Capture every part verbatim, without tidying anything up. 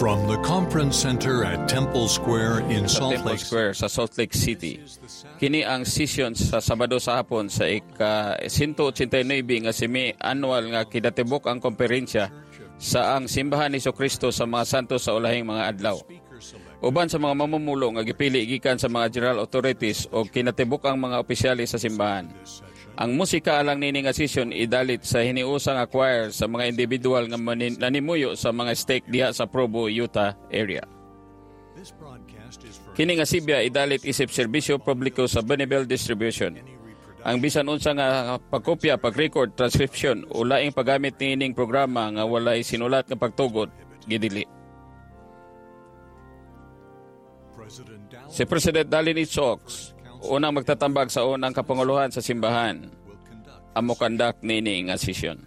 From the Conference Center at Temple Square in sa Salt Temple Lake Square sa Salt Lake City. Kini ang session sa Sabado sa hapon sa ika one eighty-nine nga semi-annual nga kidatibok ang komperensya sa ang simbahan ni Jesucristo sa mga santo sa ulahing mga adlaw. Uban sa mga mamumulo nga gipili gikan sa mga general authorities o kinatibok ang mga opisyales sa simbahan. Ang musika alang nini nga session idalit sa hiniusa nga choir sa mga individual nga manin- nanimuyo sa mga stake diha sa Provo, Utah area. Kini nga sibya idalit isip serbisyo publiko sa Bonneville Distribution. Ang bisan unsa nga pagkopya, pag-record, transcription o laing paggamit niining programa nga walay sinulat nga pagtugot gidili. Si President Dallin H. Oaks unang magtatambag sa unang kapanguluhan sa simbahan amo kandak nini nga session.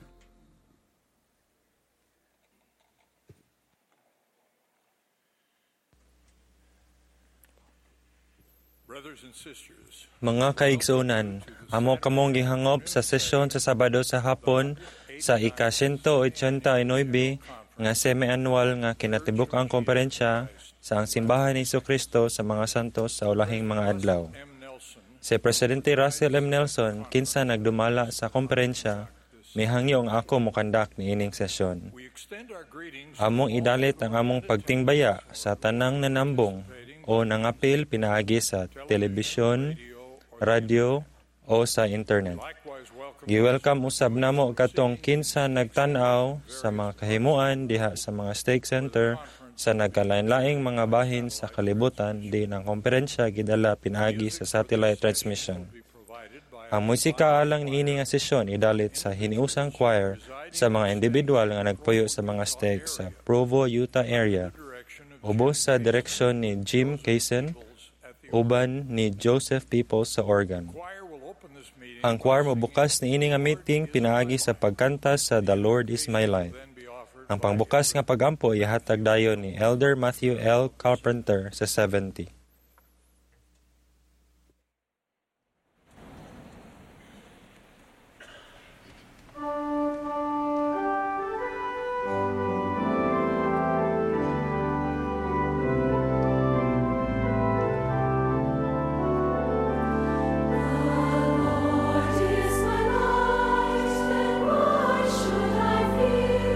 Mga kaigsunan, amo kamong gihangop sa sesyon sa Sabado sa hapon sa ika one eighty-nine nga semi-annual nga kinatibuk ang komperensya sa ang simbahan ni Jesucristo sa mga santos sa ulahing mga adlaw. Si Presidente Russell M. Nelson kinsa nagdumala sa komperensya mihangyo ang ako mokandak niining sesyon. Among idalit ang among pagtingbaya sa tanang nanambong o nangapil pinaagi sa telebisyon, radyo o sa internet. Gi-welcome usab namo katong kinsa nagtan-aw sa mga kahimuan diha sa mga stake center sa nagkalain-laing mga bahin sa kalibutan din ang komperensya gidala pinaagi sa satellite transmission. Ang musika alang niini nga sesyon idalit sa hiniusang choir sa mga individual nga nagpuyo sa mga stake sa Provo, Utah area ubos sa direksyon ni Jim Kaysen uban ni Joseph Peoples sa organ. Ang choir mobukas niini nga meeting pinaagi sa pagkanta sa The Lord is My Light. Ang pangbukas nga pagampo ihatag dayon ni Elder Matthew L. Carpenter sa seventy.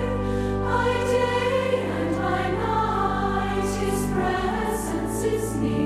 His presence is near.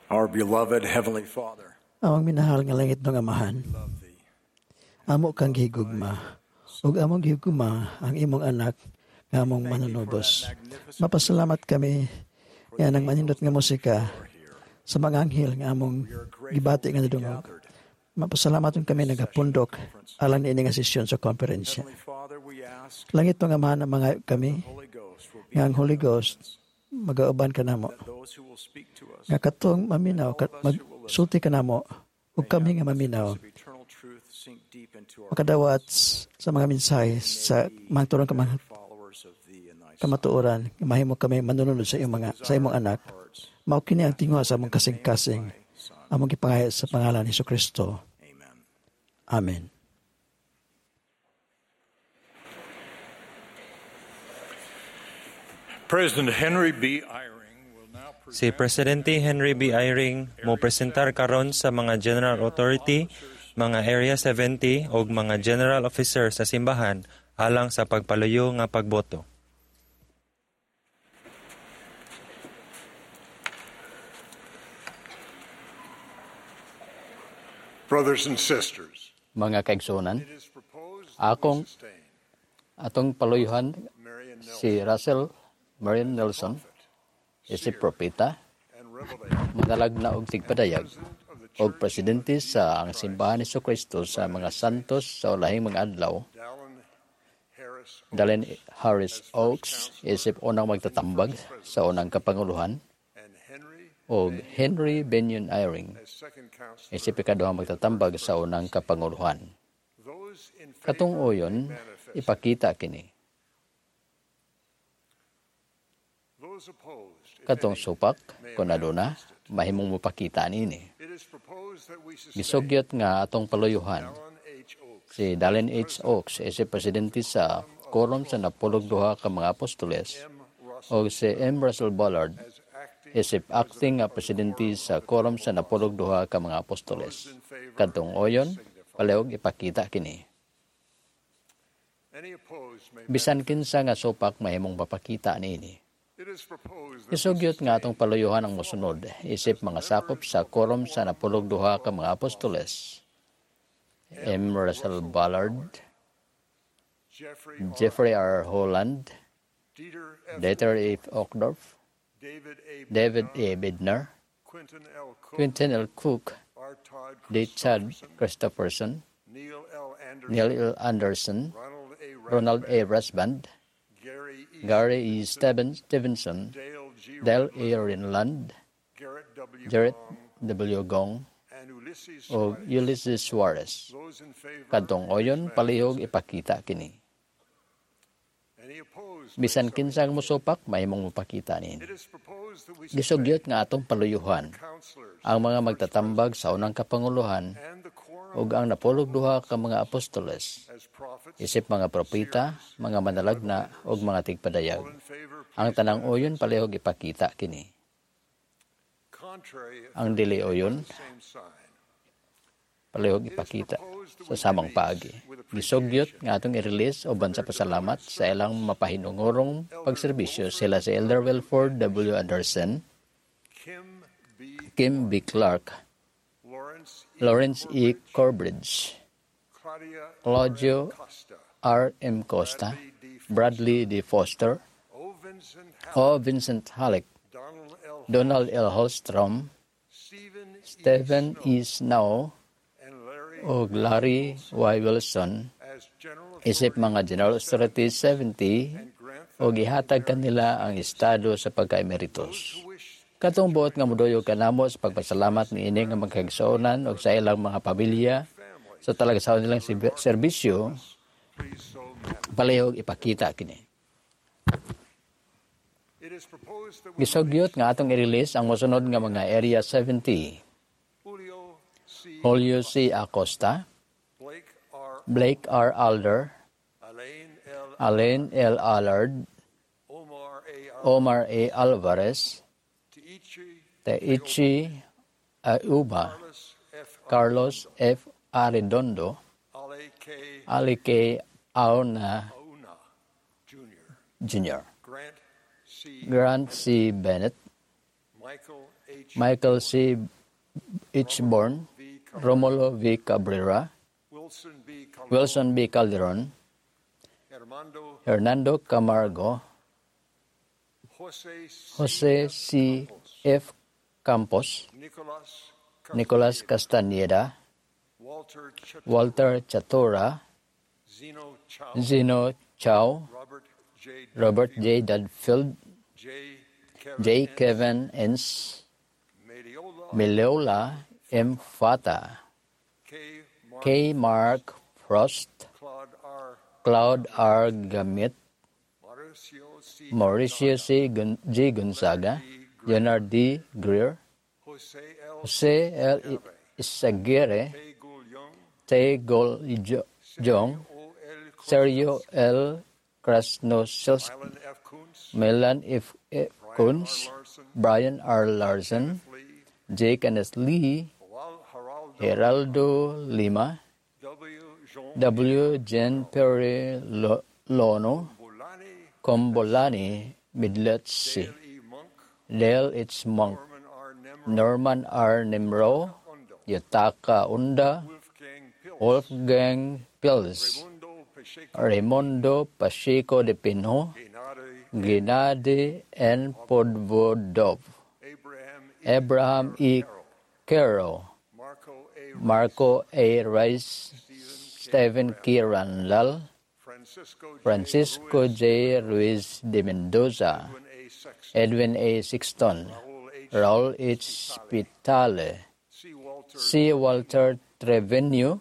Our beloved Heavenly Father, Amang minahal nga langit ng amahan, love Thee. amo kang gihigugma, ug among gihigugma ang imong anak nga among manunubos. Mapasalamat kami nga nang manindot nga musika sa mga anghel nga among gibati nga nadungog. Mapasalamat kami nagapundok alang niini nga sesyon sa konferensya. Heavenly Father, we ask Langit ng amahan ang mga kami Holy Ghost will be nga ang Holy Ghost magauban ka namo. those who will speak to us. Nga katong maminaw, kat, magsulti ka namo, ug kami nga maminaw, Of eternal truth sink deep into our makadawat sa mga mensahe sa mangturong ka mga followers of Thee and Thy Son. kamatuoran, mahimo kami manununod sa iyong mga sa imong anak. Mao kini ang tingwa sa among kasing-kasing, among gipangayat sa pangalan ni Jesucristo. Amen. Amen. President Henry B. Eyring will now Si Presidente Henry B. Eyring mo presentar karon sa mga General Authority, mga Area seventy o mga General Officer sa simbahan alang sa pagpaluyo nga pagboto. Brothers and sisters, Mga kaigsunan, it is proposed akong sustain atong paluyuhan Marian Nelson si Russell Marion Nelson, isip propeta, and Revelation madalag na og tigpadayag, og presidente sa ang simbahan ni Jesucristo sa mga santos sa ulahing mga adlaw, Dallin Harris Dallin Harris Oaks, isip unang magtatambag sa unang kapanguluhan, and Henry og Henry Benyon Eyring, as second counselor. isip ikaduhang magtatambag sa unang kapanguluhan. Those in favor Katong uyon, ipakita kini. those opposed. if Katong any, supak, kung aduna, mahimong mapakita nini. It is proposed that we sustain Gisugyot nga atong paluyuhan Dallin H. Oaks si Dallin H. Oaks, isip presidente sa Quorum sa napulog duha ka mga apostoles, M. Russell o si M. Russell Ballard, as acting isip acting nga presidente sa Quorum sa napulog duha ka mga apostoles. Kadtong oyon, palihog ipakita kini. any opposed may Bisan kinsa nga supak mahimong mapakita niini. It is proposed that Isugyot nga atong paluyuhan ang mosunod, isip mga sakop sa Quorum sa napulog duha ka mga apostoles. M. Russell Ballard, Jeffrey Jeffrey R. Holland, Dieter F. Dieter F. Ockdorf, David A. David A. Bidner, Quinton L. Cook, Quinton L. Cook, R. Todd D. Chad Christopherson, Christopherson, Neil L. Anderson, Neil L. Anderson, Ronald A. Ronald A. Rasband, Rasband, Gary E. Gary E. Steven- Stevenson, Dale G. Dale A. Ridley, Rinland, Garrett W. Jarrett Long, W. Gong, and Ulysses o Suarez. Ulysses Suarez. Those in favor, Kadtong oyon palihog ipakita kini. any opposed, Bisan kinsang musupak mahimong mapakita nini. it is proposed that we Gisugyot nga atong paluyuhan counselors ang mga magtatambag sa unang kapanguluhan and the quorum ug ang napulog duha ka mga apostoles, as prophets, isip mga propeta, mga manalagna ug mga tigpadayag. in favor, Ang tanang oyon palihog ipakita kini. contrary, Ang dili oyon same sign. palihog ipakita sa samang paagi. Gisugyot nga atong i-release uban sa pasalamat sa ilang mapahinungurong pagserbisyo sila si Elder Wilford W. Anderson, Kim B. Kim B. Clark, Lawrence E. Lawrence E. Corbridge, Claudia Claudio Costa, R. M. Costa, Bradley D. Foster, O. Vincent Hall, O. Vincent Halleck, Donald L. Donald L. Holstrom, Stephen E. Stephen Snow, E. Snow, and Larry o Larry Y. Wilson, as General isip Authority mga General Authority seventy, and grant o gihatag kanila ang estado sa pagka-emeritus. who wish Katong buot nga mudoyo kanamo sa pagpasalamat ni ini nga magkaigsuonan o sa ilang mga pamilya sa talagsaon nilang sib- serbisyo, please so manifest. palihog ipakita kini. It is proposed that we Gisugyot nga atong i-release ang mosunod nga mga Area seventy. Julio C. Julio C. Acosta, Blake R. Blake R. Alder, Alain L. Alain L. Allard, Omar A. Omar A. Alvarez, Teichi Teichi Auba, Carlos F. Carlos F. Arredondo, Ale K. Ali K. Auna Auna Junior Junior, Grant C. Grant C. Bennett, Michael H. Michael C. Hitchborn, V. Cabral, Romulo V. Cabrera, Wilson B. Calderon, Wilson B. Calderon, Armando Hernando Camargo, Jose C. Jose C. F. Campos, Nicolas Nicolas Castañeda, Walter Chet, Walter Chatora, Zeno Chow, Zeno Chow, Robert J. Robert J. Dudfield, J. Kevin, J. Kevin Ince, Mediola, Mileola M. Fata, K. Mark, K. Mark Frost, Claude R. Claude R. Gamit, Mauricio C. Mauricio C. Gun- G. Gonzaga, Leonard D. Greer, Jose L. Jose L. I- Isaguirre, Tay Gul Young, Tay Gol Jo- Jong, O. L. Sergio L. Krasnoselsk, Alan F. Kuntz, Melan F. F. Kunz, Larson, Brian R. Larson, Lee, J. Kenneth Lee, Wal- Geraldo, Geraldo Lima, W. Jean W. Jen Perry Lo- Lono, Bolani, Combolani, Midletsi, Dale E. Monk, Dale H. Monk, Norman R. Nemro, Norman R. Nimro, Undo, Yutaka Unda, Wolfgang Pils, Wolfgang Pils, Raimundo Pacheco, Raimundo Pacheco de Pino, Gennady, Gennady N. Podvodov, Abraham E. Abraham E. Carroll, Marco A. Marco A. Rice, Stephen K. Ranlal, Francisco J. Francisco J. Ruiz de Mendoza, Edwin A. Sexton, Edwin A. Sixton, Raul H. Raul H. Spitale, C. Walter, C. Walter Trevino,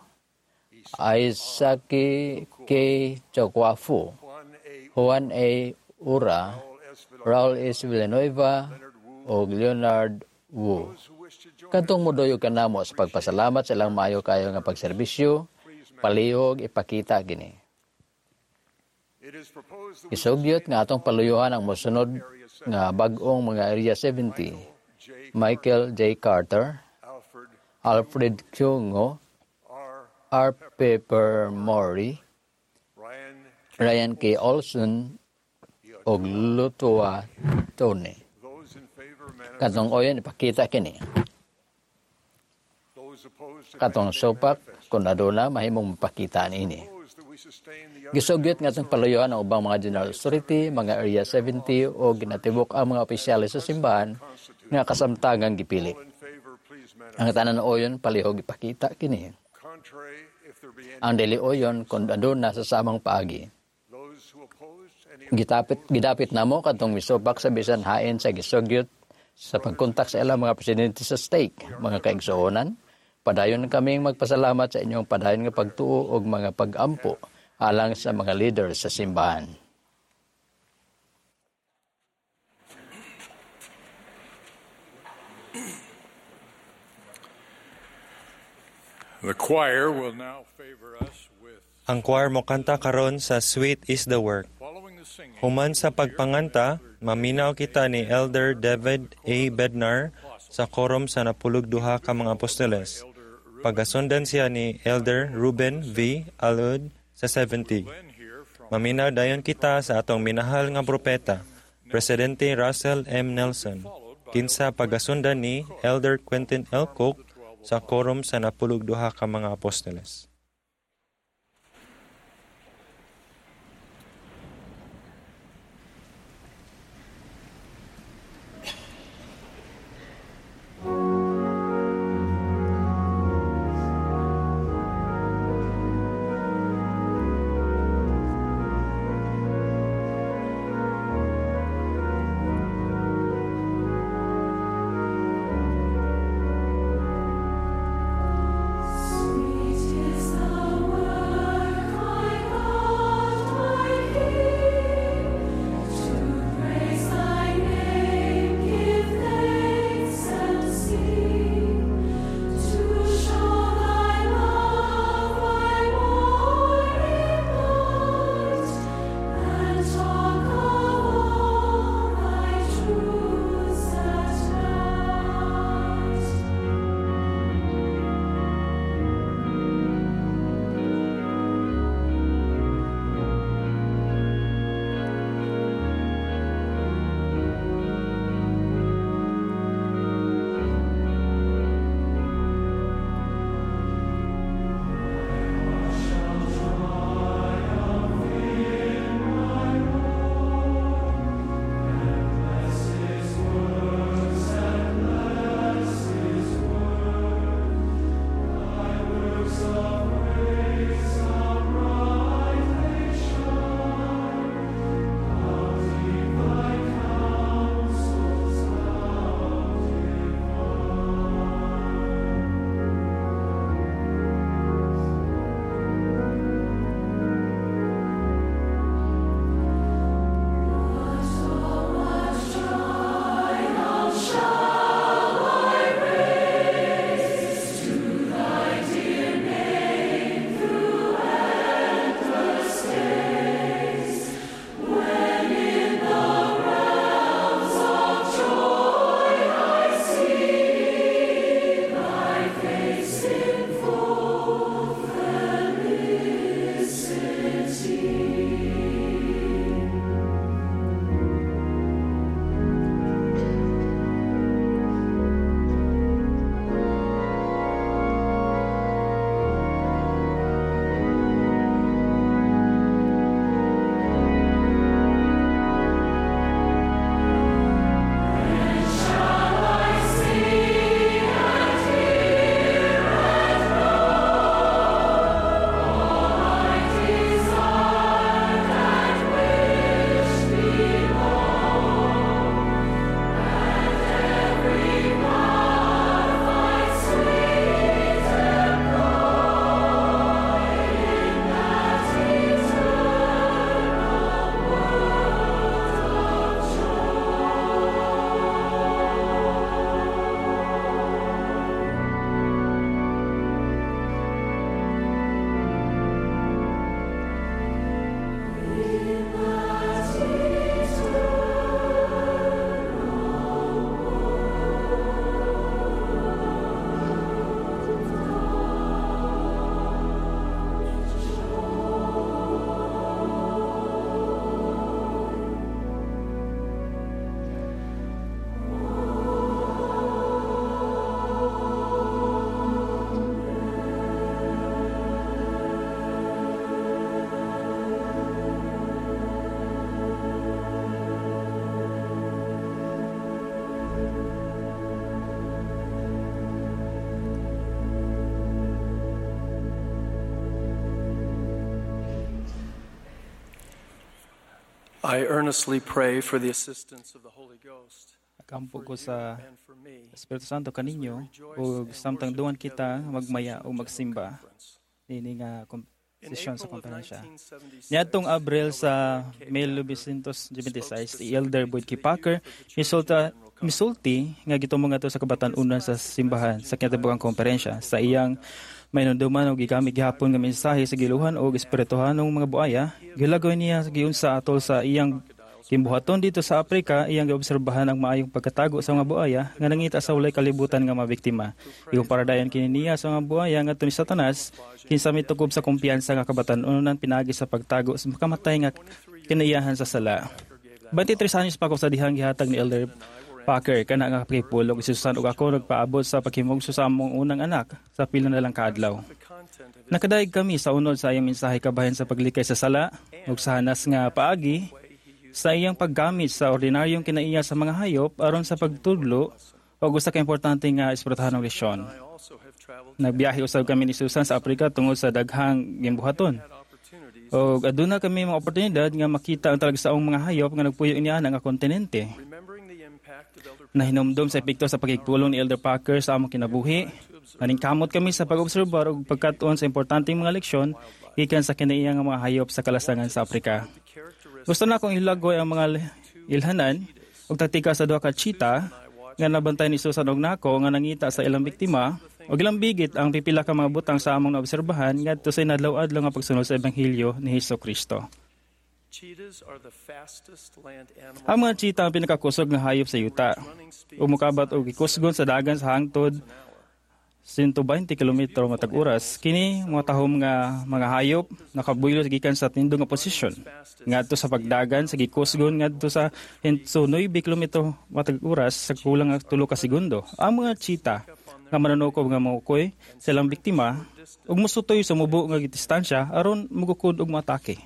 Isaac K. Chokwafu, Juan A. Juan A. Ura, Raul S. Villar, Raul S. Villanueva, o Leonard Wu. those who wish to join Kantong modoyo ka namo sa pagpasalamat sa ilang maayo kayo nga pagserbisyo, palihog ipakita gini. It is proposed that we Isugyot nga atong paluyuhan ang mosunod nga bag-ong mga Area seventy, J. Michael J. Carter, Alfred Alfred Kyungo, R. R. Pepper Mori, Ryan K. Ryan K. Olson, o Lutua Tony. Those in favor manifest. Katong oyon ipakita kini. Those opposed to Katong sopak kung aduna mahimong mapakita ini. propose that we sustain the other Gisugyot nga itong paluyuan ang ubang mga general authority, mga Area seventy o ginatibok ang mga opisyalis sa simbahan nga kasamtangang gipili. in favor, please manifest. Ang tanan oyon palihog ipakita kini. Contrary, if there be any, Ang dili oyon kung aduna sa samang paagi. those who oppose any Gitapit gidapit namo kadtong misubak sa bisan hain sa gisugyot sa pagkontak sa ilang mga presidente sa stake, mga kaigsuonan. Padayon kaming magpasalamat sa inyong padayon nga pagtuo og mga pag-ampo alang sa mga leaders sa simbahan. The choir will now favor us with Ang choir mo kanta karon sa Sweet is the Work. following the singing. Human sa pagpanganta, maminaw kita ni Elder David A. Bednar sa korom sa napulog duha ka mga apostoles. Pagasundan siya ni Elder Ruben V. Alud sa seventy. Maminaw dayon kita sa atong minahal nga propeta, Presidente Russell M. Nelson. Kinsa pagasundan ni Elder Quentin L. Cook sa korom sa napulog duha ka mga apostoles. Sweet is I earnestly pray for the assistance of the Holy Ghost. Kampo ko sa Espiritu Santo kaninyo o samtang duwan kita magmaya o magsimba ini nga sesyon sa konferensya. Niadtong Abril sa mil nineteen seventy-six, si Elder Boyd K. Packer misulta misulti nga gitumo nga to sa kabatan-unan sa simbahan sa kinatibukang konferensya sa iyang mainunduman o gigamit gihapon nga mensahe sa giluhan o espirituhanong mga buaya. Gilagoy niya giunsa atol sa iyang kimbuhaton dito sa Afrika, iyang giobserbahan ang maayong pagkatago sa mga buaya nga nangita sa walay kalibutan nga mga biktima. Iyong paradayon kini niya sa mga buaya nga ni Satanas kinsa mitukob sa kumpiyansa nga kabatan-unan pinagi sa pagtago sa makamatay nga kinaiyahan sa sala. twenty-three anyos pa ko sa dihang gihatag ni Elder Packer kana nga pakipulog isusan ug ako nagpaabot sa paghimugso sa among unang anak sa pila na lang kaadlaw. Nakadaig kami sa unod sa iyang mensahe kabahin sa paglikay sa sala ug sa hanas nga paagi sa iyang paggamit sa ordinaryong kinaiya sa mga hayop aron sa pagtudlo o gusto ka importante nga espirituhanong lesyon. Nagbiyahe usab kami ni Susan sa Afrika tungod sa daghang gimbuhaton. O aduna kami mga oportunidad nga makita ang talagsaong mga hayop nga nagpuyo iniya nga kontinente. Nahinumdum sa epekto sa pagigpulong ni Elder Packer sa among kinabuhi. Naningkamot kami sa pag-obserbar ug pagkatuon sa importanteng mga leksyon gikan sa kinaiya nga mga hayop sa kalasangan sa Afrika. Gusto na akong ilagoy ang mga ilhanan ug taktika sa duha ka cheetah nga nabantay ni Susan og nako nga nangita sa ilang biktima ug ilang bigit ang pipila ka mga butang sa among naobserbahan ngadto sa inadlaw-adlaw nga pagsunod sa ebanghelyo ni Hesukristo. Ang mga cheetah ang pinakakusog nga hayop sa yuta. Umukabat og gikusgon sa dagan sa hangtod one hundred twenty kilometro matag oras. Kini mga tahom nga mga hayop nakabuylo gikan sa tindog nga posisyon ngadto sa pagdagan sa gikusgon ngadto sa so nine kilometro matag oras sa kulang nga tulo ka segundo. Ang mga cheetah nga mananukob nga maukoy sa ilang biktima ug musutoy sa mubo nga distansya aron mugukod og matake.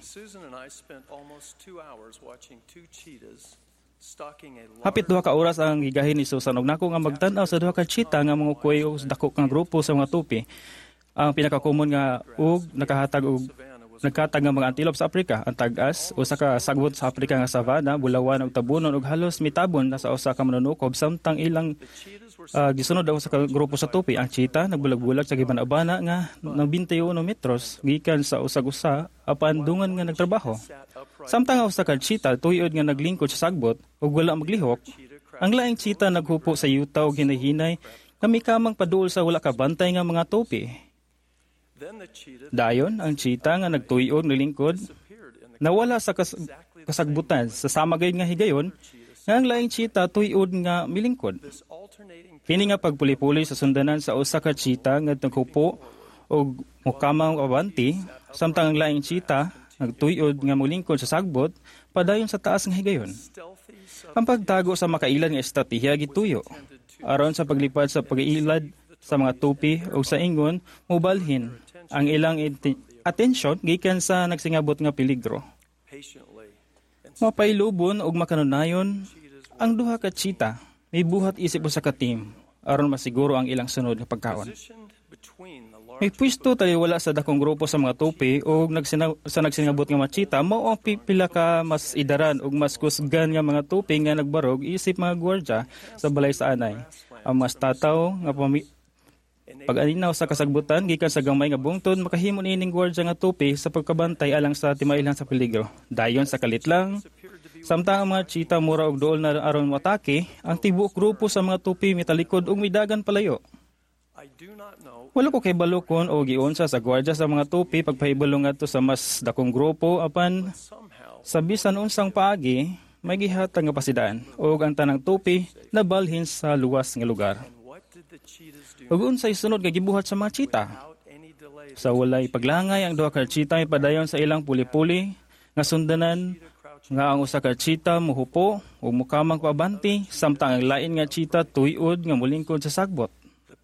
Hapit duha ka oras ang gigahin ni Susan og nako nga magtan-aw sa duha ka cheetah nga mga kuy og dako kang grupo sa mga tupi. Ang pinakakomon nga ug nakahatag og nagkatag nga mga antelope sa Afrika, ang tag-as usa ka sagbot sa Afrika nga savanna, bulawan ug tabunon ug halos mitabon na sa usa ka manunukob samtang ilang uh, gisunod ang usa ka grupo sa tupi. Ang cheetah nagbulag-bulag sa giban-abana nga ng twenty-one metros gikan sa usag-usa apan dungan nga nagtrabaho. Samtang ang usa ka cheetah tuyod nga naglingkod sa sagbot ug wala maglihok, ang laing cheetah naghupo sa yuta ug hinahinay kami kamang paduol sa wala ka bantay nga mga tupi. Dayon ang cheetah nga nagtuyod nilingkod nawala sa kas- kasagbutan sa samagay nga higayon nga ang laing cheetah tuyod nga milingkod. Kini nga pagpuli-puli sa sundanan sa usa ka cheetah nga naghupo ug mukamang abanti samtang ang laing cheetah nagtuyod nga mulingkod sa sagbot padayon sa taas nga higayon. Ang pagtago sa makailan nga estratehiya gituyo aron sa paglipad sa pag-iilad sa mga tupi o sa ingon mobalhin ang ilang iti- atensyon gikan sa nagsingabot nga peligro. Mapailubon og makanunayon ang duha ka cheetah may buhat isip usa ka team aron masiguro ang ilang sunod nga pagkaon. May pwesto taliwala sa dakong grupo sa mga tupi o nagsina- sa nagsingabot nga mga cheetah mao ang pipila ka mas idaran ug mas kusgan nga mga tupi nga nagbarog isip mga gwardya sa balay sa anay. Ang mas tataw nga pami- pag-aninaw sa kasagbutan gikan sa gamay nga bungtod makahimo niining gwardya nga tupi sa pagkabantay alang sa timailhan sa peligro. Dayon sa kalitlang samtang ang mga cheetah mura og duol na aron matake, ang tibuok grupo sa mga tupi mitalikod ug midagan palayo. Wala ko kay balukon o giunsa sa gwardya sa mga tupi pagpahibalo ngadto sa mas dakong grupo apan sa bisan unsang paagi may gihatag nga pasidaan ug ang tanang tupi nabalhin sa luwas nga lugar. Ug unsay sunod nga gibuhat sa mga cheetah? Sa walay paglangay ang duha ka cheetah ay padayon sa ilang puli-puli nga sundanan nga ang usa ka cheetah muhupo ug mukamang pabanti samtang ang lain nga cheetah tuyod nga mulingkod sa sagbot.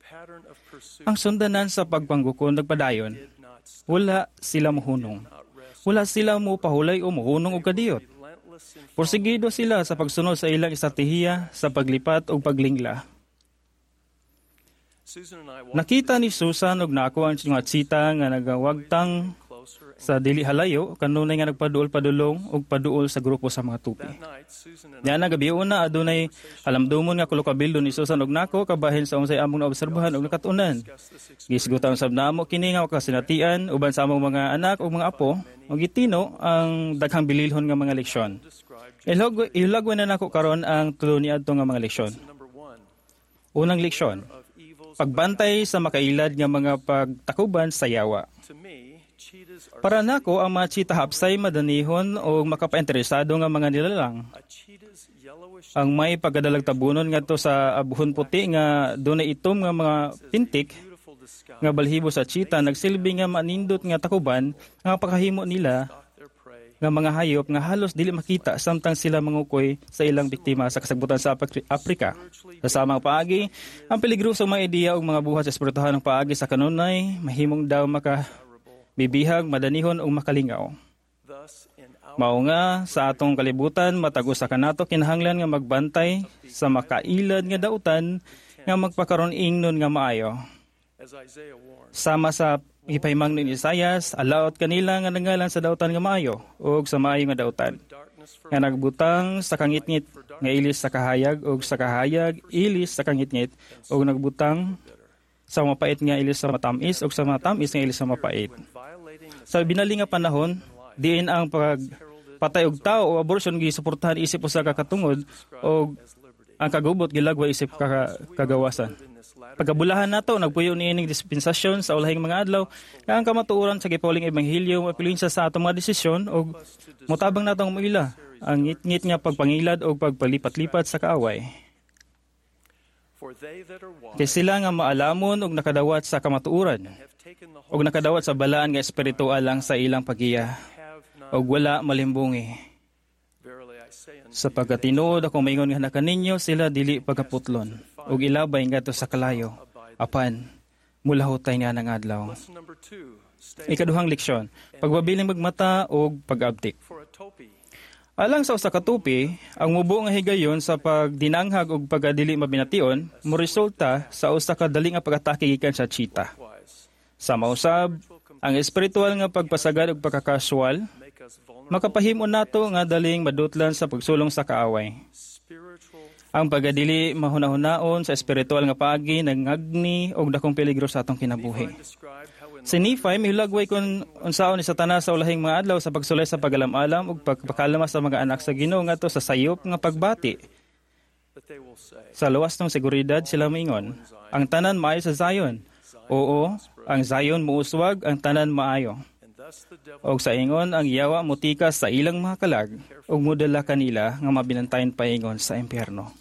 Ang sundanan sa pagpanggukon nagpadayon, wala sila mohunong. Wala sila mo pahulay o mohunong og kadiyot. Porsigido sila sa pagsunod sa ilang estratehiya sa paglipat o paglingla. Nakita ni Susan og nako ang mga cheetah nga nagawagtang sa dili halayo kanunay nga nagpaduol padulong ug paduol sa grupo sa mga tupi. Nya na gabi una adunay halamdomon nga kulo ka bildo ni Susan ug nako kabahin sa unsay among naobserbahan ug nakatunan. Gisgutan sab namo kini nga kasinatian uban sa among mga anak ug mga apo ug gitino ang daghang bililhon nga mga leksyon. Ilog ilagwan na nako karon ang tulo niadto nga mga leksyon. Unang leksyon, pagbantay sa makailad nga mga pagtakuban sa yawa. Para nako ang mga cheetah hapsay madanihon o makapainteresado nga mga nilalang. Ang may pagadalag tabunon ngadto sa abuhon puti nga dunay itom nga mga pintik nga balhibo sa cheetah nagsilbi nga manindot nga takuban nga pakahimo nila nga mga hayop nga halos dili makita samtang sila mangukoy sa ilang biktima sa kasagbutan sa Afrika. Sa samang paagi, ang peligrosong mga ideya ug mga buhat sa espirituhan ng paagi sa kanunay mahimong daw maka bibihag, madanihon ug makalingaw. Mao nga sa atong kalibutan matag usa kanato kinahanglan nga magbantay sa makailad nga dautan nga magpakaron ingnon nga maayo. Sama sa ipahimang ni Isayas, alaot kanila nga nangalan sa dautan nga maayo ug sa maayo nga dautan. Nga nagbutang sa kangitngit nga ilis sa kahayag ug sa kahayag ilis sa kangitngit ug nagbutang sa mapait nga ilis sa matamis ug sa matamis nga ilis sa mapait. Sa binali nga panahon, diin ang pagpatay og tao o abortion gisuportahan isip usa ka katungod ug ang kagubot gilagwa isip ka kagawasan. Pagkabulahan nato, nagpuyo niining dispensasyon sa ulahing mga adlaw, nga ang kamatuoran sa gipauling ebanghelyo mapilunsya sa atong mga desisyon o mutabang natong muila, ang ngit-ngit nga pagpangilad o pagpalipat-lipat sa kaaway. Kay sila nga maalamon o nakadawat sa kamatuoran, o nakadawat sa balaan nga espiritual lang sa ilang pagiya, o wala malimbungi. Sa pagkatinuod ako maingon nga nakaninyo sila dili pagkaputlon ug ilabay ngadto sa kalayo apan mulahutay nga ng adlaw. Ikaduhang leksyon, pagbabiling magmata ug pag-abtik. Alang sa usa ka tupi, ang mubo nga higayon sa pagdinanghag ug pagdili mabination moresulta sa usa ka dali nga pag-atake gikan sa cheetah. Sa mausab, ang espiritual nga pagpasagad ug pagkakasual makapahimo nato nga daling madutlan sa pagsulong sa kaaway. Ang pagadili mahunahunaon sa espiritual nga paagi nagngagni og dakong peligro sa atong kinabuhi. Si Nephi mihulagway kun unsaon ni Satanas sa ulahing mga adlaw sa pagsulay sa pagalam-alam ug pagpakalama sa mga anak sa Ginoo ngadto sa sayop nga pagbati. Sa luwas ng seguridad sila moingon, ang tanan maayo sa Zion. Oo, ang Zion muuswag, ang tanan maayo. Og sa ingon ang yawa motikas sa ilang mga kalag ug modala kanila nga mabinantayon paingon sa impyerno.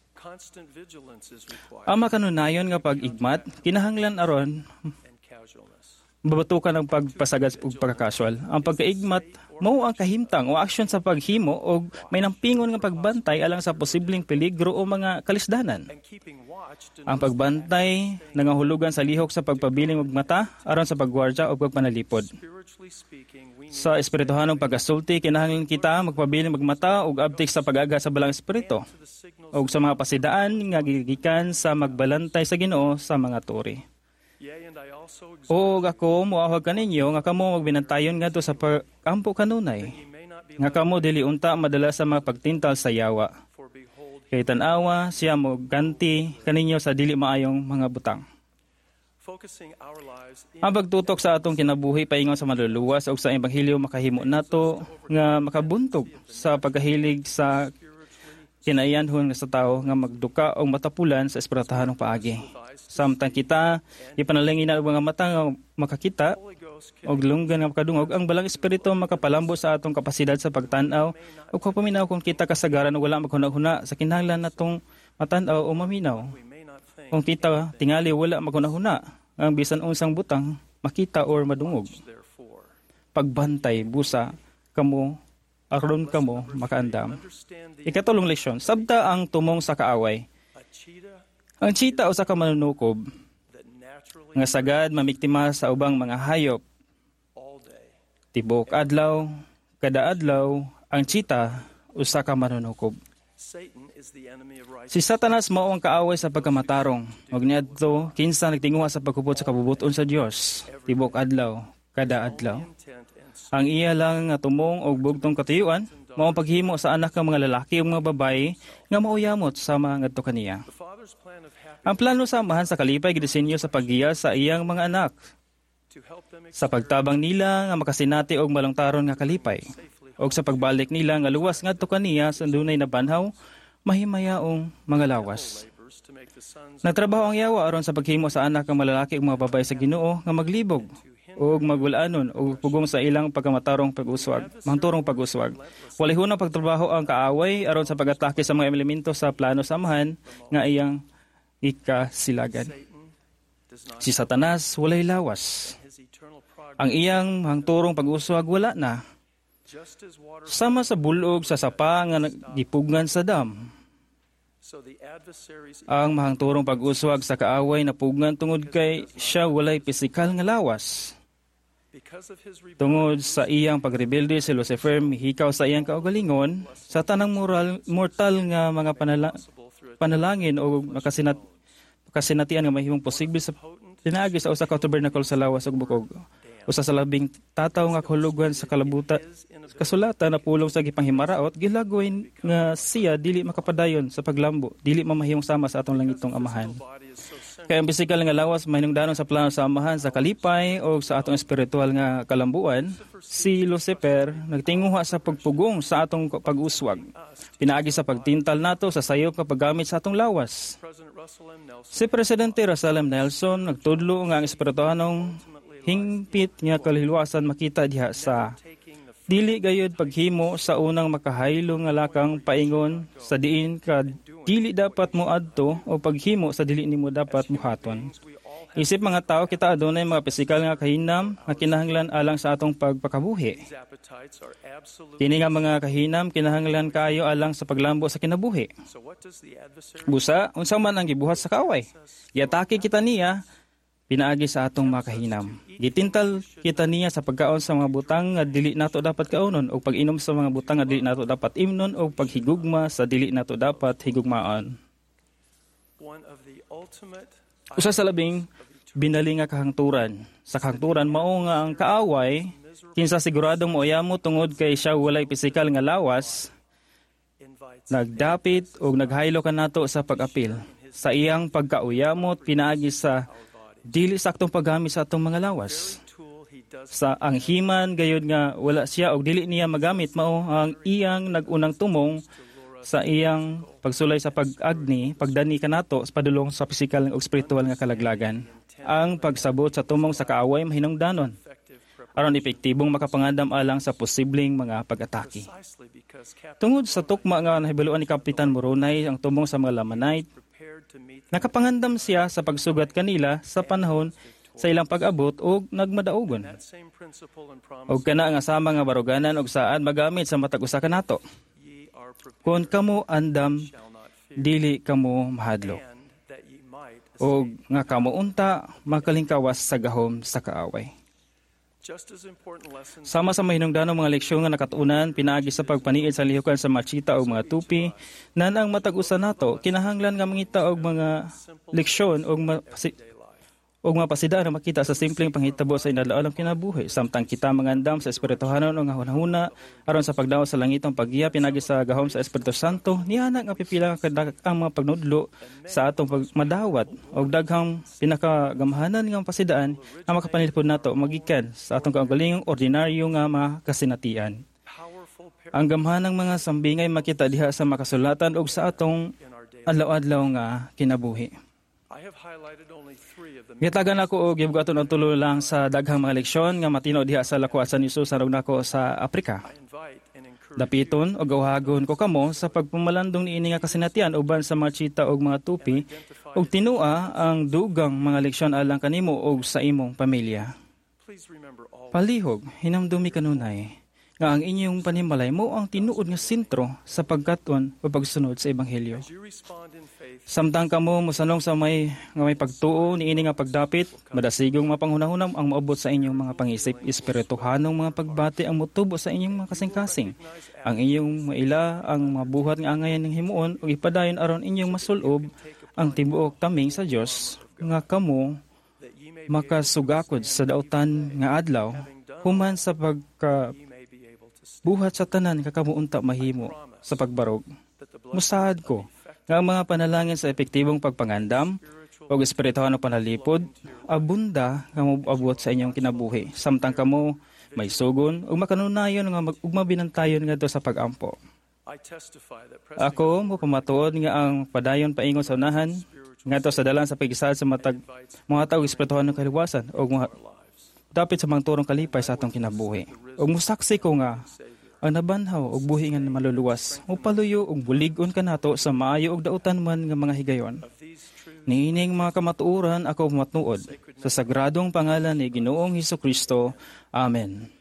Ang makanunayon nga pag-igmat kinahanglan aron babatukan ang pagpasagad ug pagkakasual. Ang pagkaigmat mao ang kahimtang o aksyon sa paghimo og may nampingon nga pagbantay alang sa posibleng peligro o mga kalisdanan. Ang pagbantay nangahulugan sa lihok sa pagpabiling og mata aron sa pagwardya o pagpanalipod. Sa espirituhanong pagasulti kinahanglan kita magpabiling magmata ug abtik sa pag-aga sa balang espiritu ug sa mga pasidaan nga gigikan sa magbalantay sa Ginoo sa mga turi. O ako muawag kaninyo nga kamo magbinantayon ngadto sa kampo kanunay nga kamo dili unta madala sa mga pagtintal sa yawa. Kay tan-awa siya mo ganti kaninyo sa dili maayong mga butang. Ang pagtutok sa atong kinabuhi paingon sa maluluwas ug sa ebanghelyo makahimo nato nga makabuntog sa pagkahilig sa kinaiyanhon sa tao nga magduka o matapulan sa espirituhanong paagi. Samtang kita ipanalangin na mga mata nga makakita o lunggan nga makadungog, ang balang espiritu makapalambo sa atong kapasidad sa pagtanaw o kapaminaw kung kita kasagaran o wala maghuna-huna sa kinahanglan natong matanaw o maminaw. Kung kita tingali wala maghuna-huna, ang bisan unsang butang makita or madungog. Pagbantay, busa, kamo, aron kamo makaandam. Ikatulong leksyon, sabta ang tumong sa kaaway. Ang cheetah o sa kamanunukob, nga sagad mamiktima sa ubang mga hayop. Tibok adlaw, kada adlaw, ang cheetah o sa kamanunukob. Si Satanas mao ang kaaway sa pagkamatarong. Ug niadto kinsa nagtinguha sa pagkupot sa kabubuton sa Dios. Tibok adlaw, kada adlaw. Ang iya lang nga tumong og bugtong katuyuan mao paghimo sa anak ng mga lalaki ug mga babaye nga mauyamot sama ngadto kaniya. Ang plano sa amahan sa kalipay gidisenyo sa paggiya sa iyang mga anak sa pagtabang nila nga makasinati og malungtaron nga kalipay og sa pagbalik nila nga luwas ngadto kaniya sa dunay na banhaw mahimayaong mga lawas. Nagtrabaho ang yawa aron sa paghimo sa anak ng malalaki ug mga babaye sa Ginoo nga maglibog ug magwalanon ug pugong sa ilang pagkamatarong pag-uswag, mangturong pag-uswag. Walay hunang pagtrabaho ang kaaway aron sa pag-atake sa mga elemento sa plano sa amahan nga iyang ikasilagan. Si Satanas walay lawas. Ang iyang hangturong pag-uswag wala na. Sama sa bulog sa sapa nga gipugngan sa dam. Ang mahangturong pag-uswag sa kaaway na pugngan tungod kay siya walay pisikal nga lawas. Tungod sa iyang pagrebelde si Lucifer mihikaw sa iyang kaugalingon sa tanang moral, mortal nga mga panala, panalangin o makasinat, makasinatian nga mahimong posible sa pinaagi sa usa ka tabernacle sa lawas ug bukog. Usa sa labing tataw nga kahulugan sa kalabuta kasulatan na pulong sa gipanghimaraot gilagoy nga siya dili makapadayon sa paglambo dili mamahimong sama sa atong langitong amahan. Kaya ang pisikal nga lawas mahinungdanon sa plano sa amahan sa kalipay o sa atong espiritual nga kalambuan, si Lucifer nagtinguha sa pagpugong sa atong pag-uswag. Pinaagi sa pagtintal nato sa sayop nga paggamit sa atong lawas. Si Presidente Russell M. Nelson nagtudlo nga ang espirituhanong hingpit nga kalihluwasan makita diha sa dili gayud paghimo sa unang makahaylo nga lakang paingon sa diin ka dili dapat mo adto o paghimo sa dili nimo dapat muhaton. Isip mga tao kita adunay mga pisikal nga kahinam nga kinahanglan alang sa atong pagpakabuhi. Kini nga mga kahinam kinahanglan kaayo alang sa paglambo sa kinabuhi. Busa unsa man ang gibuhat sa kaaway? Giatake kita niya pinaagi sa atong mga kahinam. Gitintal kita niya sa pagkaon sa mga butang nga dili nato dapat kaunon o pag-inom sa mga butang nga dili nato dapat imnon o paghigugma sa dili nato dapat higugmaan. Usa sa labing binali nga kahangturan. Sa kahangturan mao nga ang kaaway kinsa siguradong moayamo tungod kay siya walay pisikal nga lawas nagdapit og naghaylo kanato sa pag-apil. Sa iyang pagkauyamot pinaagi sa dili saktong paggamit sa atong mga lawas. Sa anghiman gayud nga wala siya og dili niya magamit mao ang iyang nagunang tumong sa iyang pagsulay sa pag-agni, pagdani kanato sa padulong sa pisikal ug spiritual nga kalaglagan. Ang pagsabot sa tumong sa kaaway mahinungdanon aron epektibong makapangandam alang sa posibleng mga pag-atake. Tungod sa tukma nga nahibaluan ni Kapitan Moronay ang tumong sa mga Lamanite, nakapangandam siya sa pagsugat kanila sa panahon sa ilang pag-abot o nagmadaugon. O kana nga sama nga baruganan og saan magamit sa matag usa kanato. Kung kamo andam, dili kamo mahadlok. O nga kamo unta, makalingkawas sa gahom sa kaaway. Sama sa mahinungdanong mga leksyon nga nakatunan, pinaagi sa pagpaniid sa lihukan sa machita o mga tupi, nan ang matag-usa nato, kinahanglan nga mangita og mga leksyon o mapasi- og mapasida na makita sa simpleng panghitabo sa inadlaalang kinabuhi. Samtang kita mangandam sa espirituhanon o nga hunahuna, aron sa pagdaw sa langitong paggiya, pinagi sa gahom sa Espiritu Santo, niana nga pipila ang mga pagnudlo sa atong pagmadawat o daghang pinakagamahanan nga pasidaan na makapanilipod nato magikan sa atong kaugalingong ordinaryo nga mga kasinatian. Ang gamhanang mga sambingay makita diha sa makasulatan o sa atong adlaw-adlaw nga kinabuhi. Gitagan ako og gibugaton og tulo lang sa daghang mga leksyon nga matino diha sa lakwat sa Hesus sarog nako sa Aprika. Dapiton o gawhagon ko kamo sa pagpumalandong niini nga kasinatian uban sa mga chita og mga tupi ug tinua ang dugang mga leksyon alang kanimo og sa imong pamilya. Palihog, hinamdumi kanunay nga ang inyong panimalay mo ang tinuod nga sentro sa pagkaton o pagsunod sa ebanghelyo. Samtang kamo mosanong sa may nga may pagtuo niini nga pagdapit, madasigong mapanghunahunam ang maabot sa inyong mga pangisip, espirituhanong mga pagbati ang motubo sa inyong mga kasing-kasing. Ang inyong maila ang mabuhat nga angayan ng himuon ug ipadayon aron inyong masulob ang tibuok taming sa Dios nga kamo makasugakod sa dautan nga adlaw human sa pagka buhat sa tanan kakamuunta mahimo sa pagbarog. Musaad ko nga ang mga panalangin sa epektibong pagpangandam o espirituhan o panalipod abunda nga moabot sa inyong kinabuhi samtang kamo may sugon ug makanunayon nga mag-ugma binantayon ngadto sa pagampo. Ako mo pamatuod nga ang padayon paingon sa unahan ngadto sa dalan sa pagisad sa matag mga tawo espirituhan ng kaliwasan o mga dapit sa mga turong kalipay sa atong kinabuhi. Ug musaksi ko nga ang nabanhaw og buhi nga maluluwas upaluyo og bulig-on kanato sa maayo og dautan man nga mga higayon. Niining mga kamatuoran ako matnuod sa sagradong pangalan ni Ginoong Hesukristo. Amen.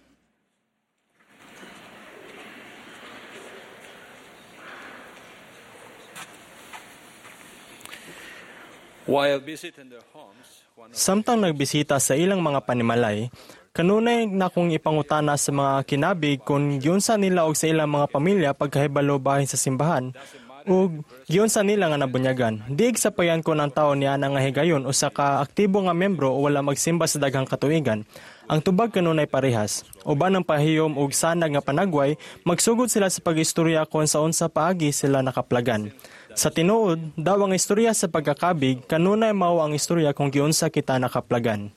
While visiting their homes, one of Samtang nagbisita sa ilang mga panimalay, kanunay na kong ipangutana sa mga kinabig kung giunsa nila og sa ilang mga pamilya pagkahibalo bahin sa simbahan ug giunsa nila nga nabunyagan. Diig sa payan ko ng tao niya nga higayon o sa ka-aktibo nga membro o wala magsimba sa daghang katuigan. Ang tubag kanunay parehas. Uban ng pahiyom ug sanag nga panagway, magsugod sila sa pag-istorya kung sa unsa paagi sila nakaplagan. Sa tinuod, daw ang istorya sa pagkakabig, kanunay mao ang istorya kung giunsa kita nakaplagan.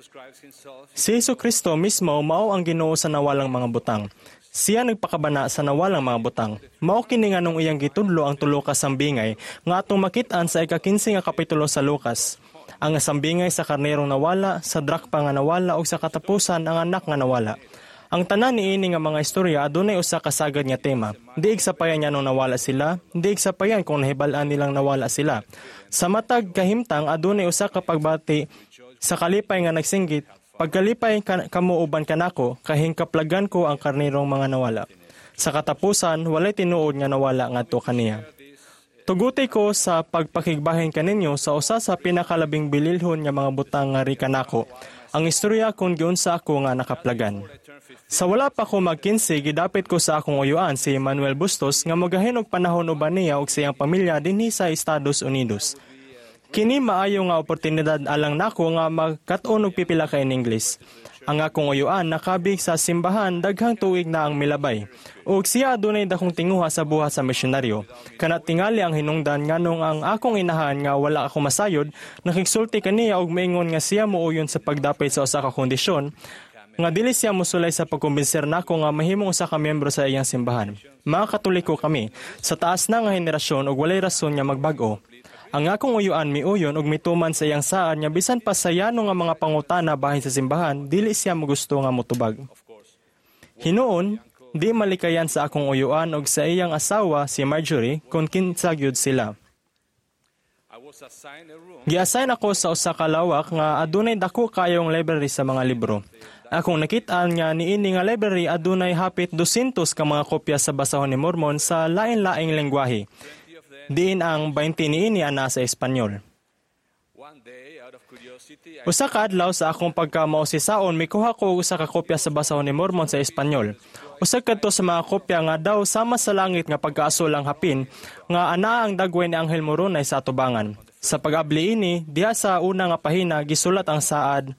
Si Hesukristo mismo mao ang Ginoo sa nawalang mga butang. Siya nagpakabana sa nawalang mga butang. Mao kini nga nung iyang gitudlo ang tulo ka sambingay nga atong makit-an sa ika-kinse nga kapitulo sa Lucas. Ang sambingay sa karnerong nawala, sa drakpa nga nawala ug sa katapusan ang anak nga nawala. Ang tanan niini nga mga istorya adunay usa ka sagad nga tema. Diig sapayan niya nung nawala sila, diig sapayan kung nahibal-an nilang nawala sila. Sa matag kahimtang adunay usa ka pagbati sa kalipay nga nagsinggit. Pagkalipay ka, kamo uban kanako, kahing kaplagan ko ang karnerong mga nawala. Sa katapusan, walay tinuod nga nawala ngadto kaniya. Tuguti ko sa pagpakigbahin kaninyo sa usa sa pinakalabing bililhon nga mga butang nga ri kanako. Ang istorya kung giunsa ako nga nakaplagan. Sa wala pa ko magkinsi, gidapit ko sa akong uyuan si Manuel Bustos nga magahinog panahon uban niya ug siyang pamilya dinhi sa Estados Unidos. Kini maayo nga oportunidad alang nako nga magkat-on og pipila ka in English. Ang akong uyuan nakabig sa simbahan daghang tuig na ang milabay. Ug siya adunay dakong tinguha sa buhat sa misyonaryo. Kanat tingali ang hinungdan nganong ang akong inahan nga wala ako masayod, nakigsulti kaniya og maingon nga siya muuyon sa pagdapit sa usa ka kondisyon nga dili siya mosulay sa pagkumbinser nako nga mahimong usa ka miyembro sa iyang simbahan. Mga Katoliko kami, sa taas na nga henerasyon ug walay rason nga magbag-o. Ang akong uyuan miuyon ug mituman sa iyang saad nga bisan pa sayano nga mga pangutana bahin sa simbahan, dili siya mogusto nga motubag. Hinuon, di malikayan sa akong uyuan ug sa iyang asawa si Marjorie kung kinsa gyud sila. Gi-assign ako sa usa ka lawak nga adunay dako kayong library sa mga libro. Akong nakit-an nga niini nga library adunay hapit dosyentos ka mga kopya sa basahon ni Mormon sa lain-laing lengguwahe. Diin ang twenty niini ana sa Espanyol. Usa ka adlaw sa akong pagkamausisaon, mikuha ko usa ka kopya sa basahon ni Mormon sa Espanyol. Usa kadto sa mga kopya nga daw sama sa langit nga pagkaasol ang hapin nga ana ang dagway ni Anghel Moronay sa atubangan. Sa pag-abli ini, diha sa una nga pahina gisulat ang saad.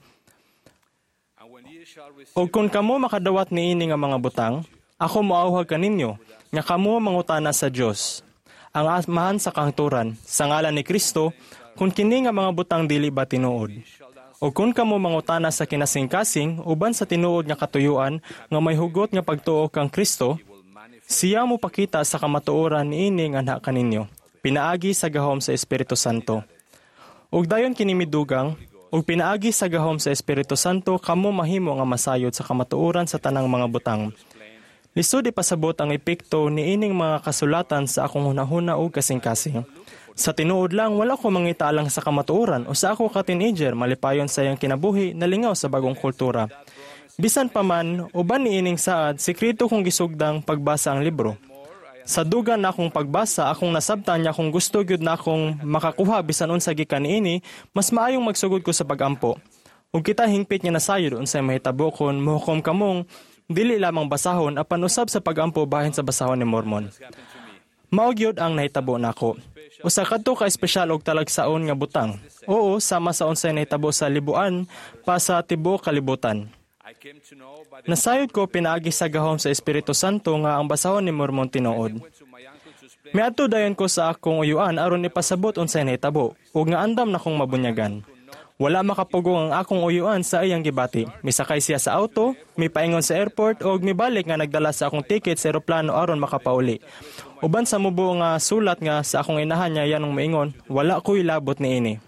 Og kung kamo makadawat niini nga mga butang, ako moawhag kaninyo nga kamo mangutana sa Dios. Ang amahan sa kahangturan, sa ngalan ni Kristo, kung kini nga mga butang dili ba tinuod. O kung kamo mangutana sa kinasing-kasing, uban sa tinuod nga katuyuan, nga may hugot nga pagtuo kang Kristo, siya mo pakita sa kamatuoran niini nga anak kaninyo, pinaagi sa gahom sa Espiritu Santo. Ug dayon kini midugang, ug pinaagi sa gahom sa Espiritu Santo, kamo mahimo nga masayod sa kamatuoran sa tanang mga butang. Lisod ipasabot ang epekto ni ining mga kasulatan sa akong hunahuna o kasing-kasing. Sa tinuod lang, wala ko mangita lang sa kamatuoran o sa ako ka-teenager malipayon sa iyang kinabuhi na lingaw sa bagong kultura. Bisan pa man, uban ni ining saad, sikreto kong gisugdang pagbasa ang libro. Sa dugan na akong pagbasa, akong nasabtan niya kung gusto gyud na akong makakuha bisan unsa gikan niini, mas maayong magsugod ko sa pagampo. Ug kita hingpit nga nasayod unsay mahitabo kon mohukom kamong dili lamang basahon apan usab sa pagampo bahin sa basahon ni Mormon. Mao gyud ang nahitabo nako. Usa kadto ka espesyal og talagsaon nga butang. Oo, sama sa unsay nahitabo sa libuan pa sa tibuok kalibutan. Nasayod ko pinaagi sa gahom sa Espiritu Santo nga ang basahon ni Mormon tinuod. Miadto dayon ko sa akong uyuan aron ipasabot unsay nahitabo ug nga andam na kong mabunyagan. Wala makapugong ang akong uyuan sa iyang gibati. Misakay siya sa auto, mipaingon sa airport ug mibalik nga nagdala sa akong ticket sa eroplano aron makapauli. Uban sa mubo nga sulat nga sa akong inahan niya yanong maingon, wala ko'y labot ni ini.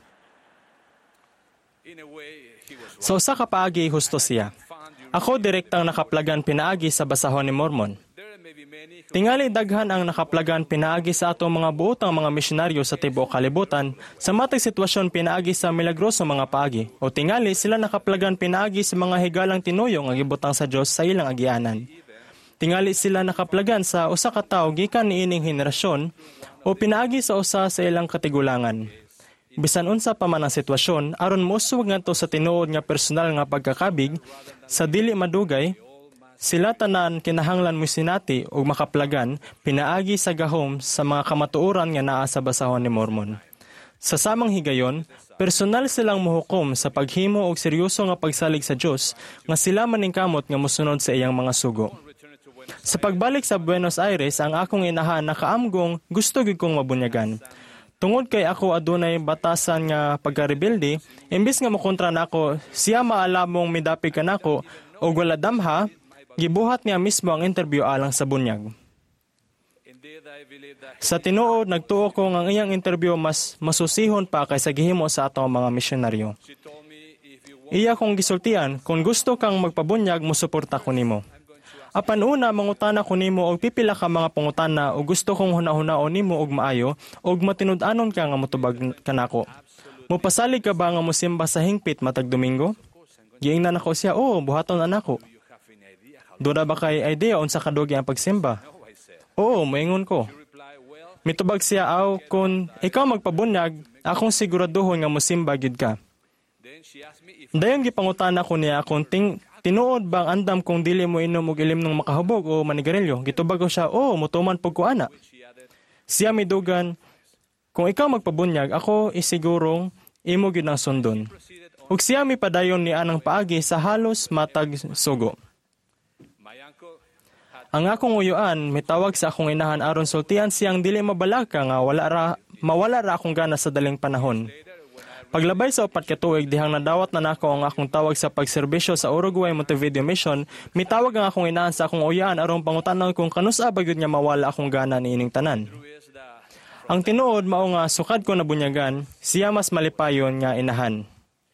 So sa kapaagi husto siya. Ako direktang nakaplagan pinaagi sa basahon ni Mormon. Tingali daghan ang nakaplagan pinaagi sa atong mga buotang mga misyonaryo sa tibuok kalibutan sa matag sitwasyon pinaagi sa milagroso mga paagi o tingali sila nakaplagan pinaagi sa mga higalang tinuyo nga gibutang sa Dios sa ilang agianan. Tingali sila nakaplagan sa usa ka tawo gikan niining henerasyon o pinaagi sa usa sa ilang katigulangan. Bisan unsa pa man ang sitwasyon aron mousog ngadto sa tinuod nga personal nga pagkakabig sa dili madugay. Sila tanan kinahanglan mo sinati o makaplagan pinaagi sa gahom sa mga kamatuoran nga naa sa basahon ni Mormon. Sa samang higayon, personal silang muhukom sa paghimo og seryoso nga pagsalig sa Dios nga sila maningkamot nga mosunod sa iyang mga sugo. Sa pagbalik sa Buenos Aires, ang akong inahan nakaamgong gusto gid kong mabunyagan. Tungod kay ako adunay batasan nga pagkarebelde, imbis nga mokontra nako, siya maalamong midapig kanako og wala damha. Gibuhat niya mismo ang interview alang sa bunyag. Sa tinuod, nagtuo ko nga ang iyang interview mas masusihon pa kaysa gihimo sa atong mga misyonaryo. Iya kong gisultian, kung gusto kang magpabunyag, musuporta ko nimo. Apan una, mangutana ko nimo og pipila ka mga pangutana o gusto kong hunahunao nimo og maayo og matinud-anon ka nga motubag kanako. Mupasalig ka ba nga mosimba sa hingpit matag Domingo? Giingnan nako siya, oo, buhaton anako. Doon ba kay idea unsa kadugi ang pagsimba? Oo, moingon ko. Mitubag siya aw kung ikaw magpabunyag, akong siguraduhon nga mosimba gid ka. Dayon gipangutana ko niya kung ting tinuod bang andam kung dili mo inom og ilim ng makahubog o manigarilyo. Gitubag ko siya, oo, mutuman pug ko ana. Siya midugan, kung ikaw magpabunyag, ako isigurong imo gyud ang sundon. Ug siya mipadayon ni anang paagi sa halos matag sugo. Ang akong uyuan, mitawag sa akong inahan aron sultian siyang dili mabalaka nga wala ra, mawala ra akong gana sa daling panahon. Paglabay sa upat ka tuig, dihang nadawat na nako ang akong tawag sa pagserbisyo sa Uruguay Montevideo Mission, mitawag ang akong inahan sa akong uyuan aron pangutanon kung kanusa ba gyud nga mawala akong gana niining tanan. Ang tinuod mao nga sukad ko na bunyagan, siya mas malipayon nga inahan.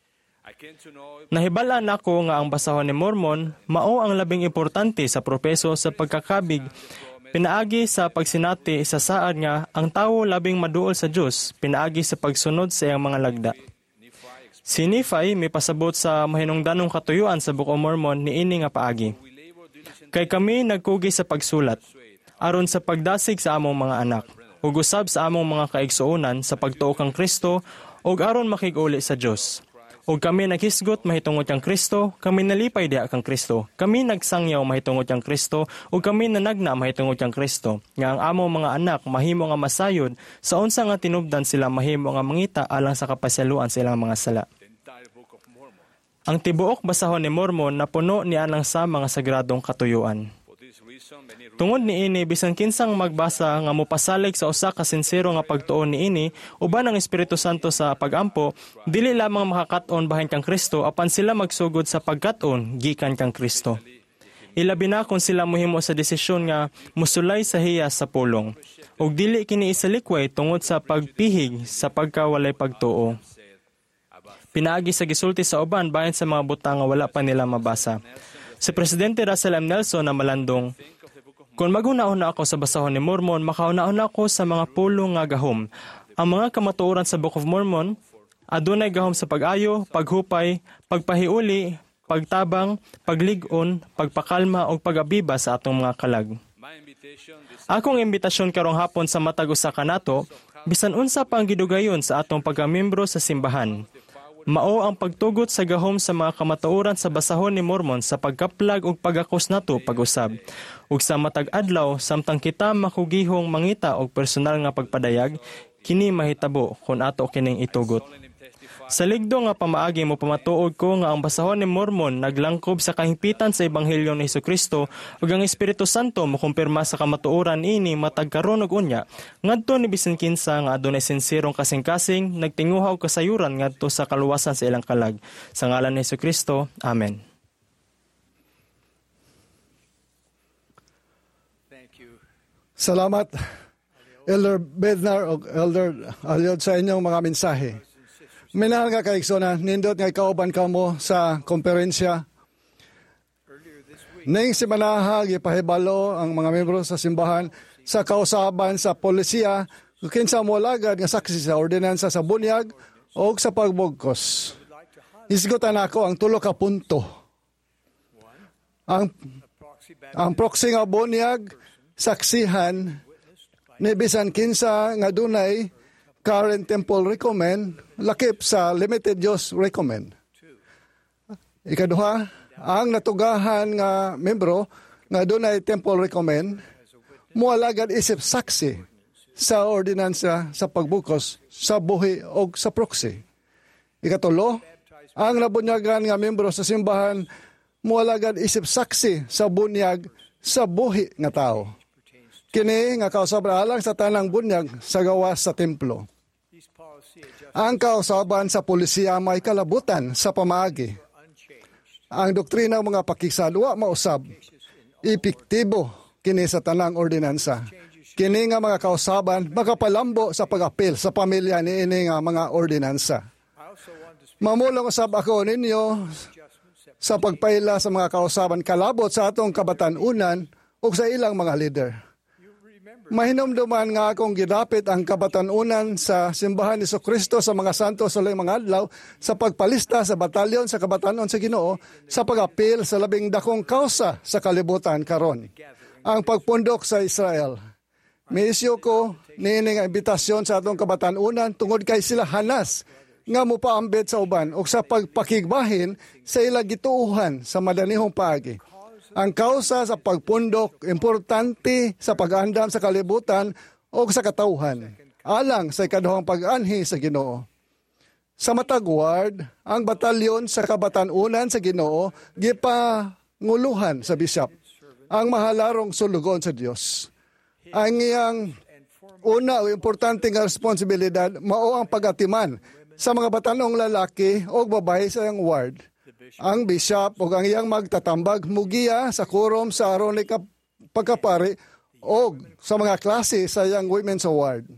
Nahibalaan nako nga ang basahon ni Mormon mao ang labing importante sa propeso sa pagkakabig pinaagi sa pagsinati sa saad nga ang tawo labing maduol sa Dios pinaagi sa pagsunod sa iyang mga lagda. Si Nephi may pasabot sa mahinungdanong katuyuan sa Book of Mormon niini nga paagi. Kay kami nagkugi sa pagsulat aron sa pagdasig sa among mga anak ug usab sa among mga kaigsuonan sa pagtuo kang Kristo ug aron makig-uli sa Dios. Ug kami naghisgot mahitungod kang Kristo, kami nalipay diha kang Kristo. Kami nagsangyaw mahitungod kang Kristo, ug kami nanagna mahitungod kang Kristo. Nga ang among mga anak mahimo nga masayod sa unsa nga tinubdan sila mahimo nga mangita alang sa kapasaluan sa ilang mga sala. Ang tibuok basahon ni Mormon napuno ni anang sa mga sagradong katuyuan. Tungod niini bisan kinsang magbasa nga mopasalig sa usa ka sincero nga pagtuon niini uban ang Espiritu Santo sa pagampo, dili lamang makakat-on bahin kang Kristo apan sila magsugod sa pagkat-on gikan kang Kristo. Ilabi na kung sila mohimo sa desisyon nga musulay sa hiya sa pulong ug dili kini isalikway tungod sa pagpihig sa pagkawalay pagtuo. Pinaagi sa gisulti sa uban bahin sa mga butang nga wala pa nila mabasa. Si Presidente Russell M. Nelson na malandong, kung maghuna-una ako sa basahon ni Mormon, makauna-una ako sa mga pulong nga gahom. Ang mga kamatuoran sa Book of Mormon, adunay gahom sa pag-ayo, paghupay, pagpahiuli, pagtabang, paglig-on, pagpakalma o pag-abiba sa atong mga kalag. Akong imbitasyon karong hapon sa matag usa kanato, bisan unsa pang gidugayon sa atong pagkamembro sa simbahan. Mao ang pagtugot sa gahom sa mga kamatuoran sa basahon ni Mormon sa pagkaplag ug pagakos nato pag-usab. Ug sa matag adlaw samtang kita makugihong mangita og personal nga pagpadayag, kini mahitabo kun ato kining itugot. Sa ligdo nga pamaagi mo pamatuod ko nga ang basahon ni Mormon naglangkob sa kahimpitan sa Ebanghelyo ni Hesukristo ug ang Espiritu Santo mokumpirma sa kamatuoran ini matag karon ug unya ngadto ni bisan kinsa nga adunay sinsirong kasing-kasing nagtinguha og kasayuran ngadto sa kaluwasan sa ilang kalag. Sa ngalan ni Hesukristo, amen. Salamat, Elder Bednar o Elder Aliod sa inyong mga mensahe. Minahal nga kaiksona, nindot nga ikauban ka mo sa konferensya. Ning simanaha, gipahibalo ang mga membro sa simbahan sa kausaban sa polisiya, kinsa mo lagad nga saksi sa ordinansa sa bunyag o sa pagbugkos. Isgutan ako ang tulo ka punto. Ang, ang proxy nga bunyag, saksihan, ni bisan kinsa nga dunay current temple recommend, lakip sa limited use recommend. Ikaduha, ang natugahan nga membro nga dunay temple recommend, mualagad isip saksi sa ordinansa sa pagbukos, sa buhi o sa proxy. Ikatulo, ang nabunyagan nga membro sa simbahan, mualagad isip saksi sa bunyag sa buhi nga tao. Kini nga kausaban alang sa tanang bunyag sa gawas sa templo. Ang kausaban sa polisiya may kalabutan sa pamaagi. Ang doktrina ng mga pakisalwa mausab, epektibo kini sa tanang ordinansa. Kini nga mga kausaban makapalambo sa pag-apil sa pamilya ni ini nga mga ordinansa. Mamulong usab ako ninyo sa pagpaila sa mga kausaban kalabot sa atong kabatan-unan o sa ilang mga leader. Mahinumduman nga akong gidapit ang kabatan-unan sa simbahan ni Hesukristo sa mga santo sa mga adlaw sa pagpalista sa batalyon sa kabatanon sa Ginoo sa pag-apil sa labing dakong kausa sa kalibutan karon. Ang pagpundok sa Israel. Miisyo ko niini nga imbitasyon sa atong kabatan-unan tungod kay sila hanas nga mopaambit sa uban o sa pagpakigbahin sa ilang gituuhan sa madanihong paagi. Ang kausa sa pagpundok, importante sa pag-andam sa kalibutan o sa katauhan, alang sa ikaduhang pag-anhi sa Ginoo. Sa matagward, ang batalyon sa kabatan-unan sa Ginoo, gipanguluhan sa bishop, ang mahalarong sulugon sa Dios. Ang iyang una o importante nga responsibilidad, mao ang pag-atiman sa mga batanong lalaki o babae sa iyang ward. Ang bishop o ang iyang magtatambag mugiya sa quorum sa aron ni pagkapari o sa mga klase sa iyang women's award.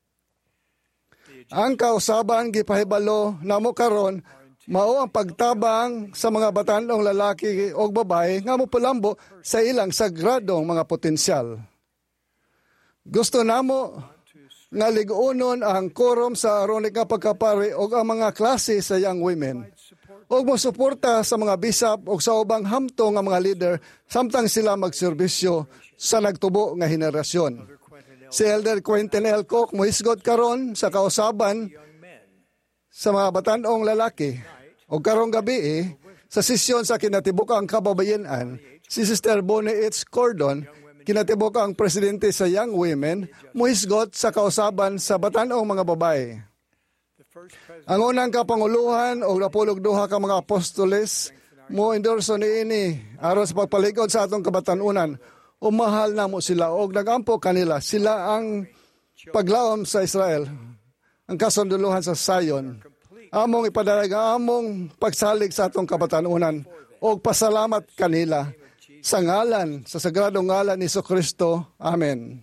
Ang kausaban gipahibalo namo karon mao ang pagtabang sa mga batanong lalaki o babae nga mopalambo sa ilang sagradong mga potensyal. Gusto namo nga lig-unon ang quorum sa aron ni pagkapari o ang mga klase sa young women. O mosuporta sa mga bisap o sa ubang hamto nga mga leader samtang sila magserbisyo sa nagtubo nga henerasyon. Si Elder Quentin L. Cook mohisgot karon sa kausaban sa mga batanong lalaki o karong gabi eh, sa sesyon sa kinatibukang kababayenan, si Sister Bonnie H. Cordon, kinatibukang presidente sa Young Women, mohisgot sa kausaban sa batanong mga babae. Ang unang kapanguluhan o napulog duha ka mga apostoles mo endorso ni ini aron sa pagpaligod sa atong kabatanunan. Umahal na mo sila o nagampo kanila. Sila ang paglaom sa Israel. Ang kasunduluhan sa Zion. Among ipadarag among pagsalig sa atong kabatanunan o pasalamat kanila sa ngalan, sa sagradong ngalan ni Hesukristo. Amen.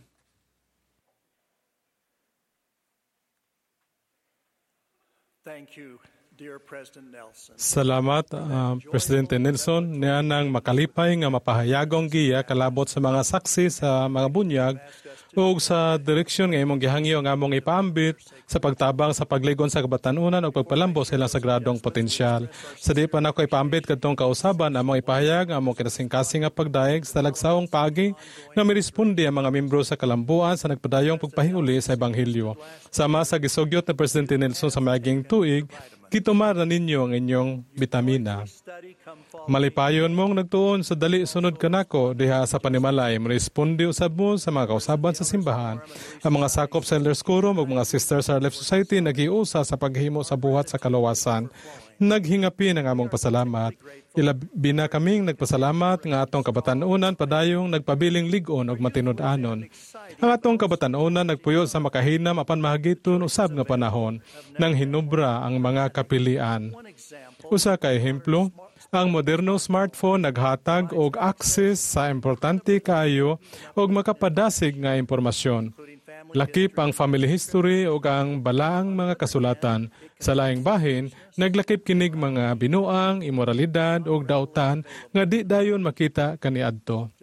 Thank you, dear President Nelson. Salamat, uh, Presidente Nelson, niya nang makalipay nga mapahayagong giya kalabot sa mga saksi sa mga bunyag ug sa direksyon nga imong gihangyo nga among ipaambit sa pagtabang sa pagligon sa kabatanunan ug pagpalambo sa ilang sagradong potensyal. Sa di pa nako ipaambit kadtong kausaban among ipahayag among kinasing-kasing nga pagdaig sa lagsaong paagi nga miresponde ang mga membro sa kalambuan sa nagpadayong pagpahiuli sa ebanghelyo. Sama sa gisugyot ni Presidente Nelson sa maaging tuig, Kitumar na ninyo ang inyong bitamina. Malipayon mong nagtuon sa dali sunod kanako diha sa panimalay, responde usab mo sa mga kausaban sa simbahan. Ang mga sakop sa Elders Quorum ug mga Sisters sa Life Society naghiusa sa paghimo sa buhat sa kalawasan. Naghingapi ng among pasalamat. Ilabi na kaming nagpasalamat nga atong kabatan-unan padayong nagpabiling lig-on ug matinud-anon. Ang atong kabatan-unan nagpuyo sa makahinam apan mahagiton usab nga panahon nang hinubra ang mga kapilian. Usa ka ehemplo, ang modernong smartphone naghatag og access sa importante kaayo og makapadasig nga impormasyon. Lakip ang family history o ang balaang mga kasulatan. Sa laing bahin, naglakip kinig mga binuang, imoralidad o dautan nga di dayon makita kaniadto.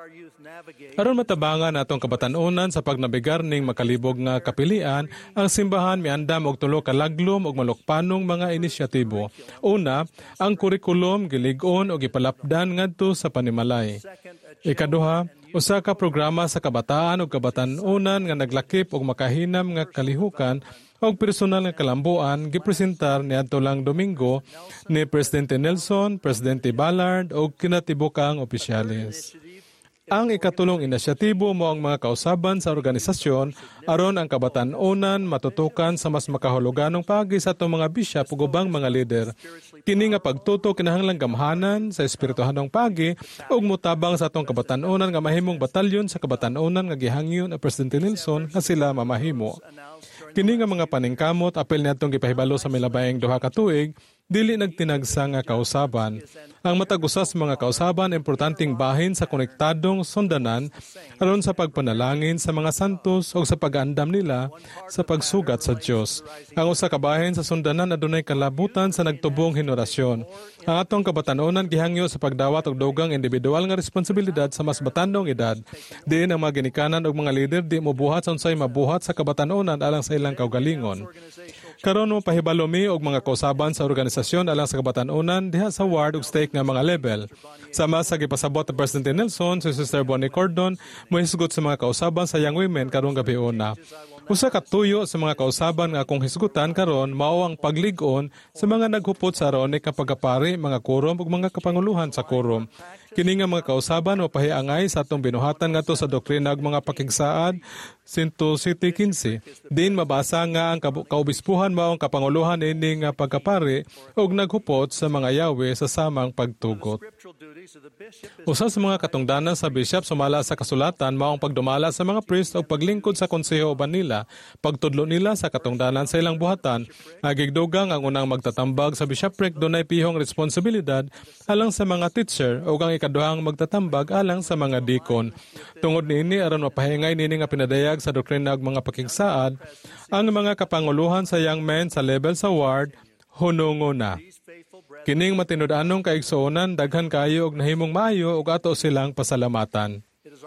Aron matabangan atong kabatan-unan sa pagnabigar ning makalibog nga kapilian, ang simbahan miandam og tulo ka laglom og malukpanong mga inisyatibo. Una, ang kurikulum gilig-on og ipalapdan ngadto sa panimalay. Ikaduha, usa ka programa sa kabataan ug kabatan-unan nga naglakip og makahinam nga kalihukan og personal nga kalambuan gipresentar niadto lang Domingo ni Presidente Nelson, Presidente Ballard ug kinatibukang opisyales. Ang ikatulong inisyatibo mo ang mga kausaban sa organisasyon aron ang kabatan-unan matutukan sa mas makahuluganong pagi sa atong mga bishop ug ubang mga leader. Kini nga pagtuto kinahanglang gamhanan sa espirituhanong pagi ug mutabang sa atong kabatan-unan nga mahimong batalyon sa kabatan-unan nga gihangyo ni Presidente Nelson nga sila mamahimo. Kini nga mga paningkamot apil niadtong gipahibalo sa milabayng duha ka tuig, dili nagtinagsa nga kausaban. Ang matag-usas mga kausaban importanteng bahin sa konektadong sundanan aron sa pagpanalangin sa mga santos o sa pag-aandam nila sa pagsugat sa Dios. Ang usa ka bahin sa sundanan adunay kalabutan sa nagtubong henerasyon. Ang atong kabatan-unan gihangyo sa pagdawat og dugang individual nga responsibilidad sa mas batanong edad. Diin ang mga ginikanan og mga leader di mobuhat sa unsay mabuhat sa kabatan-unan alang sa ilang kaugalingon. Karon mo pahibalomi og mga kausaban sa organisasyon alang sa kabatan-unan diha sa ward ug stake nga mga level. Sama sa gipasabot ni Presidente Nelson, si Sister Bonnie Cordon mohisgot sa mga kausaban sa Young Women karong gabi una. Usa ka tuyo sa mga kausaban nga akong hisgutan karon mao ang paglig-on sa mga naghupot sa aron nga pagapari, mga quorum ug mga kapanguluhan sa quorum. Kini nga mga kausaban o pahiangay sa atong binuhatan ngadto sa doktrina ug mga pakigsaad one fifteen. Din mabasa nga ang kaobispuhan mao ang kapanguluhan ini nga pagkapari ug naghupot sa mga yawe sa samang pagtugot. Usa sa mga katungdanan sa bishop sumala sa kasulatan mao ang pagdumala sa mga priest ug paglingkod sa konseho uban nila, pagtudlo nila sa katungdanan sa ilang buhatan. Nagigdugang ang unang magtatambag sa bishopric dunay pihong responsibilidad alang sa mga teacher ug ang ikaduhang magtatambag alang sa mga deacon. Tungod niini aron mapahingay nini nga pinadayag sa doktrina ug mga pakigsaad, ang mga kapanguluhan sa young men sa level sa ward hunungona. Kining matinud-anong kaigsuonan daghan kayo og nahimong maayo ug ato silang pasalamatan.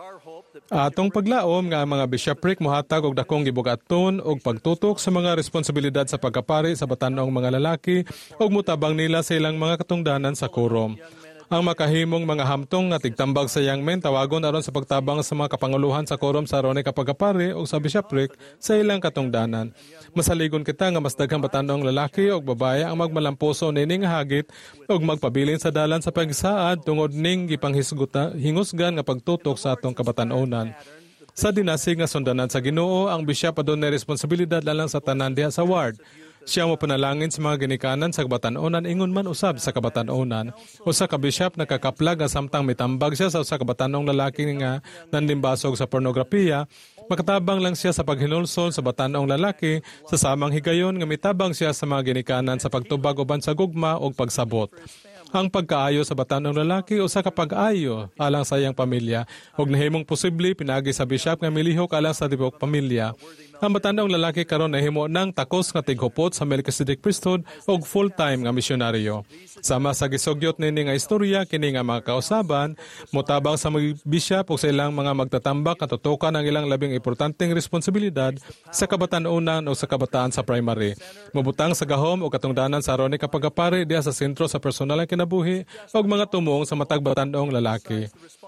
Atong paglaom nga ang mga bishopric mohatag og dakong gibugaton og pagtutok sa mga responsibilidad sa pagkapari sa batanong mga lalaki ug mutabang nila sa ilang mga katungdanan sa quorum. Ang makahimong mga hamtong nga tigtambag sa young men tawagon aron sa pagtabang sa mga kapanguluhan sa quorum sa aron kapagapari o sa bishopric sa ilang katungdanan. Masaligon kita nga mas daghang batanong lalaki o babae ang magmalampuso nining hagit o magpabilin sa dalan sa pagsaad tungod ning gipanghisgutan hingusgan nga pagtutok sa atong kabatan-onan. Sa dinasig nga sundanan sa Ginoo, ang bishop adunay responsibilidad alang sa tanan diha sa ward. Siya mo panalangin sa mga ginikanan sa kabatan-onan ingon man usab sa kabatan-onan. Usa ka bishop nakakaplag nga samtang mitambag siya sa usa ka batanong lalaki nga nanlimbasog sa pornografiya, makatabang lang siya sa paghinulsol sa batanong lalaki sa samang higayon nga mitabang siya sa mga ginikanan sa pagtubag uban sa gugma o pagsabot. Ang pagkaayo sa batanong lalaki usa ka pag-ayo alang sa iyang pamilya ug nahimong posible pinagi sa bishop nga milihok alang sa tibok pamilya. Ang batanong lalaki karon nahimo nang takos nga tighupot sa Melchizedek priesthood ug full-time nga misyonaryo. Sama sa gisugyot nini nga istorya kini nga mga kausaban motabang sa mga bishop ug sa ilang mga magtatambak katutukan ang ilang labing importanteng responsibilidad sa kabatan-unan o sa kabataan sa primary. Mobutang sa gahom o katungdanan sa aron kapagapari diha sa sentro sa personal nga kinabuhi ug mga tumong sa matag batanong lalaki.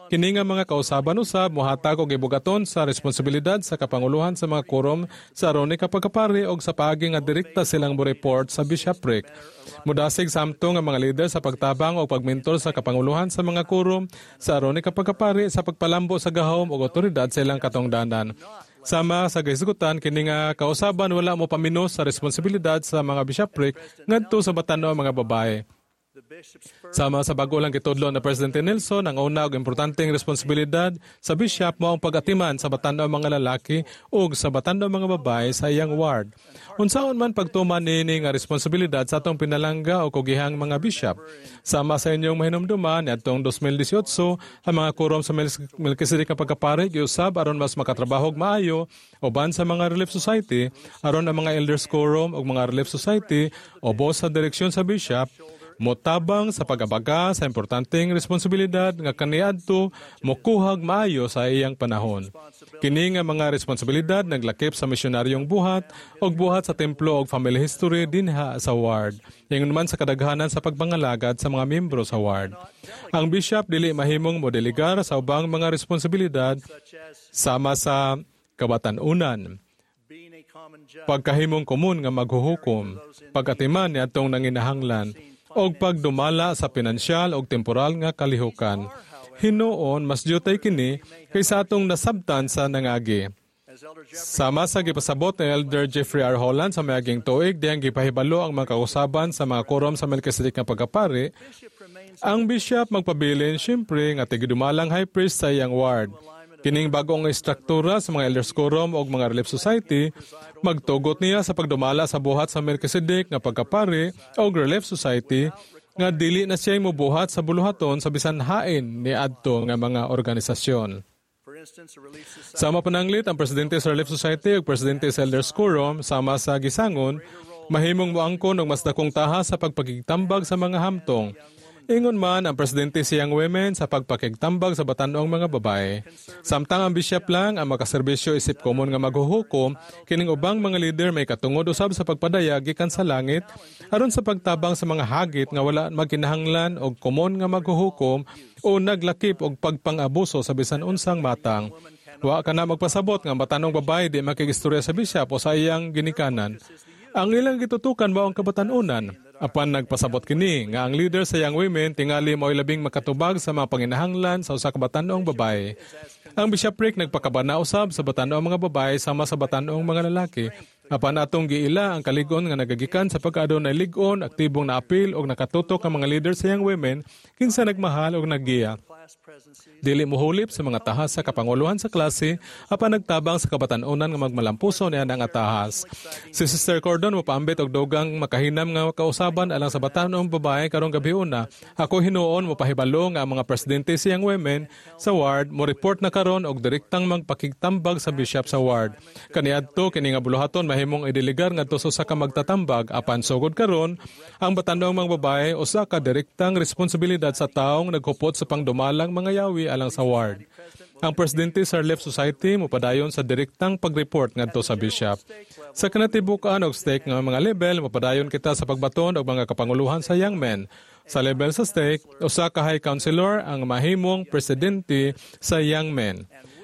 Kini nga mga kausaban usab mohatag og gibugaton sa responsibilidad sa kapanguluhan sa mga quorum sa aron ni kapagkapari og sa paagi nga direkta silang mo-report sa bishopric. Mudasig samtong nga mga leader sa pagtabang o pagmentor sa kapanguluhan sa mga quorum sa aron ni kapagkapari sa pagpalambo sa gahom og otoridad sa ilang katungdanan. Sama sa gahisgutan, kini nga kausaban wala mo paminos sa responsibilidad sa mga bishopric ngadto sa batan-o mga babae. Sama sa bago lang gitudlo na Presidente Nelson, ang una og importanteng responsibilidad sa bishop mao ang pag-atiman sa batan-o mga lalaki ug sa batan-o mga babae sa iyang ward. Unsaon man pagtuman nini nga responsibilidad sa atong pinalangga o kugihang mga bishop. Sama sa inyong mahinumduman niadtong twenty eighteen, ang mga quorum sa Melkisedek nga pagkapari giusab aron mas makatrabaho og maayo uban sa mga Relief Society aron ang mga elders quorum ug mga Relief Society ubos sa direksyon sa bishop motabang sa pag-abaga sa importanteng responsibilidad nga kaniadto mokuhag maayo sa iyang panahon. Kini nga mga responsibilidad naglakip sa misyonaryong buhat og buhat sa templo og family history dinha sa ward. Ingon man sa kadaghanan sa pagpangalagad sa mga miyembro sa ward. Ang bishop dili mahimong modeligar sa ubang mga responsibilidad sama sa kabatan-unan, pagkahimong komun nga maghuhukom, pag-atiman niadtong nanginahanglan, og pagdumala sa pinansyal og temporal nga kalihukan. Hinuon, mas diyotay kini kaysa atong nasabtan sa nangagi. Sama sa gipasabot ni Elder Jeffrey R. Holland sa mayaging tuig, diyang gipahibalo ang mga kausaban sa mga quorum sa Melkisedek nga pagkapari, ang bishop magpabilin siyempre nga tigidumalang high priest sa iyang ward. Kining bagong istruktura sa mga elders quorum o mga Relief Society, magtugot niya sa pagdumala sa buhat sa Melkisedek nga pagkapari o Relief Society nga dili na siya mubuhat sa buluhaton sa bisan hain ni adto nga mga organisasyon. Sama pananglit ang presidente sa Relief Society o presidente sa Elders Quorum sama sa gisangon, mahimong moangkon og mas dakong taha sa pagpakigtambag sa mga hamtong. Ingon man ang presidente sa Young Women sa pagpakigtambag sa batan-ong mga babae. Samtang ang bishop lang ang makaserbisyo isip komon nga maghuhukom, kining ubang mga leader may katungod usab sa pagpadayag gikan sa langit aron sa pagtabang sa mga hagit nga wala magkinahanglan og komon nga maghuhukom o naglakip og pagpang-abuso sa bisan unsang matang. Wa ka na magpasabot nga batan-ong babae di makigistorya sa bishop o sa iyang ginikanan. Ang ilang gitutukan mao ang kabatan-unan. Apan nagpasabot kini nga ang leader sa Young Women tingali mo'y labing makatubag sa mga panginahanglan sa usa ka batan-ong babae. Ang bishopric nagpakabana usab sa batan-ong mga babae sama sa batan-ong mga lalaki. Apan atong giila ang kaligon nga nagagikan sa pagkaadunay lig-on, aktibong naapil og nakatutok ang mga leader sa Young Women kinsa nagmahal og naggiya. Dili mohulip sa mga tahas sa kapanguluhan sa klase apan nagtabang sa kabatan-unan nga magmalampuso niya ang atahas. Si Sister Cordon mopaambit og dugang makahinam nga kausaban alang sa batan-ong babae karong gabi una. Ako hinuon mopahibalo nga ang mga presidente sa Young Women sa ward mo report na karon og direktang magpakigtambag sa bishop sa ward. Kaniadto kini nga buluhaton mahimong ideligar ngadto sa usa ka magtatambag apan sugod karon ang batan-ong mga babae usa ka direktang responsibilidad sa taong naghupot sa pangdumalang mga yawi alang sa ward. Ang presidente sa Relief Society mopadayon sa direktang pag-report ngadto sa bishop. Sa kanatibukan og stake nga mga level mopadayon kita sa pagbaton og mga kapanguluhan sa Young Men. Sa level sa stake, usa ka high counselor ang mahimong presidente sa Young Men.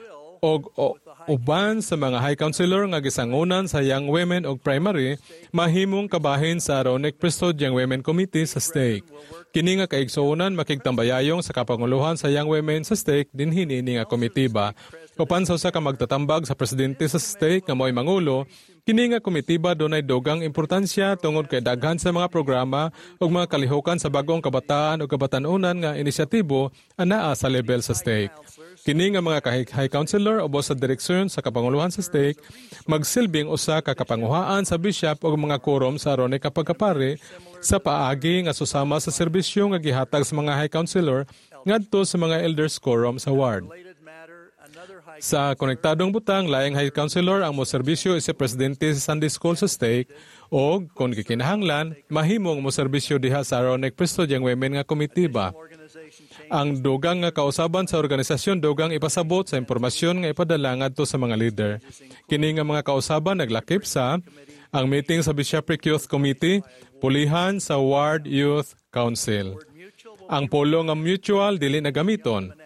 Og o, uban sa mga high counselor nga gisangunan sa Young Women og primary, mahimong kabahin sa Aaronic Priesthood Young Women Committee sa stake. Kini nga kaigsuonan makigtambayayong sa kapanguluhan sa Young Women sa stake dinhi niini nga komitiba. Upan sa usa ka magtatambag sa presidente sa stake nga mo'y mangulo, kini nga komitiba dunay dugang importansya tungod kay daghan sa mga programa ug mga kalihukan sa bagong kabataan o kabatan-unan nga inisyatibo anaa sa level sa stake. Kini nga mga high counselor o boss sa direksyon sa kapanguluhan sa stake magsilbing usa ka kapanguhaan sa bishop o mga quorum sa Aaronic nga pagkapari sa paagi nga susama sa serbisyo nga gihatag sa mga high counselor ngadto sa mga elders quorum sa ward. Sa konektadong butang, laing high counselor ang moserbisyo isip presidente sa Sunday School sa stake o kung gikinahanglan, mahimong moserbisyo diha sa Aaronic Priesthood Young Women nga komitiba. Ang dugang nga kausaban sa organisasyon dugang ipasabot sa impormasyon nga ipadala ngadto sa mga leader. Kini nga mga kausaban naglakip sa ang meeting sa Bishopric Youth Committee, pulihan sa Ward Youth Council. Ang polo nga mutual dili na gamiton.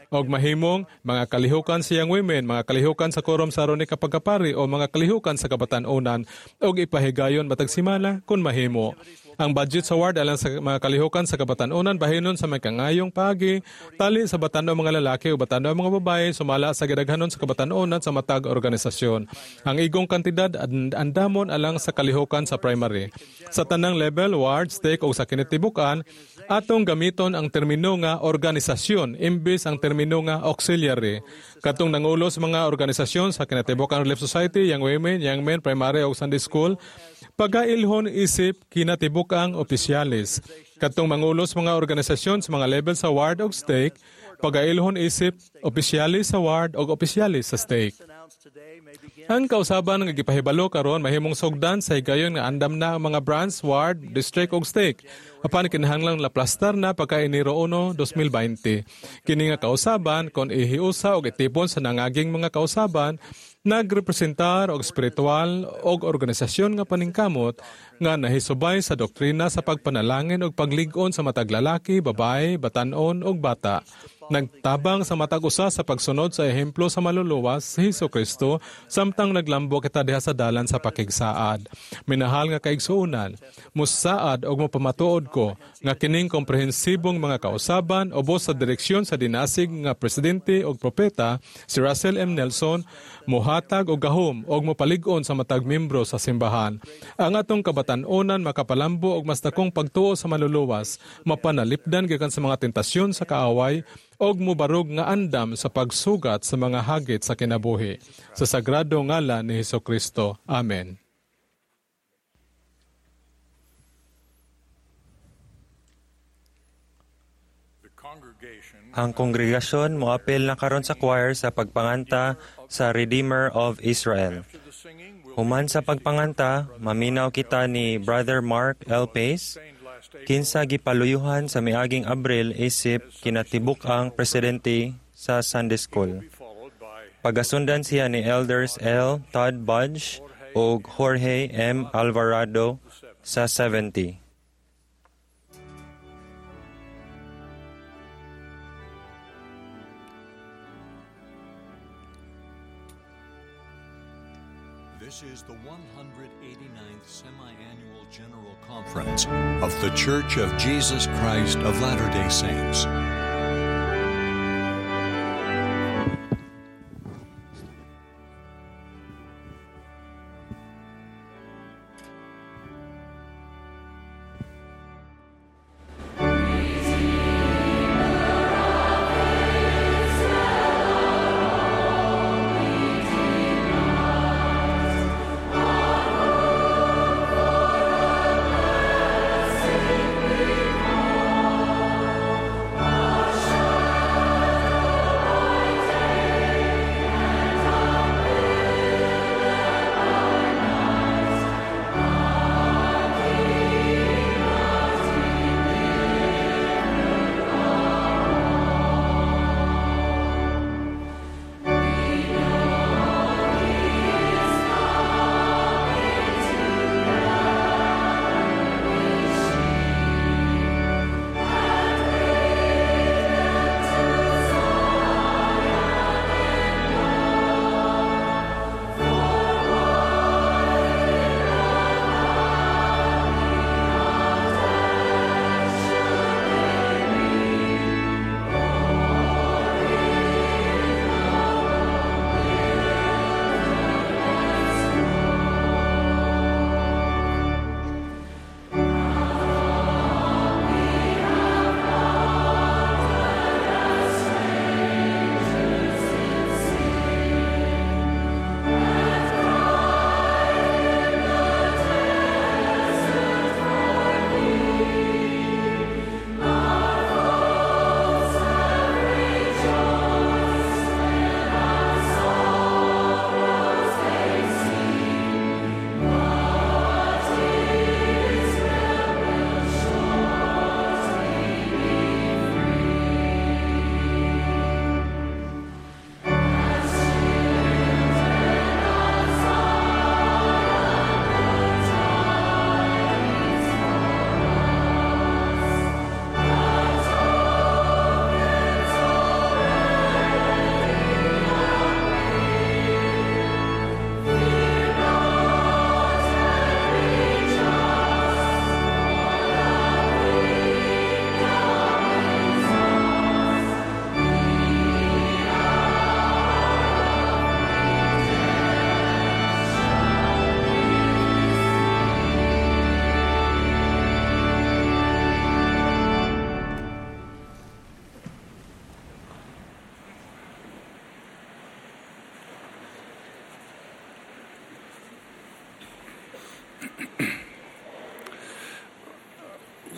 og mahimong mga kalihukan sa young women, mga kalihukan sa korom sa aron ni kapagkapari o mga kalihukan sa kabatan-onan og ipahigayon matag simana kun mahimo. Ang budget sa ward alang sa mga kalihukan sa kabatan-onan bahinon sa may kangayong pagi, tali sa batan-o mga lalaki o batan-o mga babae, sumala sa gidaghanon sa kabatan-onan sa matag organisasyon. Ang igong kantidad andamon alang sa kalihukan sa primary. Sa tanang level, ward, stake o sa kinitibukan, atong gamiton ang termino nga organisasyon imbis ang termino nga auxiliary. Katong nangulos mga organisasyon sa kinatibukan Relief Society, Young Women, Young Men, Primary o Sunday School, pagailhon isip kinatibukang opisyalis. Katong mangulos mga organisasyon sa mga level sa ward o stake, pagailhon isip opisyalis sa ward o opisyalis sa stake. Ang kausaban nga gipahibalo karon mahimong sugdan sa higayon nga andam na ang mga branch, ward, district ug stake. Apan kinahanglang laplastar na pagka Enero uno, dos mil veinte. Kini nga kausaban kon ihiusa og itipon sa nangaging mga kausaban nagrepresentar og spiritual og organisasyon nga paningkamot nga nahisubay sa doktrina sa pagpanalangin og paglig-on sa matag lalaki, babae, batan-on ug bata. Nagtabang sa matag usa sa pagsunod sa ehemplo sa maluluwas si Hesukristo samtang naglambo kita diha sa dalan sa pakigsaad. Minahal nga kaigsuonan, musaad og mapamatuod ko nga kining komprehensibong mga kausaban ubos sa direksyon sa dinasig nga presidente og propeta si Russell M. Nelson mohatag og gahom og mopalig-on sa matag membro sa simbahan. Ang atong kabatan-onan makapalambo og mas dakong pagtuo sa maluluwas, mapanalipdan gikan sa mga tentasyon sa kaaway og mubarog nga andam sa pagsugat sa mga hagit sa kinabuhi. Sa sagrado ngalan ni Hesukristo. Amen. Ang kongregasyon moapil na karon sa choir sa pagpanganta sa Redeemer of Israel. Human sa pagpanganta, maminaw kita ni Brother Mark L. Pace, kinsa gipaluyuhan sa miaging Abril isip kinatibuk ang presidente sa Sunday School. Pagasundan siya ni Elders L. Todd Budge o Jorge M. Alvarado sa seventy. This is the one hundred eighty-ninth Semi-Annual General Conference of The Church of Jesus Christ of Latter-day Saints. Oh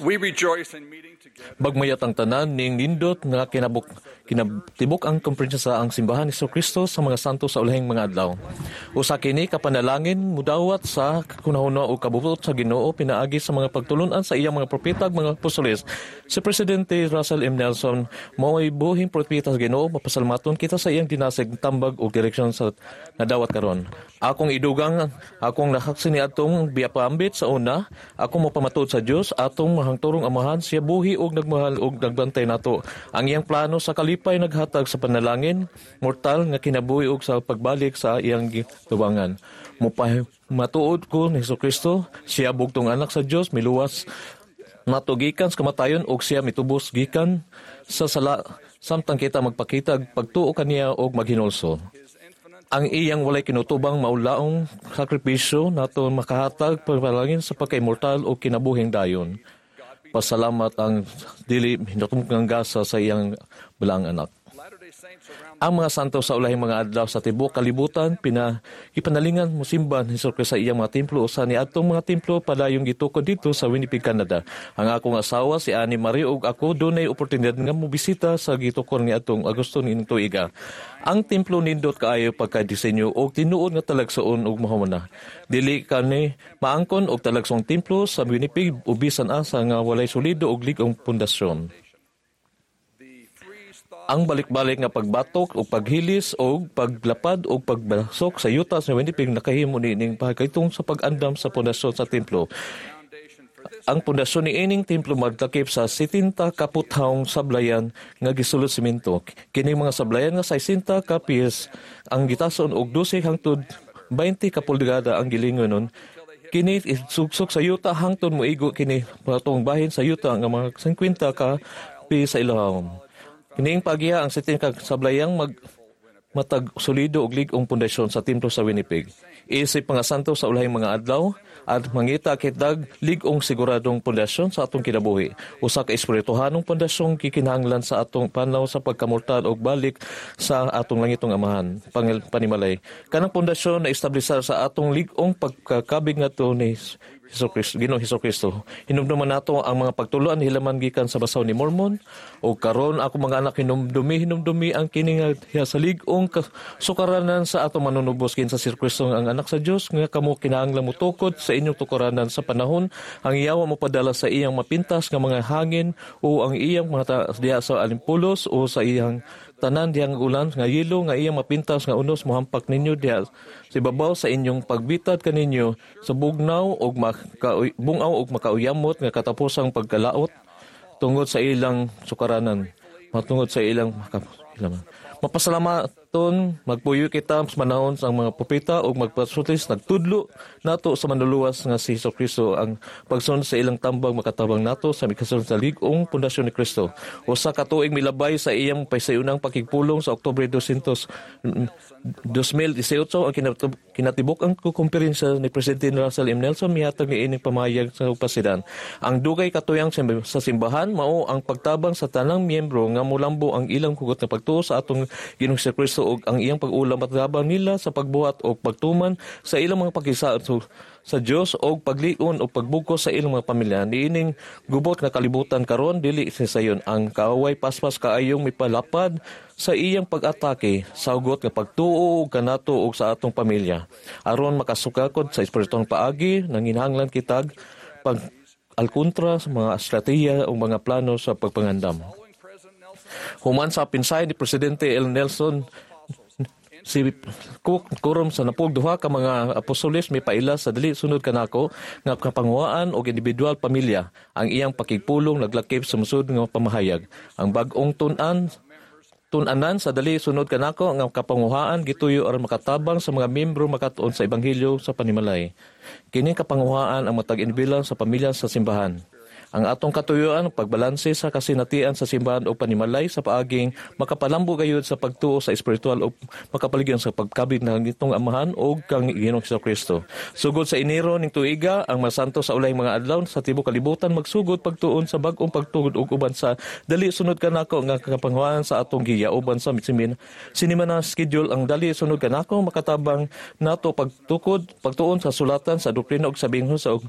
We rejoice in meeting together. Bagmayat ang tanan ning nindot nga kinabuk kinatibok ang komprensya sa ang simbahan ni Kristo sa mga santo sa ulahing mga adlaw. Usa kini kapanalangin mudawat sa kunahuna o kabubutot sa Ginoo pinaagi sa mga pagtulunan sa iyang mga propeta ug mga apostoles. Si Presidente Russell M. Nelson mao'y buhing propeta sa Ginoo, mapasalmaton kita sa iyang dinasig tambag o direksyon sa nadawat karon. Akong idugang akong nahaksin ni atong biyapaambit sa una, akong mapamatud sa Dios atong mahangturong amahan siya buhi og nagmahal og nagbantay nato. Ang iyang plano sa kalipay naghatag sa panalangin mortal nga kinabuhi og sa pagbalik sa iyang tubangan. Mupay matuod ko ni Jesucristo, siya bugtong anak sa Dios, miluwas nato gikan sa kamatayon og siya mitubos gikan sa sala samtang kita magpakita pagtuo kaniya og maghinulso. Ang iyang walay kinutubang maulaong sakripisyo nato makahatag pagpalangin sa pagkaimortal o kinabuhing dayon. Pasalamat ang dili hinatong gasa sa iyang belang anak. Ang mga santo sa ulahing mga adlaw sa tibok kalibutan pina ipanalingan musimban Hesus sa iyang mga templo usa ni adtong mga templo padayong gitukod dito sa Winnipeg, Canada. Ang akong asawa si Annie Marie ug ako dunay oportunidad nga mobisita sa gitukod ni adtong Agosto nining tuiga. Ang templo nindot kaayo pagka-disenyo og tinuod nga talagsoon ug mahumana. Dili kani maangkon og talagsong templo sa Winnipeg ubisan asa nga walay solido og lig-ong pundasyon. Ang balik-balik nga pagbatok o paghilis o paglapad o pagbasok sa yuta sa Winnipeg nakahimo ni ining pagkaitong sa pag-andam sa pundasyon sa templo. Ang pundasyon ni ining templo magtakip sa sitinta kaputhaong sablayan nga gisulod simento. Kining mga sablayan nga sesenta ka pies ang gitason og dose hangtod twenty ka pulgada ang gilingonon. Kini sugsok sa yuta hangtod moigo kini patong bahin sa yuta nga mga fifty ka pies sa ilahom. Kining pagiya ang sitin kag sablayang mag matag solido og lig-ong pundasyon sa templo sa Winnipeg. Isip mga santo sa ulahing mga adlaw at mangita kitag lig-ong siguradong pundasyon sa atong kinabuhi. Usa ka espirituhanong pundasyon kikinahanglan sa atong panaw sa pagkamortal og balik sa atong langitong amahan. Pangil panimalay. Kanang pundasyon na establisar sa atong lig-ong pagkakabig ngadto ni Jesucristo, Ginoong Jesucristo. Hinumduman nato ang mga pagtuluan hilaman gikan sa basaw ni Mormon o karon ako mga anak hinumdumi hinumdumi ang kini nga sa lig-ong sukaranan sa atong manunubos kinsa si Jesucristo ang anak sa Dios nga kamo kinahanglan motukod sa inyong tukaranan sa panahon ang iyawa mo padala sa iyang mapintas nga mga hangin o ang iyang mga diha sa alimpulos o sa iyang tanan diyang ulan nga yelo nga iyang mapintas nga unos mohampak ninyo diha sa ibabaw sa inyong pagbitad kaninyo sa bugnaw og bungaw og makauyamot nga katapusang pagkalaot tungod sa ilang sukaranan matungod sa ilang makapilaman. Mapasalamaton magpuyo kita sa manahon sa mga propeta ug magpasutis nagtudlo nato sa manluluwas nga si Jesucristo ang pagsunod sa ilang tambag makatabang nato sa mikasunod sa lig-ong pundasyon ni Kristo. Usa ka tuig milabay sa iyang paysayunang pakigpulong sa Oktubre twenty eighteen ang kinatibok ang konferensya ni Presidente Russell M. Nelson mihatag ni ining pamayag sa upasidan. Ang dugay katuyang sa simbahan mao ang pagtabang sa tanang miyembro nga molambo ang ilang hugot na pagtuo sa atong Ginoong Jesucristo ug ang iyang pag-ulam at tabang nila sa pagbuhat o pagtuman sa ilang mga pakisaad sa Dios o pagliun o pagbugos sa ilang mga pamilya. Niining gubot nga kalibutan karon dili sayon ang kaaway paspas kaayong mipalapad sa iyang pag-atake sa ugot nga pagtuo kanato og sa atong pamilya. Aron makasukakod sa espirituang paagi nanginahanglan kitag pag alkontra sa mga estratehiya o mga plano sa pagpangandam. Human sa pinsay ni Presidente L. Nelson si Cook kurom sa napog duha ka mga apostoles may paila sa dali sunod kanako nga kapanguhaan og individual pamilya ang iyang pakigpulong naglakip sa musud nga pamahayag. Ang bag-ong tun-an tun-anan sa dali sunod kanako nga kapanguhaan gituyo aron makatabang sa mga miyembro makatuon sa ebanghelyo sa panimalay. Kini kapanguhaan ang matag individual sa pamilya sa simbahan. Ang atong katuyuan, pagbalanse sa kasinatian sa simbahan o panimalay sa paaging makapalambo gayud sa pagtuo sa espiritual o makapaligyan sa pagkabig ng itong amahan o kang Ginoong Jesucristo. Sugod sa Enero ning tuiga, ang mga santo sa ulay mga adlaw sa tibok kalibutan magsugod pagtuon sa bag-ong pagtugod og uban sa dali sunod kanako nga kapanguhaan sa atong giya uban sa mitsimin. Sinima na schedule ang dali sunod kanako makatabang nato pagtukod pagtuon sa sulatan sa doktrina og sabing sa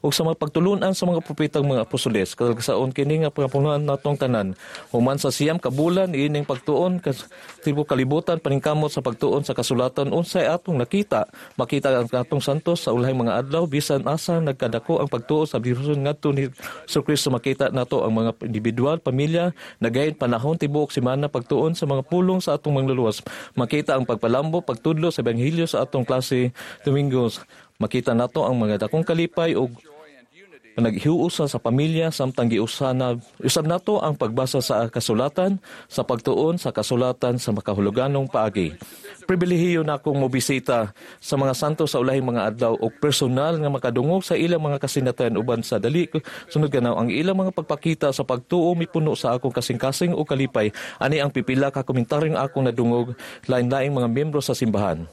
ug sa mga pagtulunan sa mga propetang mga apostoles kalagsaon kini nga pangapunuan natong tanan human sa siyam ka bulan ining pagtuon kas tibuok kalibutan paningkamot sa pagtuon sa kasulatan unsay atong nakita makita ang atong santos sa ulahing mga adlaw bisan asa nagkadako ang pagtuo sa birson ngadto ni Kristo makita nato ang mga individual pamilya nagayon panahon tibuok semana pagtuon sa mga pulong sa atong mangluluwas makita ang pagpalambo pagtudlo sa ebanghelyo sa atong klase Domingos makita nato ang mga dakong kalipay ug naghiusa sa pamilya samtang giusana usab nato ang pagbasa sa kasulatan sa pagtuon sa kasulatan sa makahuluganong paagi. Pribilehiyo na akong mobisita sa mga santo sa ulahing mga adlaw ug personal nga makadungog sa ilang mga kasinatan uban sa dali sunod ganaw ang ilang mga pagpakita sa pagtuo mipuno sa akong kasing-kasing o kalipay ani ang pipila ka komentaryong akong nadungog lain-laing mga miyembro sa simbahan.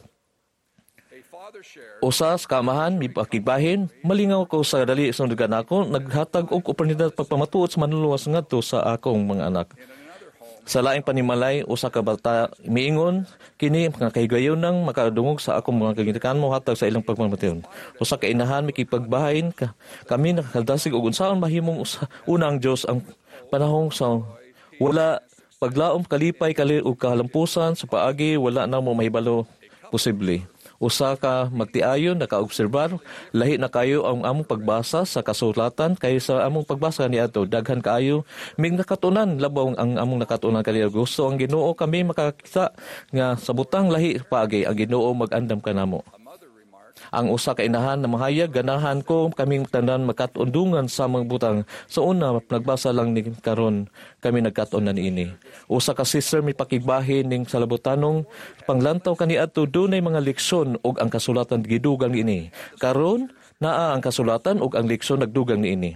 Usa sa kamahan, mipakibahin, malingaw ko sa dali sunod ako, naghatag og oportunidad pagpamatuod sa manluluwas ngadto sa akong mga anak. Sa laing panimalay, usa ka bata miingon, kini mga kahigayon nang makadungog sa akong mga kaginikanan mo hatag sa ilang pagmamatiyon. Usa ka inahan, mikipagbahin, ka, kami nakakaldasig og unsaon mahimong usa, unang Diyos ang panahong sa wala paglaom kalipay kali ug kahalampusan sa paagi, wala na mo mahibalo posible. Usa ka magtiayon, nakaobserbar, lahi na kayo ang among pagbasa sa kasulatan kay sa among pagbasa niadto daghan kaayo mig nakatunan labaw ang among nakatunan kaniya gusto ang Ginoo kami makakita nga sa butang lahi paagi ang Ginoo mag-andam kanamo. Ang usa ka inahan na mahayag ganahan ko kaming tanan makatundungan sa mga butang. Sa una nagbasa lang ni karon kami nagkatunan ini. Usa ka sister mi pakibahin ning salabutanong panglantaw kaniadto dunay mga leksyon ug ang kasulatan gidugang niini. Karon naa ang kasulatan ug ang leksyon nagdugang niini.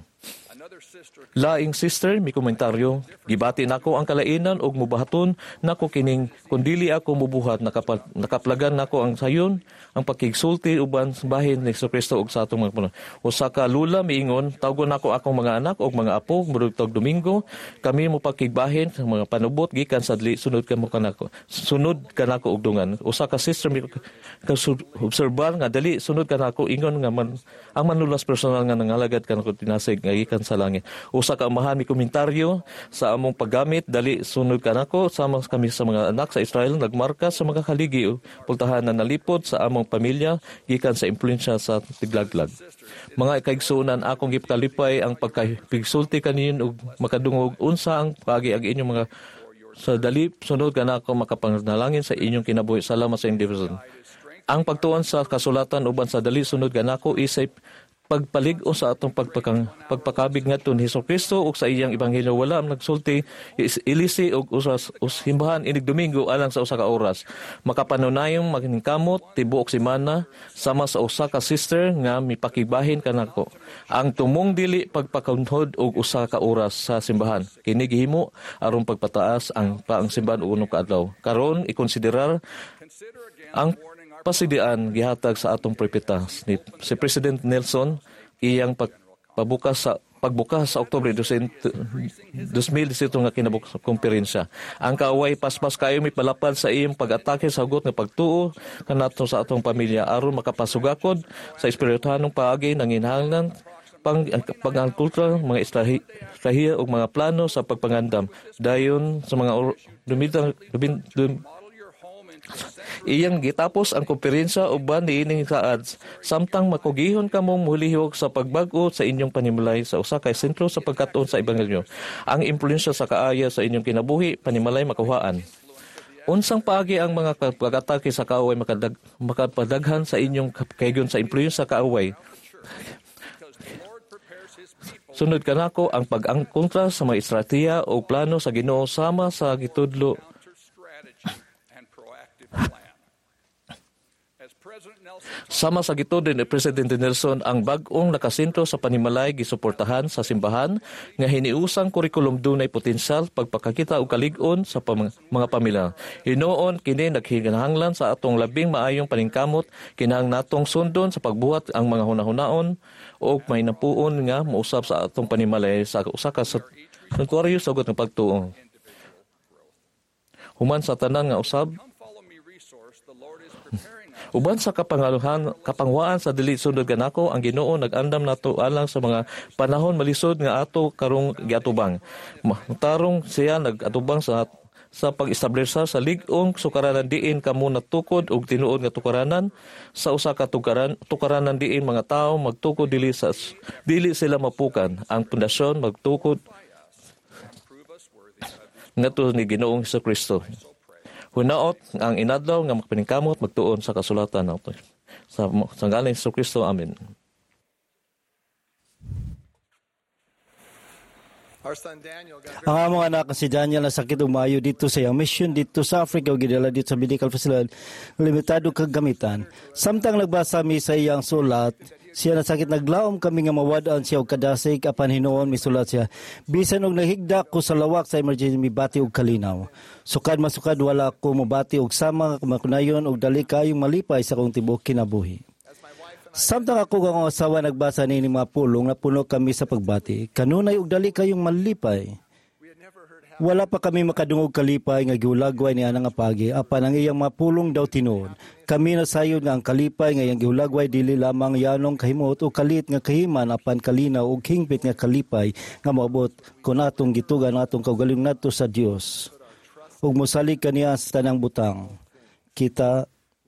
Laing sister, mi komentaryo, gibati nako ang kalainan ug mubahaton nako kining kundili ako mubuhat nakap- nakaplagan nako ang sayon ang pakigsulti uban sa bahin ni Kristo ug sa atong mga puno. Usa ka lula miingon, tawgon nako akong mga anak ug mga apo murugtog Domingo, kami mo pakigbahin sa mga panubot gikan sa dili sunod ka mo kanako. Sunod kanako og dungan. Usa ka sister mi obserbar nga dali sunod kanako ingon nga man, ang manulas personal nga nangalagad kanako tinasig nga gikan sa langit. Usa ka amahan mi komentaryo sa among paggamit dali sunod kanako sama kami sa mga anak sa Israel nagmarka sa mga haligi o pultahan na nalipod sa among pamilya gikan sa impluwensya sa tiglaglag. Mga kaigsunan akong gipakalipay ang pagkapigsulti kanin ug makadungog unsa ang paagi ang inyong mga sa dali sunod kanako makapanalangin sa inyong kinabuhi. Salamat sa individual. Ang pagtuon sa kasulatan uban sa dali sunod kanako isay pagpalig-o sa atong pagpakang pagpakabig ngadto ni Kristo ug sa iyang ebanghelyo wala ang nagsulti ilisi og usas us himbahan inig Domingo alang sa usa ka oras makapanunayong maginkamot tibuok semana sama sa usa ka sister nga mipakibahin kanako ang tumong dili pagpakunhod og usa ka oras sa simbahan kini gihimo aron pagpataas ang paang simbahan og uno ka adlaw karon ikonsiderar ang pasidian gihatag sa atong propeta ni si President Nelson iyang pagpabukas sa pagbukas sa Oktubre two thousand eighteen nga kinabukas konferensya. Ang kaaway paspas kayo may palapad sa iyang pag-atake sa hugot nga pagtuo kanato sa atong pamilya aron makapasugakod sa espirituhanong paagi nanginhanglan pang pag-angkultura, mga estrahiya o mga plano sa pagpangandam dayon sa mga dumitang dum, dum, iyang gitapos ang konferensya uban niining saad samtang makugihon kamong mulihok sa pagbag-o sa inyong panimulay sa usa ka sentro sa pagkatuon sa ebanghelyo. Ang impluwensya sa kaaya sa inyong kinabuhi panimalay makuhaan. Unsang paagi ang mga pag-atake sa kaaway makadag, makapadaghan sa inyong kaygon sa impluwensya sa kaaway. Sunod kanako ang pag-angkontra sa mga estratehiya o plano sa Ginoo sama sa gitudlo Sama sa gitudlo ni Presidente Nelson ang bag-ong nakasentro sa panimalay gisuportahan sa simbahan nga hiniusang kurikulum dunay potensyal pagpakakita og kalig-on sa pam- mga pamilya. Hinuon kini naghinahanglan sa atong labing maayong paningkamot kinahang natong sundon sa pagbuhat ang mga hunahunaon o may napuon nga mousab sa atong panimalay sa usa ka santuaryo sa ugot ng pagtuo. Human sa tanan nga usab Uban sa kapangaluhan, kapangwaan sa dili sundod kanako, ang Ginoo nag-andam nato alang sa mga panahon malisod nga ato karong giatubang. Matarong siya nag-atubang sa sa pag-establisa sa lig-ong sukaranan diin kamo natukod og tinuod nga tukaranan sa usa ka tukaran tukaranan diin mga tawo magtukod dili sa dili sila mapukan. Ang pundasyon magtukod ngadto ni Ginoong Hesukristo. Hunaot ang inadlaw nga magpaningkamot magtuon sa kasulatan nato. Sa sa ngalan ni Hesukristo. Amen. Ang among anak si Daniel na sakit umayo dito sa iyang mission dito sa Africa o gidala dito sa medical facility, limitado kag gamitan. Samtang nagbasa mi sa iyang sulat, siya na sakit naglaom kami nga mawadaan siya og kadasig apan hinuon misulat siya. Bisan og nahigda ko sa lawak sa emergency mibati og kalinaw. Sukad masukad wala ko mobati og sama makunayon og dali kayong malipay sa kong tibuok kinabuhi. Samtang ako ang asawa nagbasa ni mga pulong na puno kami sa pagbati, kanunay og dali kayong malipay. Wala pa kami makadungog kalipay nga giulagway ni anang apagi, apan ang iyang mapulong daw tinuod. Kami nasayod nga ang kalipay nga iyang giulagway dili lamang yanong kahimot o kalit nga kahiman apan kalinaw o hingpit nga kalipay nga moabot kun atong gitugan atong kaugaling nato sa Dios. Ug mosalig kaniya sa tanang butang. Kita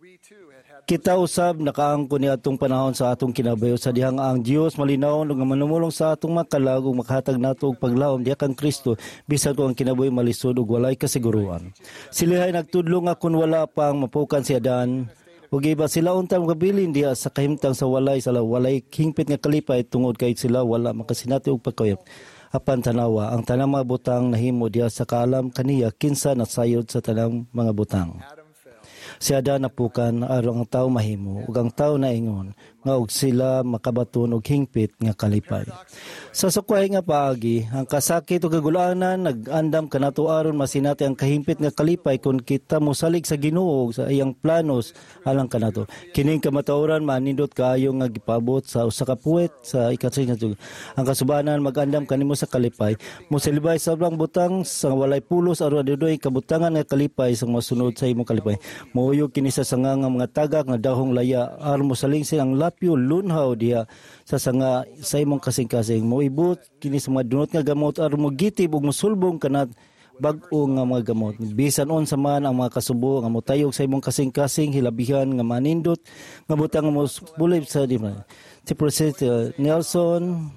Kita usab nakaangko ni atong panahon sa atong kinabayo sa dihang ang Dios malinaw ug manumulong sa atong makalag ug makahatag nato og paglaom diha kang Kristo bisan ko ang kinabuhi malisod ug walay kasiguruan. Sila ay nagtudlo nga kun wala pang mapukan si Adan ug iba sila untang kabilin diha sa kahimtang sa walay sa walay hingpit nga kalipay tungod kay sila wala makasinati og pagkuyop. Apan tanawa ang tanang mga butang nahimo diha sa kaalam kaniya kinsa nasayod sa tanang mga butang. Si Adan napukan aron ang tao mahimo ug ang tao naingon nga og sila makabaton og hingpit nga kalipay. Sa sukway nga paagi, ang kasakit ug kagulaanan nag-andam kanato aron masinati ang kahingpit nga kalipay kun kita mosalig sa Ginoo sa iyang planos alang kanato. Kining kamatauran manindot kaayo nga gipabot sa usa ka puwet sa ikatsing nga tuig. Ang kasubanan mag-andam kanimo sa kalipay, mosilbay sa ubang butang sa walay pulos aron adoy kabutangan nga kalipay sa masunod sa imong kalipay. Mouyog kini sa sanga nga mga tagak nga dahong laya aron mosaling silang lapyo lunhaw diha sa sanga sa imong kasing-kasing. Moibot kini sa mga dunot nga gamot aron mogitib ug mosulbong kanat bag-o nga mga gamot. Bisan unsa man ang mga kasubo nga motayog sa imong kasing-kasing hilabihan nga manindot nga butang mo bulib sa di man. Si President Nelson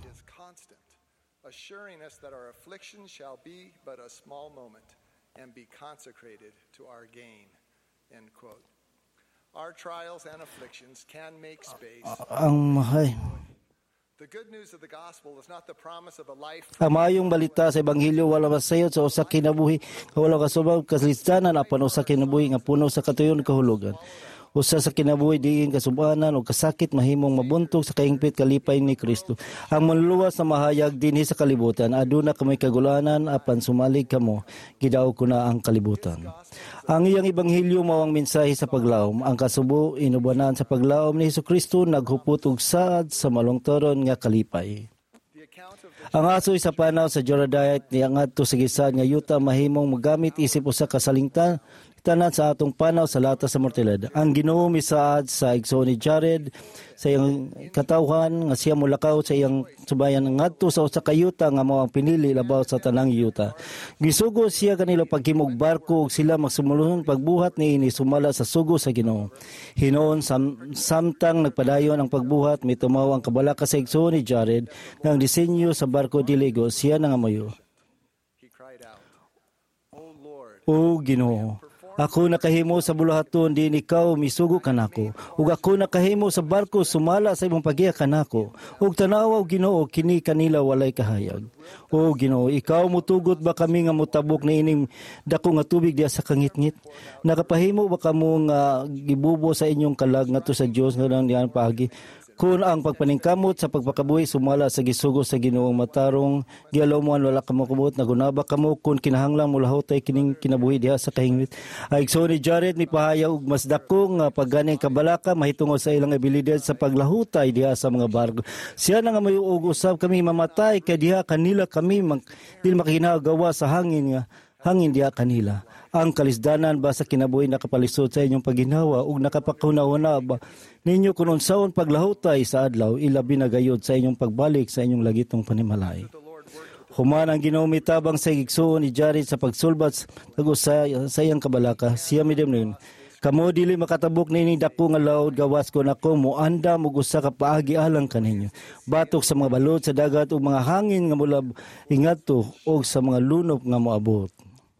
assuring us that our affliction shall be but a small moment and be consecrated to our gain. End quote. Our trials and afflictions can make space. Ang mahay. The good news of the gospel is not the promise of a life. Ang maayong balita sa ebanghelyo wala masayod sa usa kinabuhi, wala kasubag kaslistanan apan usa kinabuhi nga puno sa katuyon kahulugan. Usa sa kinabuhi diin kasubanan o kasakit mahimong mabuntog sa kahingpit kalipay ni Kristo. Ang manluluwas na mahayag dinhi sa kalibutan aduna kamay kagulanan apan sumalig kamo gidaw ko na ang kalibutan. Ang iyang ebanghelyo mao ang mensahe sa paglaom. Ang kasubo inubanan sa paglaom ni Hesukristo naghupot og saad sa malungtoron nga kalipay. Ang asoy sa panaw sa Joradite ni angadto sa gisad nga yuta mahimong magamit isip usa ka salingtan tanan sa atong panaw sa lata sa mortalidad. Ang Ginoo misaad sa igsoon ni Jared sa iyang katawhan nga siya mulakaw sa iyang subayan ngadto sa usa ka yuta nga mao ang pinili labaw sa tanang yuta. Gisugo siya kanila paghimog barko ug sila magsumulon pagbuhat niini sumala sa sugo sa Ginoo. Hinoon sam, samtang nagpadayon ang pagbuhat mitumaw ang kabalaka sa igsoon ni Jared nga ang disenyo sa barko diligo siya nangamuyo. O Ginoo, ako nakahimo sa buluhaton din ikaw misugo kanako. Ug ako nakahimo sa barko sumala sa imong paggiya kanako. Ug tanawa Ginoo kini kanila walay kahayag. O Ginoo, ikaw mutugot ba kami nga mutabok ni ining dako nga tubig diha sa kangitngit? Nakapahimo ba kamo nga gibubo sa inyong kalag ngadto sa Dios nga nang diyan paagi? Kung ang pagpaningkamot sa pagpakabuhi sumala sa gisugo sa Ginoong matarong gialomuan wala kamo kubot nagunaba kamo kun kinahanglan mulahotay kining kinabuhi diha sa kahingwit. Ay igsoon ni Jared ni pahayaw ug mas dako nga pagganing kabalaka mahitungod sa ilang abilidad sa paglahutay diha sa mga barko. Siya na nga mayuog usab kami mamatay kay diha kanila kami mag, dili makinagawa sa hangin nga hangin diha kanila. Ang kalisdanan ba sa kinabuhi nakapalisod sa inyong pagginawa ug nakapakauna-una ba ninyo kung unsaon paglahutay sa adlaw ilabi na gayud sa inyong pagbalik sa inyong lagitong panimalay. Human ang Ginoo mitabang sa igsuon ni Jared sa pagsulbat tag-usay sa iyang kabalaka. Siya midemnon, kamo dili makatabok nini dako nga laod gawas ko nako moandam og usa ka paagi alang kaninyo. Batok sa mga balod sa dagat ug mga hangin nga mula ingadto og sa mga lunop nga moabot.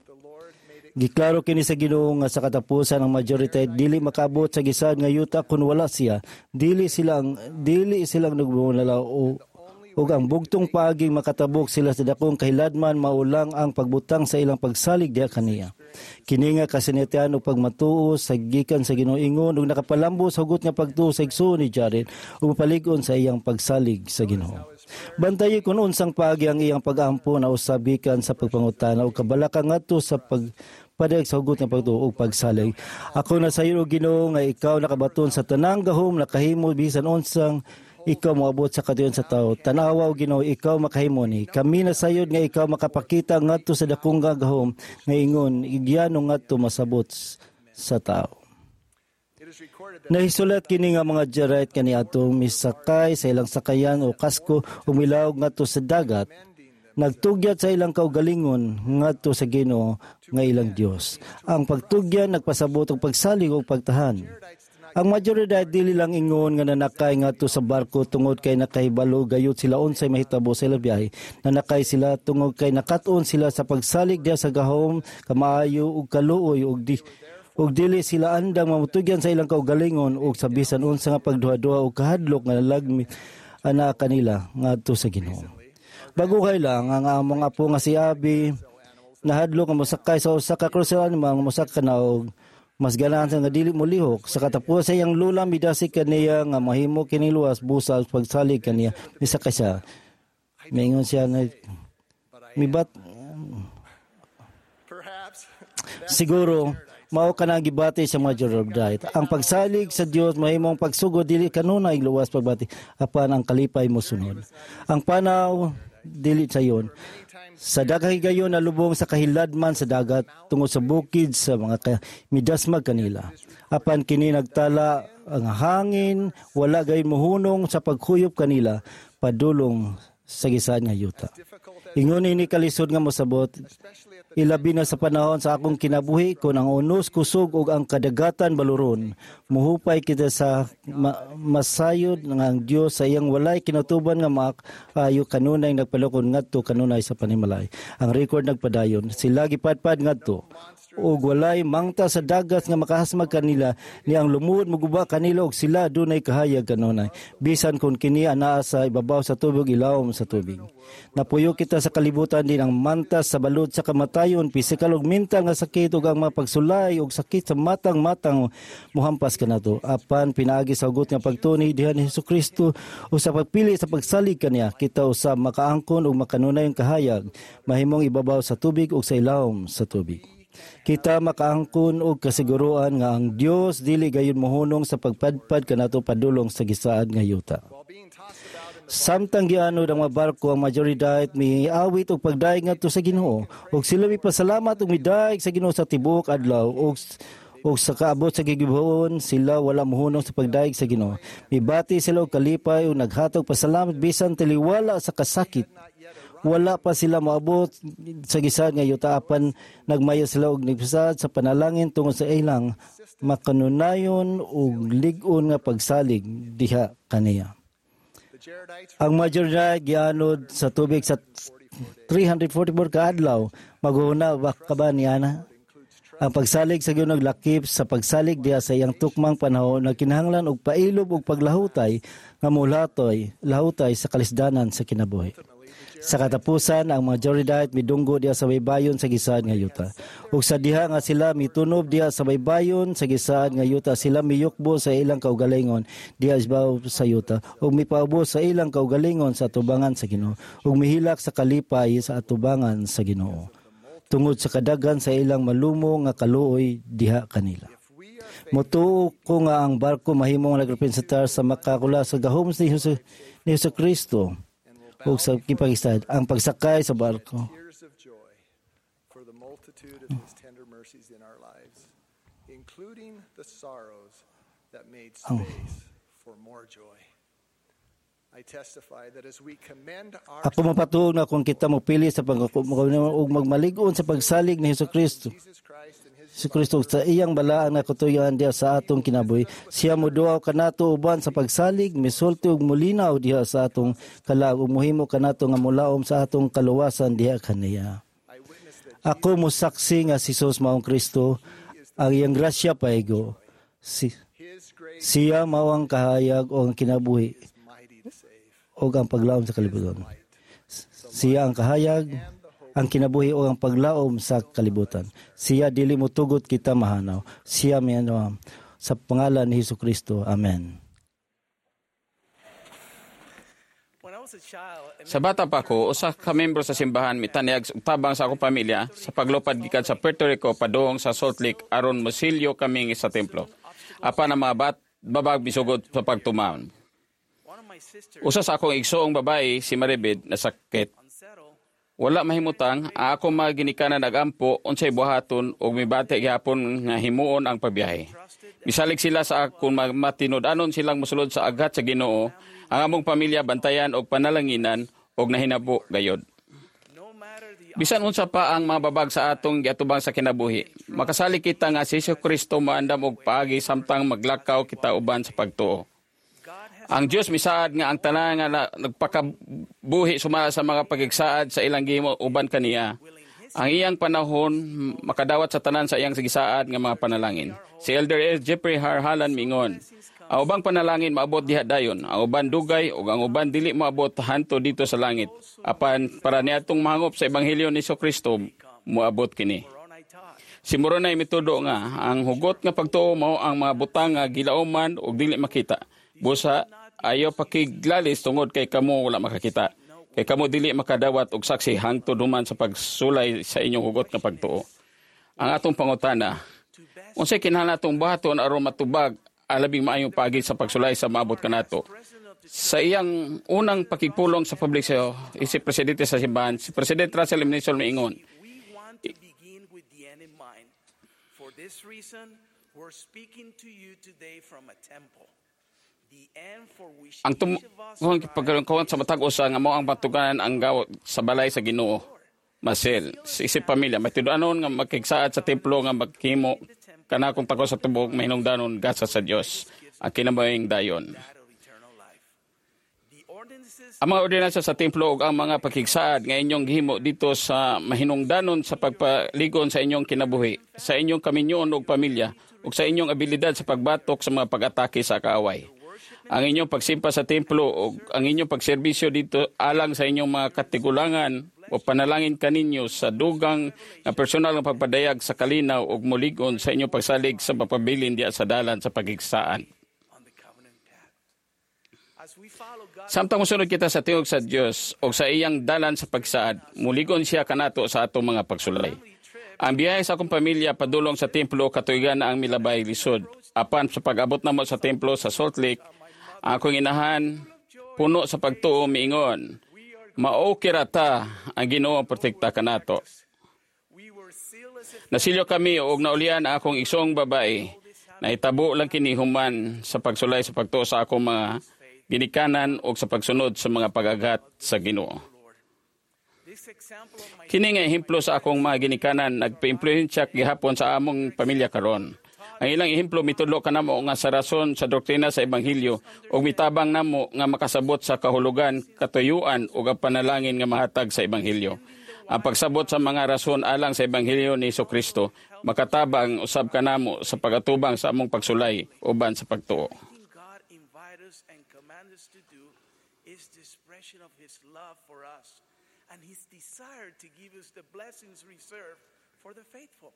Giklaro kini sa Ginoo nga sa katapusan ang majority dili makaabot sa gisad nga yuta kun wala siya. Dili silang dili silang nagbumulala o ug ang bugtong paaging makatabok sila sa dakong kahiladman maulang ang pagbutang sa ilang pagsalig diha kaniya. Kini nga kasinatian og pagmatuo sa gikan sa Ginoo ingon ug nakapalambo sa hugot nga pagtuo sa igsoon ni Jared ug mapalig-on sa iyang pagsalig sa Ginoo. Bantayi kun unsang paagi ang iyang pag-ampo na usabikan sa pagpangutana ug kabalaka ngadto sa pag padayag sa hugot nga pagtuo ug pagsalig. Ako na sa iyo Ginoo nga ikaw nakabaton sa tanang gahom nakahimo bisan unsang ikaw moabot sa katuyon sa tao. Tanawa o Ginoo, ikaw makahimo ni. Kami na sayod nga ikaw makapakita ngadto sa dakong gagahom nga ingon igyano ngadto masabot sa tao. Nahisulat kini nga mga Jared kaniadto misakay sa ilang sakayan o kasko umilaw ngadto sa dagat. Nagtugyat sa ilang kaugalingon ngadto sa Ginoo nga ilang Dios. Ang pagtugyan nagpasabot og pagsalig ug pagtahan. Ang mayoridad dili lang ingon nga nanakay ngadto sa barko tungod kay nakahibalo gayud sila unsay mahitabo sa ilang biyahe. Nanakay sila tungod kay nakat-on sila sa pagsalig diha sa gahom, kamaayo ug kaluoy ug di ug dili sila andang mamutugyan sa ilang kaugalingon ug sa bisan unsa nga pagduha-duha ug kahadlok nga nalagmi ana kanila ngadto sa Ginoo. Baguhay lang ang among apo nga si Abi nahadlok nga mosakay sa usa ka cruise animal mosaka na og mas ganahan nga dili mo lihok sa katapos sa iyang lula midasik kaniya nga mahimo kini luwas busa pagsalig kaniya misakay siya. Mingon siya na mibat siguro mao ka nang gibati sa mga Jorobdite. Ang pagsalig sa Dios mahimong pagsugod dili kanunay luwas pagbati apan ang kalipay mo sunod. Ang panaw dili sayon sa daghay gayon na lubong sa kahiladman sa dagat tungod sa bukid sa mga midasmag kanila. Apan kini nagtala ang hangin, wala gayon mohunong sa paghuyop kanila padulong sa gisad nga yuta. Ingon ini kalisod nga mosabot ilabi na sa panahon sa akong kinabuhi kon ang unos kusog ug ang kadagatan baluron muhupay kita sa ma- masayod nga ang Dios sa iyang walay kinatuban nga maayo kanunay nagpalukon ngadto kanunay sa panimalay. Ang record nagpadayon sila gipadpad ngadto ug walay mangta sa dagat nga makahasmag kanila niyang lumuod muguba kanila og sila dunay kahayag kanunay bisan kun kini anaa sa ibabaw sa tubig ilawom sa tubig. Napuyo kita sa kalibutan din ang mantas sa balod sa kamatayon pisikal ug mental nga sakit ug ang mga pagsulay ug sakit sa matang-matang muhampas kanato apan pinaagi sa hugot nga pagtuni diha ni Hesukristo o sa pagpili sa pagsalig kaniya kita usab makaangkon ug makanunay ang kahayag mahimong ibabaw sa tubig ug sa ilawom sa tubig. Kita makaangkon og kasiguruan nga ang Dios dili gayon mohunong sa pagpadpad kanato padulong sa gisaad nga yuta. Samtang gianod ang mga barko ang majoridad miawit og pagdaig ngadto sa Ginoo ug sila mipasalamat ug midaig sa Ginoo sa tibuok adlaw ug ug sa kaabot sa gigibuon sila wala mohunong sa pagdaig sa Ginoo. Mibati sila og kalipay ug naghatag pasalamat bisan taliwala sa kasakit. Wala pa sila maabot sa gisad nga yuta apan nagmayo sila og nagpasad sa panalangin tungod sa ilang makanunayon ug lig-on nga pagsalig diha kaniya. Ang majoridad gianod sa tubig sa three hundred forty-four ka adlaw maghuna ba ka ba niana? Ang pagsalig sa Ginoo naglakip sa pagsalig diha sa iyang tukmang panahon na kinahanglan og pailob og paglahutay nga mulatoy lahutay sa kalisdanan sa kinabuhi. Sa katapusan, ang mga Joridite midunggo diha sa baybayon sa gisaad nga yuta. Ug sa diha nga sila mitunob diha sa baybayon sa gisaad nga yuta, sila miyukbo sa ilang kaugalingon diha isbaw sa yuta. Ug mipaubos sa ilang kaugalingon sa atubangan sa Ginoo. Ug mihilak sa kalipay sa atubangan sa Ginoo. Tungod sa kadagan sa ilang malumo nga kaluoy diha kanila. Motuo ko nga ang barko mahimong nagrepresentar sa makakula sa gahom ni Hesus ni Hesukristo. O sa kipagistad, ang pagsakay sa barko multitude of His tender mercies in our lives, including the sorrows that made space for more joy. I testify that as we commend our Ako mapatuog na kung kita mo pili sa pagkakop ug magmaligon sa pagsalig ni Hesukristo. Hesukristo sa iyang balaang na katuyoan diha sa atong kinabuhi. Siya moduaw kanato uban sa pagsalig, misulti ug mulinaw diha sa atong kalag ug mohimo kanato nga mulaom sa atong kaluwasan diha kaniya. Ako mosaksi nga si Jesus maong Kristo, ang iyang grasya paigo. Si, siya mao ang kahayag o ang kinabuhi o ang paglaom sa kalibutan. Siya ang kahayag, ang kinabuhi o ang paglaom sa kalibutan. Siya dili mo tugot kita mahanaw. Siya miano sa pangalan ni Hesukristo. Amen. Sa bata pa ko, usa ka membro sa simbahan mitanyag tabang sa akong pamilya sa paglupad gikan sa Puerto Rico padung sa Salt Lake aron mosilyo kami sa templo. Apan ang mga bat, babag bisugod sa pagtumaon. Usa sa akong igsoong babae, si Maribed, na sakit. Wala mahimutang, ako maginikanan nagampo unsay buhaton ug mibati gihapon nga himuon ang pagbiyahe. Misalig sila sa akong matinud-anon silang mosulod sa aghat sa Ginoo, ang among pamilya bantayan og panalanginan og nahinabo gayod. Bisan unsa pa ang mga babag sa atong giatubang sa kinabuhi, makasali kita nga si Jesucristo maandam og paagi samtang maglakaw kita uban sa pagtuo. Ang Dios misaad nga ang tanan nga nagpakabuhi sumala sa mga pagigsaad sa ilang gihimo uban kaniya. Ang iyang panahon makadawat sa tanan sa iyang gisaad nga mga panalangin. Si Elder Jeffrey Harhalan mingon, ang ubang panalangin maabot diha dayon, ang uban dugay ug ang uban dili maabot hanto dito sa langit. Apan para niadtong mahangop sa ebanghelyo ni Jesucristo moabot kini. Si Moronay mitudo nga ang hugot nga pagtuo mao ang mga butang nga gilauman ug dili makita. Busa ayaw pakiglalis tungod kay kamo wala makakita. Kay kamo dili makadawat og saksi hangtod human sa pagsulay sa inyong hugot nga pagtuo. Ang atong pangutana, unsay kinahanglan atong buhaton aron matubag alabing maayong paagi sa pagsulay sa maabot kanato. Sa iyang unang pakigpulong sa publiko, si Presidente sa simbahan, si President Russell M. Nelson miingon, for this reason, we're speaking to you today from a temple. Ang tumuhang pagkakaroon sa matag-o sa nga mo ang patuganan ang gaw sa balay sa Ginoo. Masel, sa isip pamilya, may tinuanon nga magkigsaad sa templo nga magkimo kana kung tako sa tubog mahinungdanon gasa sa Dios ang kinabuhing dayon. Ang mga ordinansa sa templo ug ang mga pakigsaad nga inyong gihimo dito sa mahinungdanon sa pagpaligon sa inyong kinabuhi, sa inyong kaminyoon ug pamilya ug sa inyong abilidad sa pagbatok sa mga pag-atake sa kaaway. Ang inyong pagsimpa sa templo o ang inyong pagserbisyo dito alang sa inyong mga katigulangan o panalangin kaninyo sa dugang na personal ng pagpadayag sa kalinaw o muligon sa inyong pagsalig sa mapabilin diya sa dalan sa pagigsaan. Samtang musunod kita sa tiog sa Dios o sa iyang dalan sa pagsaad, muligon siya kanato sa atong mga pagsulay. Ang biyahe sa akong pamilya padulong sa templo katuigan na ang milabay lisod. Apan sa pag-abot namo sa templo sa Salt Lake, akong inahan, puno sa pagtuo, miingon, maokira ta ang Ginoo protekta kanato. Nasilyo kami og naulian akong isong babae na itabo lang kini human sa pagsulay sa pagtuo sa akong mga ginikanan o sa pagsunod sa mga pagagat sa Ginoo. Kini nga ehemplo sa akong mga ginikanan nagpa-impluwensya gihapon sa among pamilya karon. Ang ilang ehemplo mitudlo kanamo nga sa rason sa doktrina sa ebanghelyo ug mitabang namo nga makasabot sa kahulugan, katuyuan ug ang panalangin nga mahatag sa ebanghelyo. Ang pagsabot sa mga rason alang sa ebanghelyo ni Jesucristo makatabang usab kanamo sa pagatubang sa among pagsulay uban sa pagtuo. God invite us and command us to do is the expression of His love for us and His desire to give us the blessings reserved for the faithful.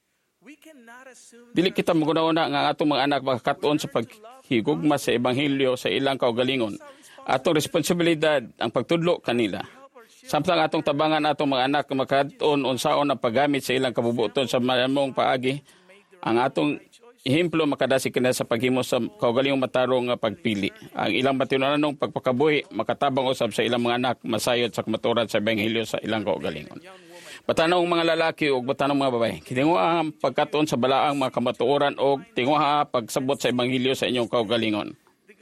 Dili kita maguna-una nga atong mga anak makakatuon sa paghigugma sa ebanghelyo sa ilang kaugalingon. Atong responsibilidad ang pagtudlo kanila. Samtang atong tabangan atong mga anak makatuon unsaon ang paggamit sa ilang kabubuton sa mayamong paagi, ang atong ehemplo makadasi kina sa paghimo sa kaugalingong matarong nga pagpili. Ang ilang matinunanong pagpakabuhi makatabang usab sa ilang mga anak masayod sa kamaturan sa ebanghelyo sa ilang kaugalingon. Batanong mga lalaki o batanong mga babae, tinguha ang pagkatuon sa balaang mga kamatuoran o tinguha pagsabot sa Ebanghelyo sa inyong kaugalingon.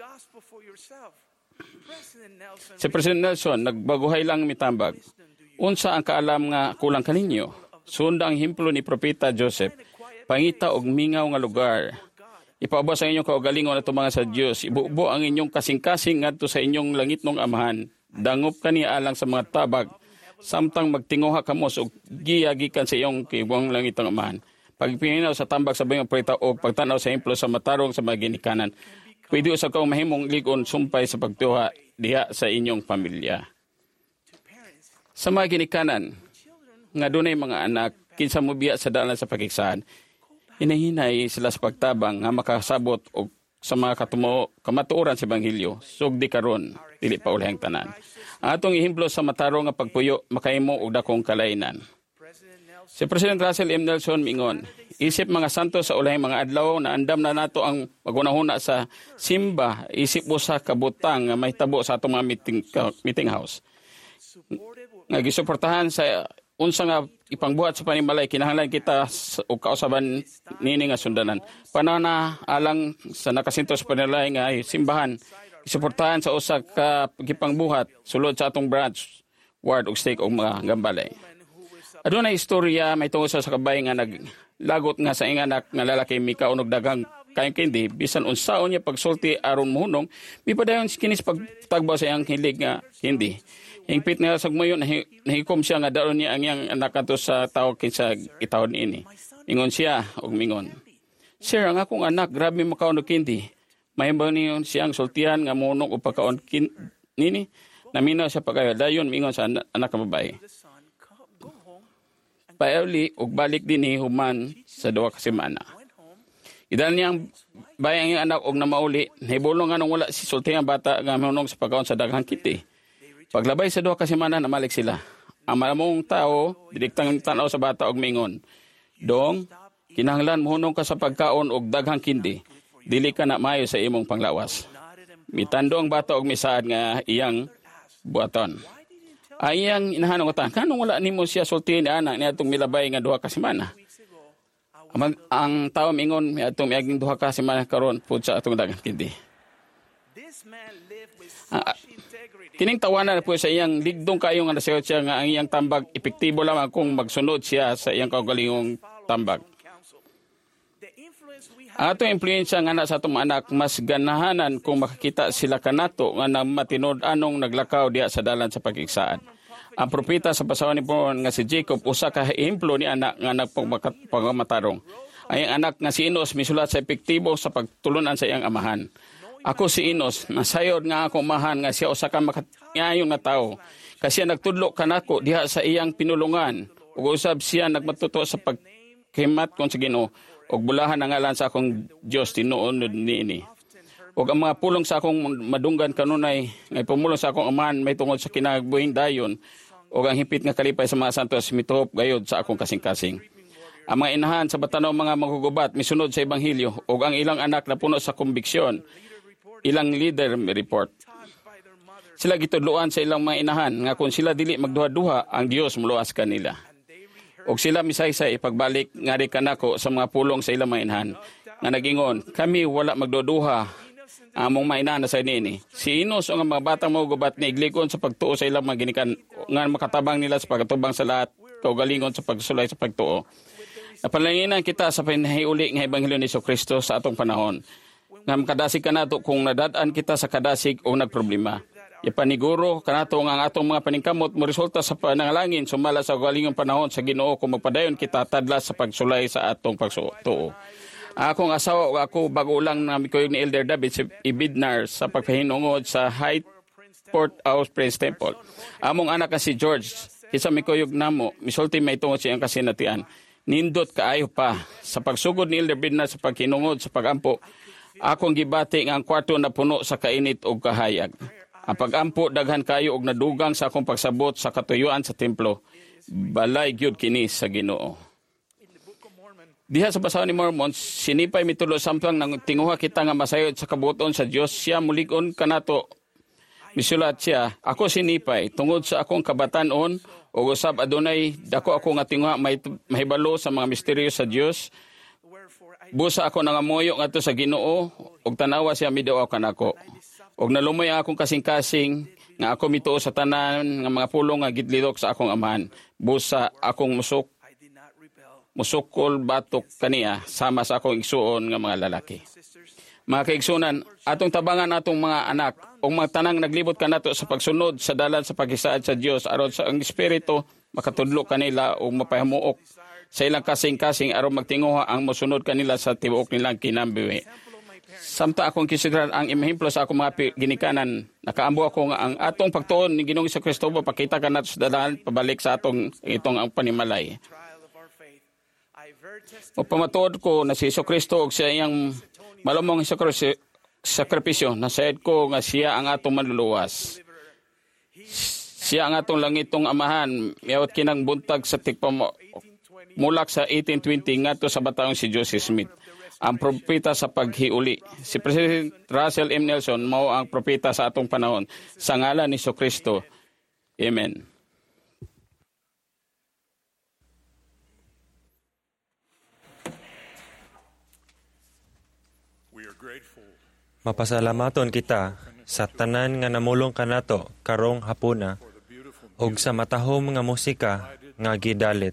Si President Nelson, nagbaguhay lang mitambag. Unsa ang kaalam nga kulang kaninyo? Sunda ang himplo ni Propeta Joseph, pangita og mingaw nga lugar. Ipaubos ang inyong kaugalingon at mga sa Diyos. Ibubo ang inyong kasing-kasing ngadto sa inyong langitnong amahan. Dangop kaniya alang sa mga tabag, samtang magtinguha kamos og giyagikan sa iyong kibong langitong amahan. Pagpinaw sa tambag sa bayong preta o pagtanaw sa himplo sa matarong sa mga ginikanan. Pwede usab kang mahimong ligon sumpay sa pagtuha diha sa inyong pamilya. Sa mga ginikanan, nga dunay mga anak, kinsa mo biya sa dalan sa pagigsahan, hinahinay sila sa pagtabang nga makasabot og sa mga katumo kamatuoran sa Ebanghelyo, sugdi karon dili pa ulahing tanan. Ang atong ihimplo sa matarong nga pagpuyo makahimo og dakong kalainan. Si President Russell M. Nelson mingon, isip mga santo sa ulahing mga adlaw na andam na nato ang magunahuna sa simba, isip mo sa kabutang nga mahitabo sa atong mga meeting, meeting house. Nga gisuportahan sa unsa nga ipangbuhat sa panimalay, kinahanglan kita o kausaban nini nga sundanan. Panana alang sa nakasinto sa panimalay nga simbahan, isuportahan sa usa ka gipangbuhat sulod sa atong branch, ward ug stake og mga gambalay. Adunay istorya may tungod sa kabay nga naglagot nga sa inganak nga lalaki mikaon og daghang kayong kindi bisan unsaon niya pagsulti aron mohunong mipadayon kinis pagtagbaw sa iyang hilig nga hindi. Hingpit nga sa gumayon, nahikom siya nga daron niya ang iyang anak ato sa tao kinsa itawon ini. Ingon siya, og mingon. Sir, ang akong anak, grabe makaon og kindi. Mahimbaw niyon siyang sultihan nga munong o pagkaon nini. Naminaw siya pagkayo. Dayon, mingon sa anak, anak ng babae. Pauli, og balik din ni human sa duwa ka semana. Idal niyang bayang ang iyang anak og namauli. Nahibulong nga nung wala si sultihan bata nga munong sa pagkaon sa daghang kiti. Paglabay sa duha ka semana, namalik sila. Ang malamong tao, didiktang tanaw sa bata og mingon, Dong, kinahanglan mohunong ka sa pagkaon og daghang kindi, dili ka na mayo sa imong panglawas. Mitando ang bata og misaad nga iyang buhaton. Ayang inahanong utan, kanong wala nimo siya sultihin ni anak niya itong milabay nga duha ka semana? Ang, ang tao mingon, itong miaging duha ka semana karon pud sa atong daghang kindi. Ah, Kining tawanan po sa iyang ligdong kayo nga nasayot siya nga ang iyang tambag epektibo lamang kung magsunod siya sa iyang kaugalingong tambag. Atong impluensya nga na sa atong anak mas ganahanan kung makakita sila kanato nga na matinod anong naglakaw diya sa dalan sa pag-igsaan. Ang propeta sa pasawan ni Pon nga si Jacob usa ka himplo ni anak nga nagpagmatarong. Ang iyang anak nga si Enos misulat sa epektibo sa pagtulunan sa iyang amahan. Ako si Enos, nasayod nga ako mahan nga siya usa ka makatayong nga tao. Kasi nagtudlo kanako diha sa iyang pinulungan. Ug usab siya nagmatuto sa pagkimat kon sa Ginoo ug bulahan ang ngalan sa akong Dios tinuod niini. Ug ang mga pulong sa akong madunggan kanunay nga pumulong sa akong amahan may tungod sa kinagbuhing dayon ug ang hipit nga kalipay sa mga santos mituhop gayod sa akong kasing-kasing. Ang mga inahan sa batan-aw mga maghugubat misunod sa ebanghelyo ug ang ilang anak na puno sa konbiksyon. Ilang leader report. Sila gitudloan sa ilang mga inahan nga kung sila dili magduha-duha, ang Dios muluwas kanila. Og sila misaysay ipagbalik nga ri kanako sa mga pulong sa ilang mga inahan nga nagingon, kami wala magduha-duha among mga inahan na sa nini. Si Enos o nga mga batang magugubat ni igligon sa pagtuo sa ilang mga ginikan nga makatabang nila sa pagtubang sa lahat kaugalingon sa pagsulay sa pagtuo. Napalanginan kita sa pinahiuli nga ebanghelyo ni Jesucristo sa atong panahon. Nga makadasig kanato kung nadadaan kita sa kadasig o nagproblema. Ipaniguro kanato nga ang atong mga paningkamot mo resulta sa panangalangin sumala sa galingong panahon sa Ginoo kung magpadayon kita tadlas sa pagsulay sa atong pagsuo. Akong asawa o ako bago lang na mikuyog ni Elder David si Ibidnar sa pagpahinungod sa High Port House Prince Temple. Among anak si George, isa mikuyog namo, misulti may tungod siyang kasinatian. Nindot kaayo pa sa pagsugod ni Elder Ibidnar sa paghinungod sa pagampo. Akong gibati nga ang kwarto na puno sa kainit o kahayag. Ang pagampo daghan kayo og nadugang sa akong pagsabot sa katuyuan sa templo. Balay gyud kini sa Ginoo. Diha sa pasawan ni Mormon, sinipay mitulo sampang nang tinguha kita nga masayod sa kabuton sa Dios, siya mulig-on kanato Misulat siya, ako sinipay, tungod sa akong kabatanon, o usab adunay, dako ako nga tinguha may mahibalo sa mga misteryo sa Dios. Busa ako nangamuyo ngadto sa Ginoo, ug tanawa siya midaw kanako. Ug nalumoy ang akong kasing-kasing, nga ako mituo sa tanan nga mga pulong nga gidlidok sa akong amahan. Busa akong musok, musukol batok kaniya, sama sa akong igsuon nga mga lalaki. Mga kaigsunan, atong tabangan atong mga anak, o mga tanang naglibot ka nato sa pagsunod sa dalan sa paghisaad sa Dios aron sa ang Espiritu makatudlo kanila o mapahimuok sa ilang kasing-kasing aron magtinguha ang mosunod kanila sa tibuok nilang kinambiwi. Samta akong kisigran ang imahemplo sa akong mga ginikanan, nakaambo ako nga ang atong pagtuon ni Ginoong Jesucristo pakita ka nato sa dalan pabalik sa atong itong ang panimalay. O pamatuod ko na si Jesucristo og siya iyang malumong sakripisyo, nasayad ko nga siya ang atong manluluwas. Siya ang atong langitong amahan, miyawat kinang buntag sa tikpamo, mulak sa eighteen twenty ngadto sa bataong si Joseph Smith, ang propeta sa paghiuli. Si President Russell M. Nelson mao ang propeta sa atong panahon, sa ngalan ni Jesucristo. Amen. Mapasalamaton kita sa tanan nga namulong kanato karong hapuna ug sa matahom nga musika nga gidalit.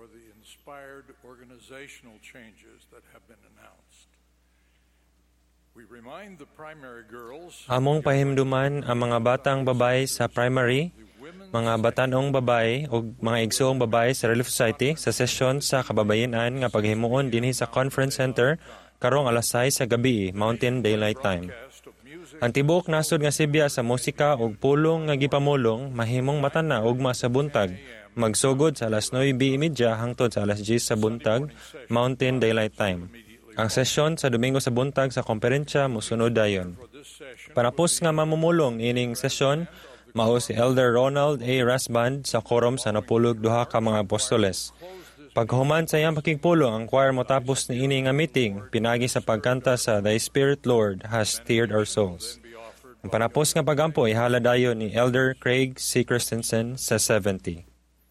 Among pahimduman ang mga batang babae sa primary, mga batanong babae ug mga igsoong babae sa Relief Society sa sesyon sa kababayen-an nga paghimuon dinhi sa Conference Center karong alas sais sa gabi, Mountain Daylight Time. Ang tibuok nasod nga sibya sa musika ug pulong nga gipamulong mahimong matana ugma sa buntag, magsugod sa alas nuwebe trenta hangtod sa alas diyes sa buntag, Mountain Daylight Time. Ang sesyon sa Domingo sa buntag sa komperensya mosunod dayon. Panapos nga mamumulong ining sesyon, mao si Elder Ronald A. Rasband sa Quorum sa napulog duha ka mga apostoles. Paghuman sa iyang pakigpulong, ang choir motapos ni ini nga meeting, pinagi sa pagkanta sa Thy Spirit, Lord, has stirred our souls. Ang panapos nga pagampo ay haladayon ni Elder Craig C. Christensen sa seventy.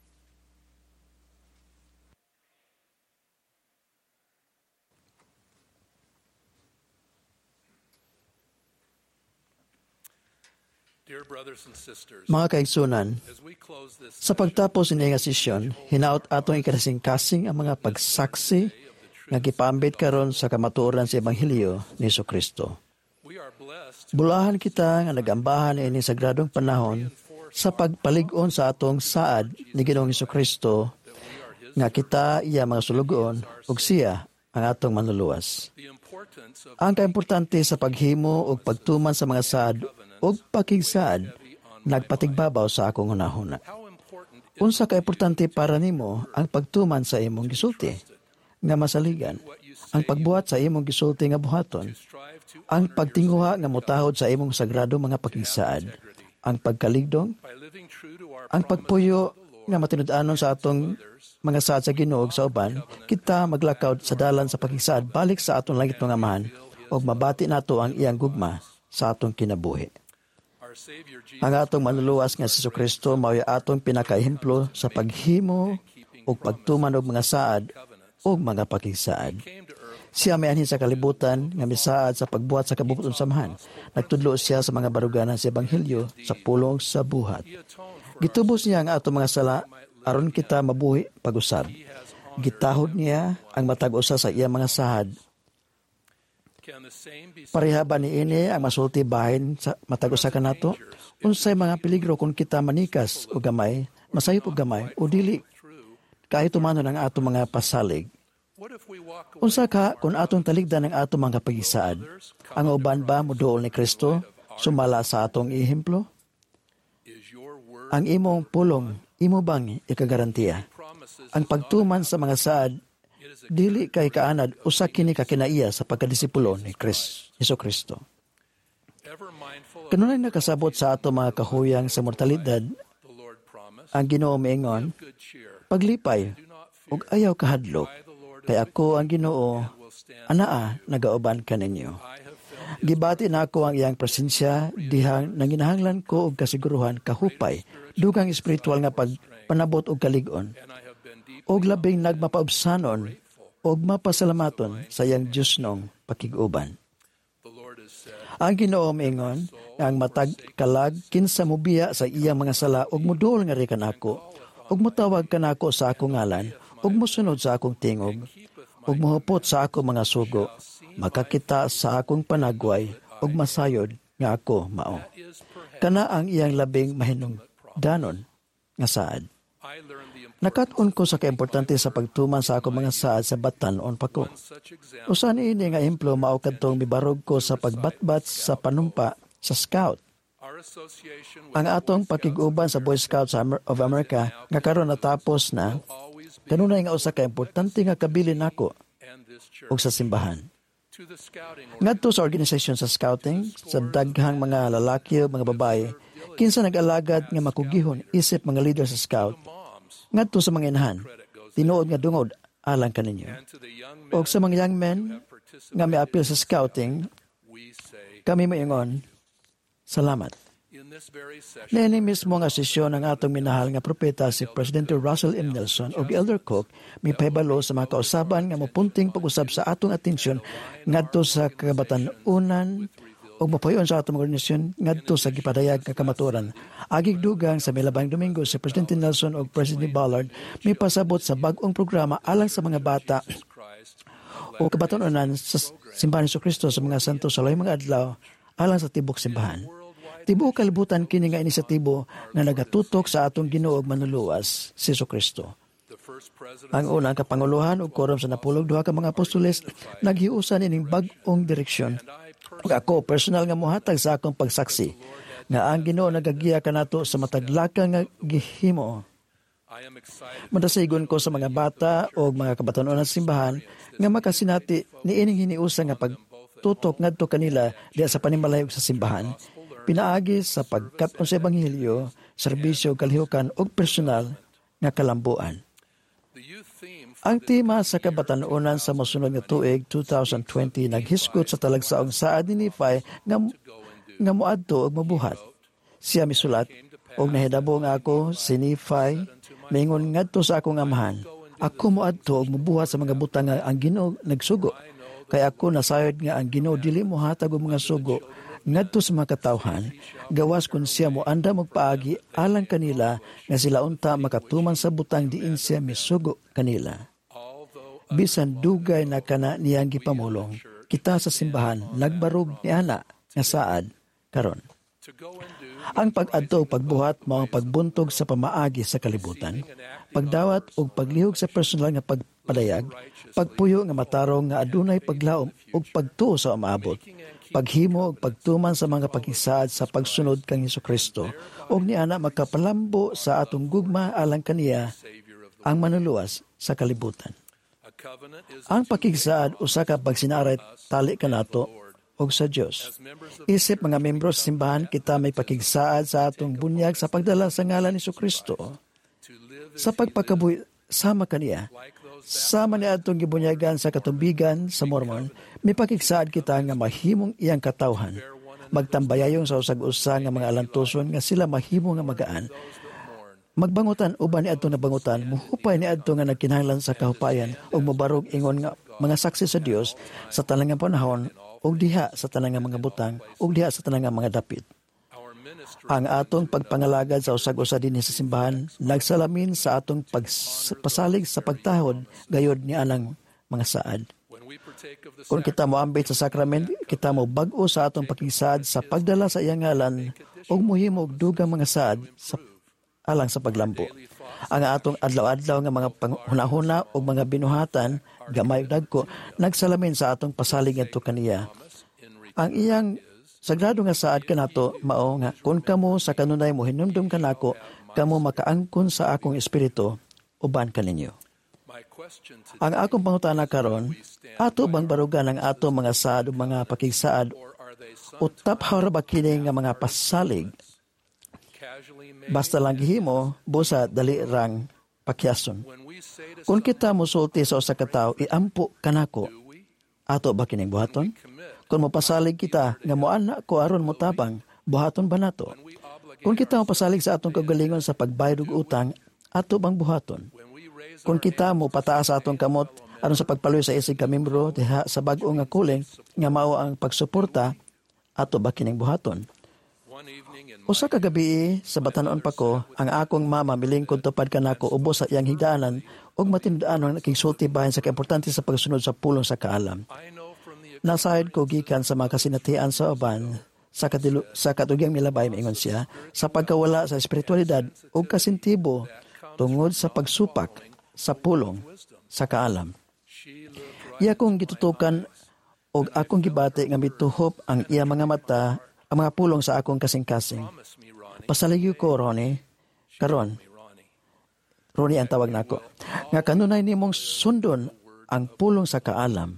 Mga kaigsunan, sa pagtapos ni nga sesyon, hinaot atong ikasing-kasing ang mga pagsaksi nga gipambit karon sa kamatuoran sa Ebanghelyo ni Jesucristo. Bulahan kita nga nagambahan ini sa gradong panahon sa pagpalig-on sa atong saad ni Ginoong Jesucristo nga kita iya mga sulugoon ug siya ang atong manluluwas. Ang kaimportante sa paghimo ug pagtuman sa mga saad ug pakigsaad nagpatigbabaw sa akong hunahuna. Unsa ka importante para nimo ang pagtuman sa imong gisulti nga masaligan, ang pagbuhat sa imong gisulti nga buhaton, ang pagtinguha nga motahod sa imong sagrado mga pakigsaad, ang pagkaligdong, ang pagpuyo nga matinud-anon sa atong mga saad sa Ginoo sa uban, kita maglakaw sa dalan sa pakigsaad balik sa atong langit nga amahan ug mabati nato ang iyang gugma sa atong kinabuhi. Ang atong manluluwas nga si Jesucristo mao atong pinakaehemplo sa paghimo ug pagtuman og mga saad ug mga pakigsaad. Siya may anhin sa kalibutan nga misaad sa pagbuhat sa kabubuton samahan. Nagtudlo siya sa mga baruganan sa Ebanghelyo sa pulong sa buhat. Gitubos niya ang atong mga sala aron kita mabuhi pag-usab. Gitahod niya ang matag usa sa iyang mga sahad. Pareha ni ini ang masulti bahin sa matag usa kanato? Unsay mga peligro kung kita manikas o gamay, masayop o gamay o dili kahit tumanon ang atong mga pasalig? Unsa ka kung atong taligdan ang atong mga pagisaad? Ang uban ba moduol ni Kristo sumala sa atong ehemplo? Ang imong pulong, imo bang ikagarantiya? Ang pagtuman sa mga saad dili kay kaanad usa kini ka kinaiya sa pagkadisipulo ni Kristo, Jesucristo. Kanunay nakasabot sa ato mga kahuyang sa mortalidad, ang Ginoo miingon, paglipay ug ayaw kahadlok, kay ako ang Ginoo, anaa nagauban kaninyo. Gibati na ako ang iyang presensya, dihang nanginahanglan ko og kasiguruhan, kahupay, dugang espiritual nga pagpanabot og kaligon, og labing nagmapaubsanon, og mapasalamaton sa iyang Diyos nong pakiguban. Ang Ginoo miingon nga ang matag kalag kinsa mobiya sa iyang mga sala og modol nga ri kanako, og motawag kanako sa akong ngalan, og mosunod sa akong tingog, og mohupot sa akong mga sugo, makakita sa akong panagway, og masayod nga ako mao. Kana ang iyang labing mahinungdanon nga saad. Nakat-on ko sa kaimportante sa pagtuman sa akong mga saad sa batan-on pa ko. Usan ini nga implo mao kadtong mibarog ko sa pagbatbat sa panumpa sa Scout. Ang atong pakiguban sa Boy Scouts of America nga karon natapos na, kanunay nga usa ka importante nga kabilin nako ug sa simbahan. Ngadto sa organisasyon sa scouting, sa daghang mga lalaki o mga babae, kinsa nag-alagad nga makugihon isip mga leader sa scout, ngadto sa mga inahan, tinuod nga dungod alang kaninyo. O sa mga young men nga may appeal sa scouting, kami maingon, salamat. Nini mismo nga sesyon ang atong minahal nga propeta si Presidente Russell M. Nelson o Elder Cook may pahibalo sa mga kausaban nga mopunting pag-usab sa atong atensyon ngadto sa kabatan-unan o mapayon sa atong organisasyon ngadto sa gipadayag nga kamatuoran. Agig dugang sa milabang Domingo si Presidente Nelson o President Ballard may pasabot sa bag-ong programa alang sa mga bata o kabatan-unan sa simbahan ni Jesucristo sa mga santo sa laing mga adlaw alang sa tibok simbahan. Tibuok kalibutan kini nga inisyatibo na nagatutok sa atong Ginoo ug manluluwas si Jesucristo. Ang unang kapanguluhan ug korum sa napulog duha ka mga apostoles naghiusan ining bag-ong direksyon. Ug ako personal nga mohatag sa akong pagsaksi nga ang Ginoo nagagiya kanato sa mataglaka nga gihimo. Madasigon ko sa mga bata o mga kabatan-onan sa simbahan nga makasinati niining hiniusa nga pagtutok ngadto kanila diha sa panimalay ug sa simbahan. Pinaagi sa pagkat-on sa Ebanghelyo, serbisyo, kalihukan o personal nga kalambuan. Ang tema sa kabatan-unan sa mosunod nga tuig twenty twenty naghisgot sa talagsaong saad ni Nephi nga, nga muadto og mabuhat. Siya misulat, og nahidabo nga ako si Nephi, maingon ngadto sa akong amahan, ako muadto og mabuhat sa mga butang nga ang Ginoo nagsugo. Kay ako nasayod nga ang Ginoo dili mohatag og mga sugo ngadto sa mga katawhan, gawas kun siya mo anda magpaagi alang kanila nga sila unta makatuman sa butang diin siya misugo kanila. Bisan dugay na kana niyang gipamulong, kita sa simbahan nagbarog ni ana nga saad karon. Ang pag-adto o pagbuhat mao ang pagbuntog sa pamaagi sa kalibutan, pagdawat o paglihog sa personal nga pagpadayag, pagpuyo nga matarong nga adunay paglaom o pagtuo sa umaabot, paghimo ug pagtuman sa mga pagkisaad sa pagsunod kang Jesucristo ug niana makapalambo sa atong gugma alang kaniya ang manluluwas sa kalibutan. Ang pakigsaad usa ka pagsinaray tali kanato og sa Dios. Isip mga membro sa simbahan kita may pakigsaad sa atong bunyag sa pagdala sa ngalan ni Jesucristo sa pagpakabuhi sama kaniya. Sama ni atong gibunyagan sa katumbigan sa Mormon, may pakigsaad kita nga mahimong iyang katawhan. Magtambayayong sa usag-usa nga mga alantoson nga sila mahimo nga magaan. Magbangutan uban ni adtong nabangutan, muhupay ni adto nga nagkinahanglan sa kahupayan ug mobarog ingon nga mga saksi sa Dios sa tanang nga panahon ug diha sa tanang nga mga butang ug diha sa tanang nga mga dapit. Ang atong pagpangalagad sa usag-usa dinhi sa simbahan nagsalamin sa atong pagpasalig sa pagtahod gayod ni anang mga saad. Kung kita mo ambit sa sakrament, kita mo bag-o sa atong pakigsaad sa pagdala sa iyang ngalan ug mohimo og dugang mga saad sa alang sa paglambo. Ang atong adlaw-adlaw nga mga panghunahuna ug mga binuhatan gamay ug dagko nagsalamin sa atong pasalig ngadto kaniya. Ang iyang sagrado nga saad kanato mao nga kung kamo sa kanunay mo hinumdum kanako, kamo makaangkon sa akong espiritu uban kaninyo. Ang akong pangutana karon, ato bang barugan ang ato mga saad ug mga pakigsaad o taphaw ra ba kini nga mga pasalig? Basta lang gihimo busa dali rang pakyason. Kung kita mosulti sa usa ka tawo, iampo kanako, ato ba kining buhaton? Kung mopasalig kita nga moana ko aron mo tabang, buhaton ba nato? Kung kita mopasalig sa atong kagalingon sa pagbayad og utang, ato bang buhaton? Kung kita mo pataas sa atong kamot aron sa pagpaluyo sa isig ka membro diha sa bag-o nga kuling nga mao ang pagsuporta, ato ba kining buhaton? Usa ka gabi sa batanon pa ko, ang akong mama milingkod tupad kanako ubos sa iyang higdaanan ug matinudaan ang nakigsulti bahin sa kaimportante sa pagsunod sa pulong sa kaalam. Nasahid ko gikan sa mga kasinatian sa uban sa katilu, sa katugyang milabay maingon siya sa pagkawala sa espiritualidad ug kasintibo tungod sa pagsupak sa pulong sa kaalam. Iya kong gitutukan og akong gibati nga mituhop ang iya mga mata ang mga pulong sa akong kasing-kasing. Pasaligyo ko, Ronnie, karon. Ronnie ang tawag nako. Nga kanunay nimong sundon ang pulong sa kaalam.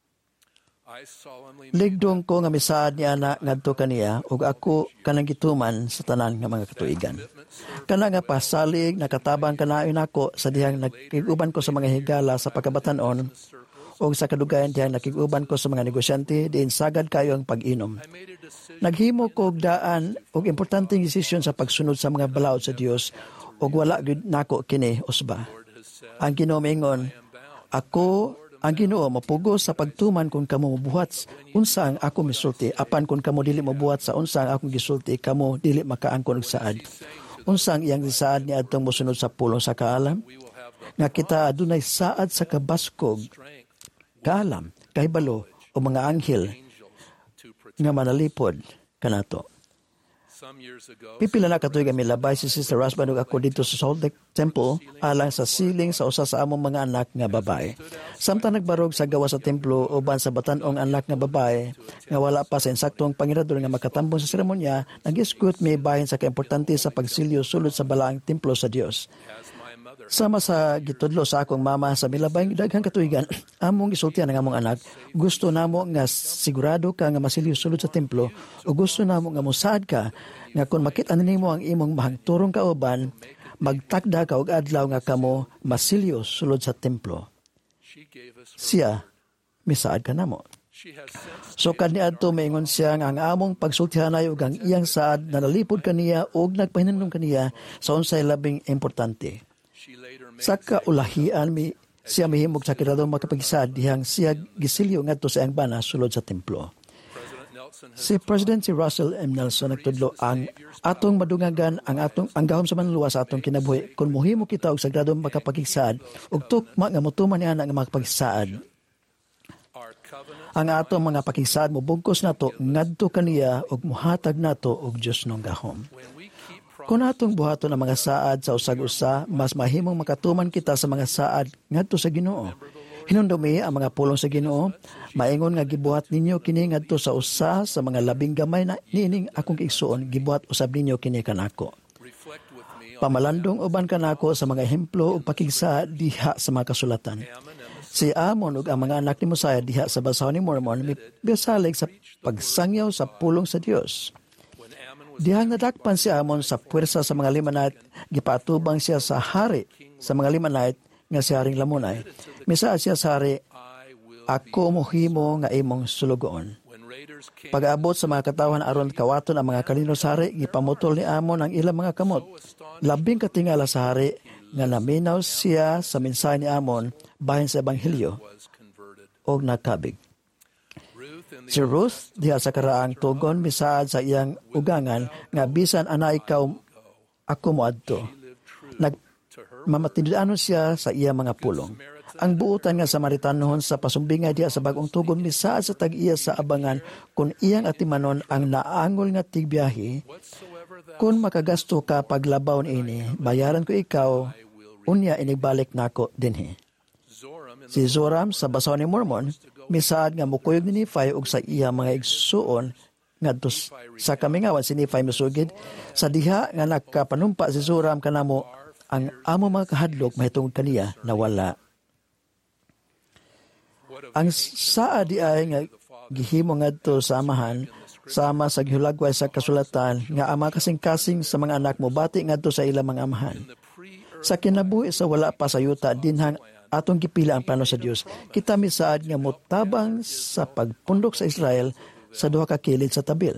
Ligdong ko nga misaad niya na ngadto kaniya ug ako kanang gituman sa tanan nga mga katuigan. Kana nga pasalig nakatabang kanayon nako sa dihang nakiguban ko sa mga higala sa pagkabatanon o sa kadugayan diyang nakiguban ko sa mga negosyante diin sagad kayo ang pag-inom. Naghimo ko og daan og importanteng desisyon sa pagsunod sa mga balaod sa Dios ug wala gyud nako kini usba. Ang Ginoo mingon, ako ang Ginoo mapugos sa pagtuman kung kamo mobuhat unsa ang ako misulti apan kung kamo dili mobuhat sa unsa ang akong gisulti kamo dili makaangkon og saad. Unsa ang iyang saad ni adtong mosunod sa pulong sa kaalam? Nga kita adunay saad sa kabaskog kaalam, kahibalo o mga anghel nga manalipod kanato. Pipila na katuig ang milabay si Sister Rasban ug ako dito sa Salt Lake Temple alang sa siling sa usa sa among mga anak nga babae. Samtang nagbarog sa gawa sa templo uban sa batan-ong anak nga babae nga wala pa sa insaktong pangirador nga makatambong sa seremonya, nag-escort may bahin sa kaimportante sa pagsilyo sulod sa balaang templo sa Dios. Sama sa gitudlo sa akong mama sa milabay daghang katuigan, among gisultihan ang among anak, gusto namo nga sigurado ka nga masilyo sulod sa templo o gusto namo nga mosaad ka nga kung makita nimo ang imong mahangturong kauban, magtakda ka og adlaw nga kamo masilyo sulod sa templo. Siya, misaad ka namo. So kaniadto maingon siya nga ang among pagsultihanay ug ang iyang saad na nalipod kaniya ug nagpahinumdom kaniya sa unsay labing importante. Sa kaulahian mi siya mihimog sa kiradong makapagsaad dihang siya gisilyo ngadto sa iyang bana sulod sa templo. Si President si Russell M. Nelson nagtudlo ang atong madungagan ang atong ang gahom sa manluwa sa atong kinabuhi kung mohimo kita og sagradong makapagsaad ug tukma nga motuman niya nga makapagsaad. Ang atong mga pakigsaad mobugkos nato ngadto kaniya ug mohatag nato og Dios nung gahom. Kung atong buhaton ang mga saad sa usag-usa, mas mahimong makatuman kita sa mga saad ngadto sa Ginoo. Hinundumi ang mga pulong sa Ginoo, maingon nga gibuhat ninyo kini ngadto sa usa sa mga labing gamay na niining akong kiigsuon, gibuhat usab ninyo kini kanako. Pamalandong uban kanako sa mga ehemplo ug pakigsaad diha sa mga kasulatan. Si Amon ug ang mga anak ni Mosiah diha sa basahon ni Mormon misalig sa pagsangyaw sa pulong sa Dios. Dihang nadakpan si Amon sa puwersa sa mga Limanite, gipatubang siya sa hari sa mga Limanite nga si Haring Lamunay. Misaad siya sa hari, ako mohimo nga imong sulugoon. Pag-abot sa mga katawan aron kawaton ang mga kalino sa hari, gipamutol ni Amon ang ilang mga kamot. Labing katingala sa hari nga naminaw siya sa mensahe ni Amon bahin sa Ebanghelyo o nakabig. Si Ruth diha sa karaang tugon misaad sa iyang ugangan nga bisan ana ikaw ako moadto. Nagmamatindanon siya sa iyang mga pulong. Ang buutan nga Samaritanon sa pasumbingay diha sa bagong tugon misaad sa tag-iya sa abangan kung iyang atimanon ang naangol nga tigbiyahe. Kung makagasto ka paglabawon ini, bayaran ko ikaw, unya inigbalik nako dinhi. Si Zoram sa basahon ni Mormon misaad nga mukuyog ni Nephi ug sa iya mga igsuon ngadto sa kamingawan si Nephi misugid sa diha nga nakapanumpa si Zoram kanamo ang amo mga kahadlok mahitungod kaniya nawala. Ang saad di ay nga gihimo ngadto sa amahan sama sa gihulagway sa kasulatan nga ama kasing-kasing sa mga anak mo bati ngadto sa ilang mga amahan. Sa kinabuhi sa wala pa sa yuta dinhang atong gipila ang plano sa Dios. Kita misaad nga motabang sa pagpundok sa Israel sa duha ka kilid sa tabil.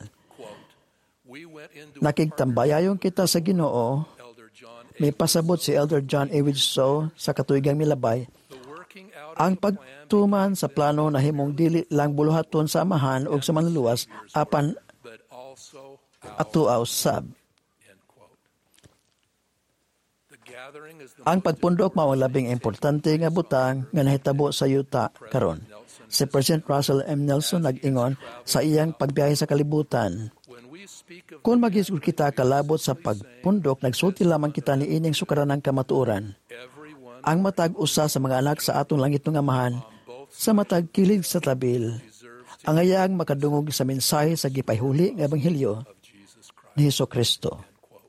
Nakigtambayayon kita sa Ginoo. May pasabot si Elder John A. Widsoe sa katuigang milabay. Ang pagtuman sa plano na himong dili lang buluhaton sa amahan o sa manluluwas apan atuaw sab. Ang pagpundok mao ang labing importante nga butang nga nahitabo sa yuta karon. Si President Russell M. Nelson nag-ingon sa iyang pagbiyahe sa kalibutan. Kung maghisgod kita kalabot sa pagpundok, nagsulti lamang kita ni ining sukaran ng kamatuoran. Ang matag usa sa mga anak sa atong langit ng amahan, sa matag kilig sa tabil, ang ayang makadungog sa mensahe sa gipayhuli ng Ebanghelyo ni Hesukristo.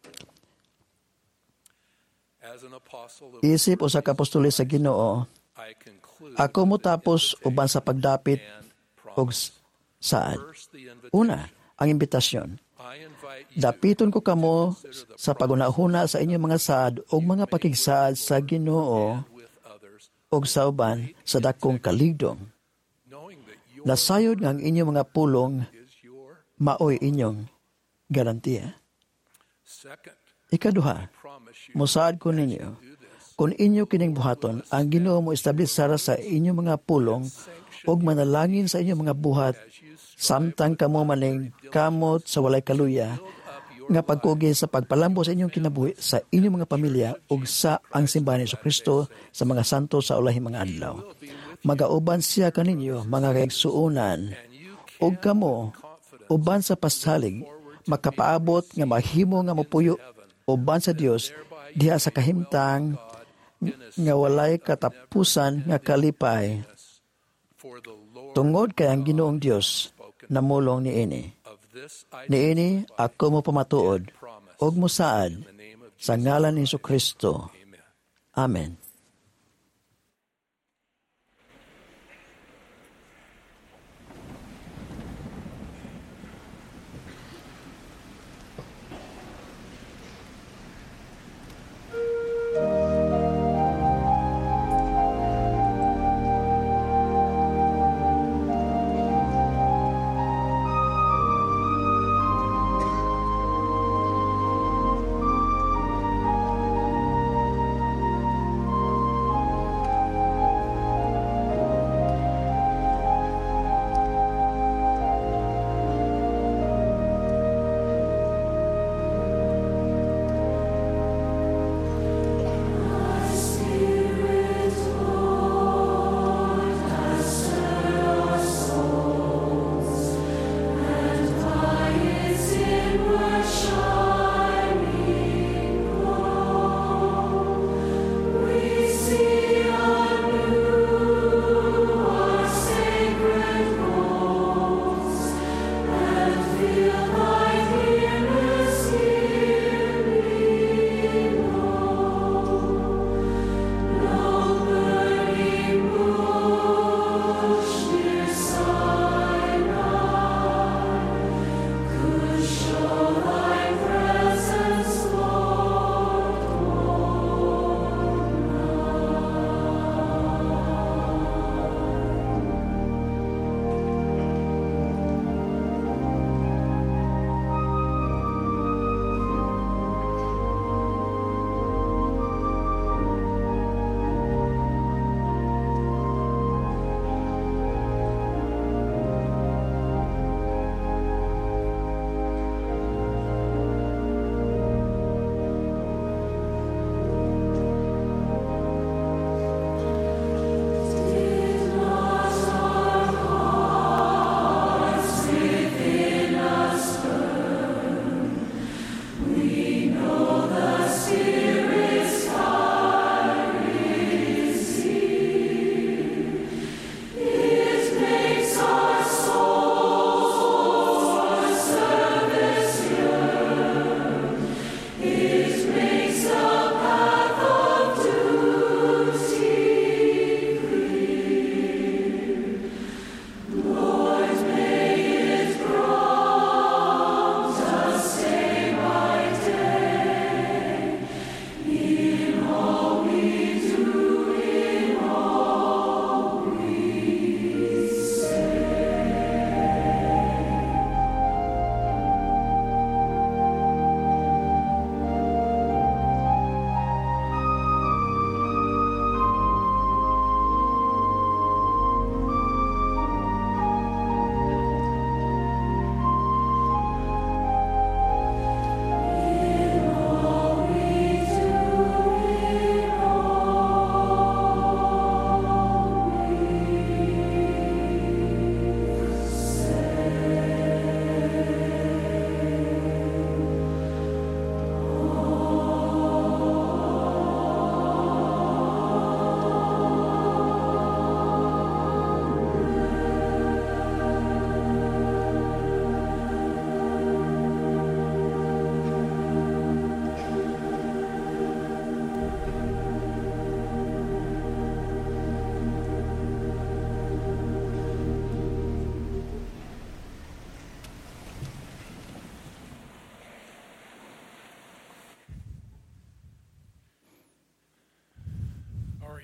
Isip usa ka apostol sa Ginoo, ako motapos uban sa pagdapit og saad. Una, ang imbitasyon. Dapiton ko kamo sa pagunahuna sa inyong mga saad o mga pakigsaad sa Ginoo o sa uban sa dakong kaligdong. Nasayod nga ang inyong mga pulong maoy inyong garantiya. Ikaduha, musaad ko ninyo, kung inyo kining buhaton, ang Ginoo mo establisara sa inyong mga pulong o manalangin sa inyong mga buhat, samtang kamo maning kamot sa walay kaluya, nga pagkugi sa pagpalambo sa inyong kinabuhi sa inyong mga pamilya ug sa ang simbahan ni Jesucristo sa mga santo sa ulahing mga adlaw. Magauban siya kaninyo mga kaigsuonan ug kamo uban sa pasalig makapaabot nga mahimo nga mopuyo uban sa Dios diha sa kahimtang nga walay katapusan nga kalipay. Tungod kay ang Ginoong Dios namulong niini. Niini ako mo pamatuod og musaad sa ngalan ni Jesucristo. Amen.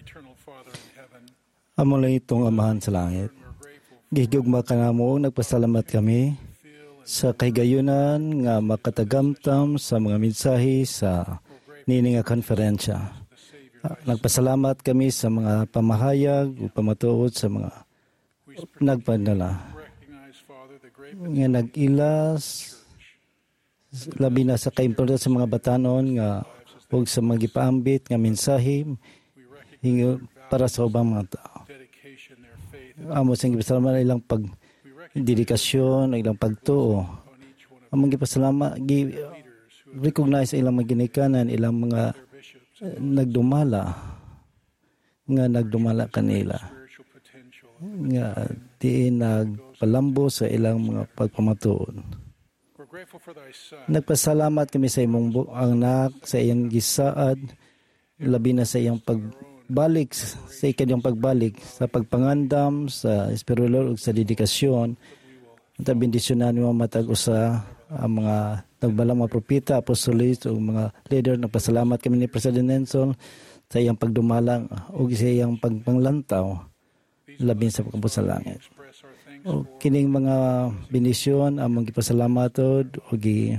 Amo lang itong amahan sa langit. Gihigugma ka na mo, nagpasalamat kami sa kahigayunan nga makatagamtam sa mga mensahe sa nini nga konferensya. Nagpasalamat kami sa mga pamahayag o pamatuod sa mga nagpadala nga nag-ilas labi na sa kaimportan sa mga batanon nga huwag sa magipaambit nga mensahe hingo para sa ubang mga tao. Amo sa gipasalamat ilang pag dedikasyon, ilang pagtuo. Among gipasalamat gi recognize ilang mga ginikanan, ilang mga uh, nagdumala nga nagdumala kanila nga di nagpalambo sa ilang mga pagpamatuod. Nagpasalamat kami sa imong anak, sa iyang gisaad, labi na sa iyang pagbalik, sa ikanyang pagbalik, sa pagpangandam, sa espiritual ug sa dedikasyon. At bendisyonan mo matag usa ang mga nagbalang mga propeta, apostolis ug mga leader. Nagpasalamat kami ni President Nelson sa iyang pagdumalang ug sa iyang pagpanglantaw labing sa pagkampos sa langit. O kining mga bendisyon among gipasalamatod o gi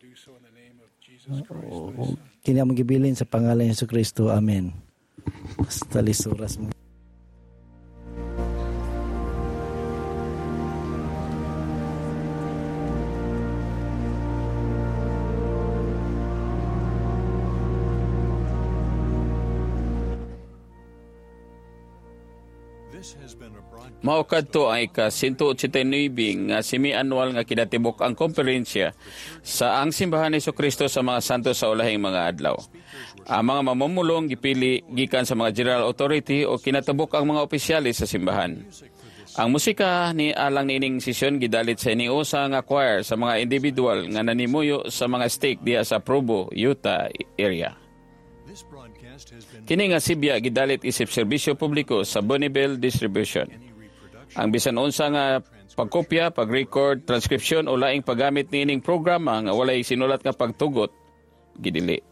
o kini among gibilin sa pangalan ni Jesucristo. Amen. Basta lisuras mo. Mao kadto ang ika one eighty-nine nga semi-annual nga kinatibuk ang komperensya sa ang simbahan ni Jesucristo sa mga santo sa ulahing mga adlaw. Ang mga mamumulong gipili gikan sa mga general authority o kinatibuk ang mga opisyalis sa simbahan. Ang musika ni alang nining sesyon gidalit sa iniusa nga choir sa mga individual nga nanimuyo sa mga stake diha sa Provo, Utah area. Kini nga sibya gidalit isip serbisyo publiko sa Bonneville Distribution. Ang bisan unsa nga pagkopya, pag-record, transcription o laing paggamit niining programa nga walay sinulat nga pagtugot gidili.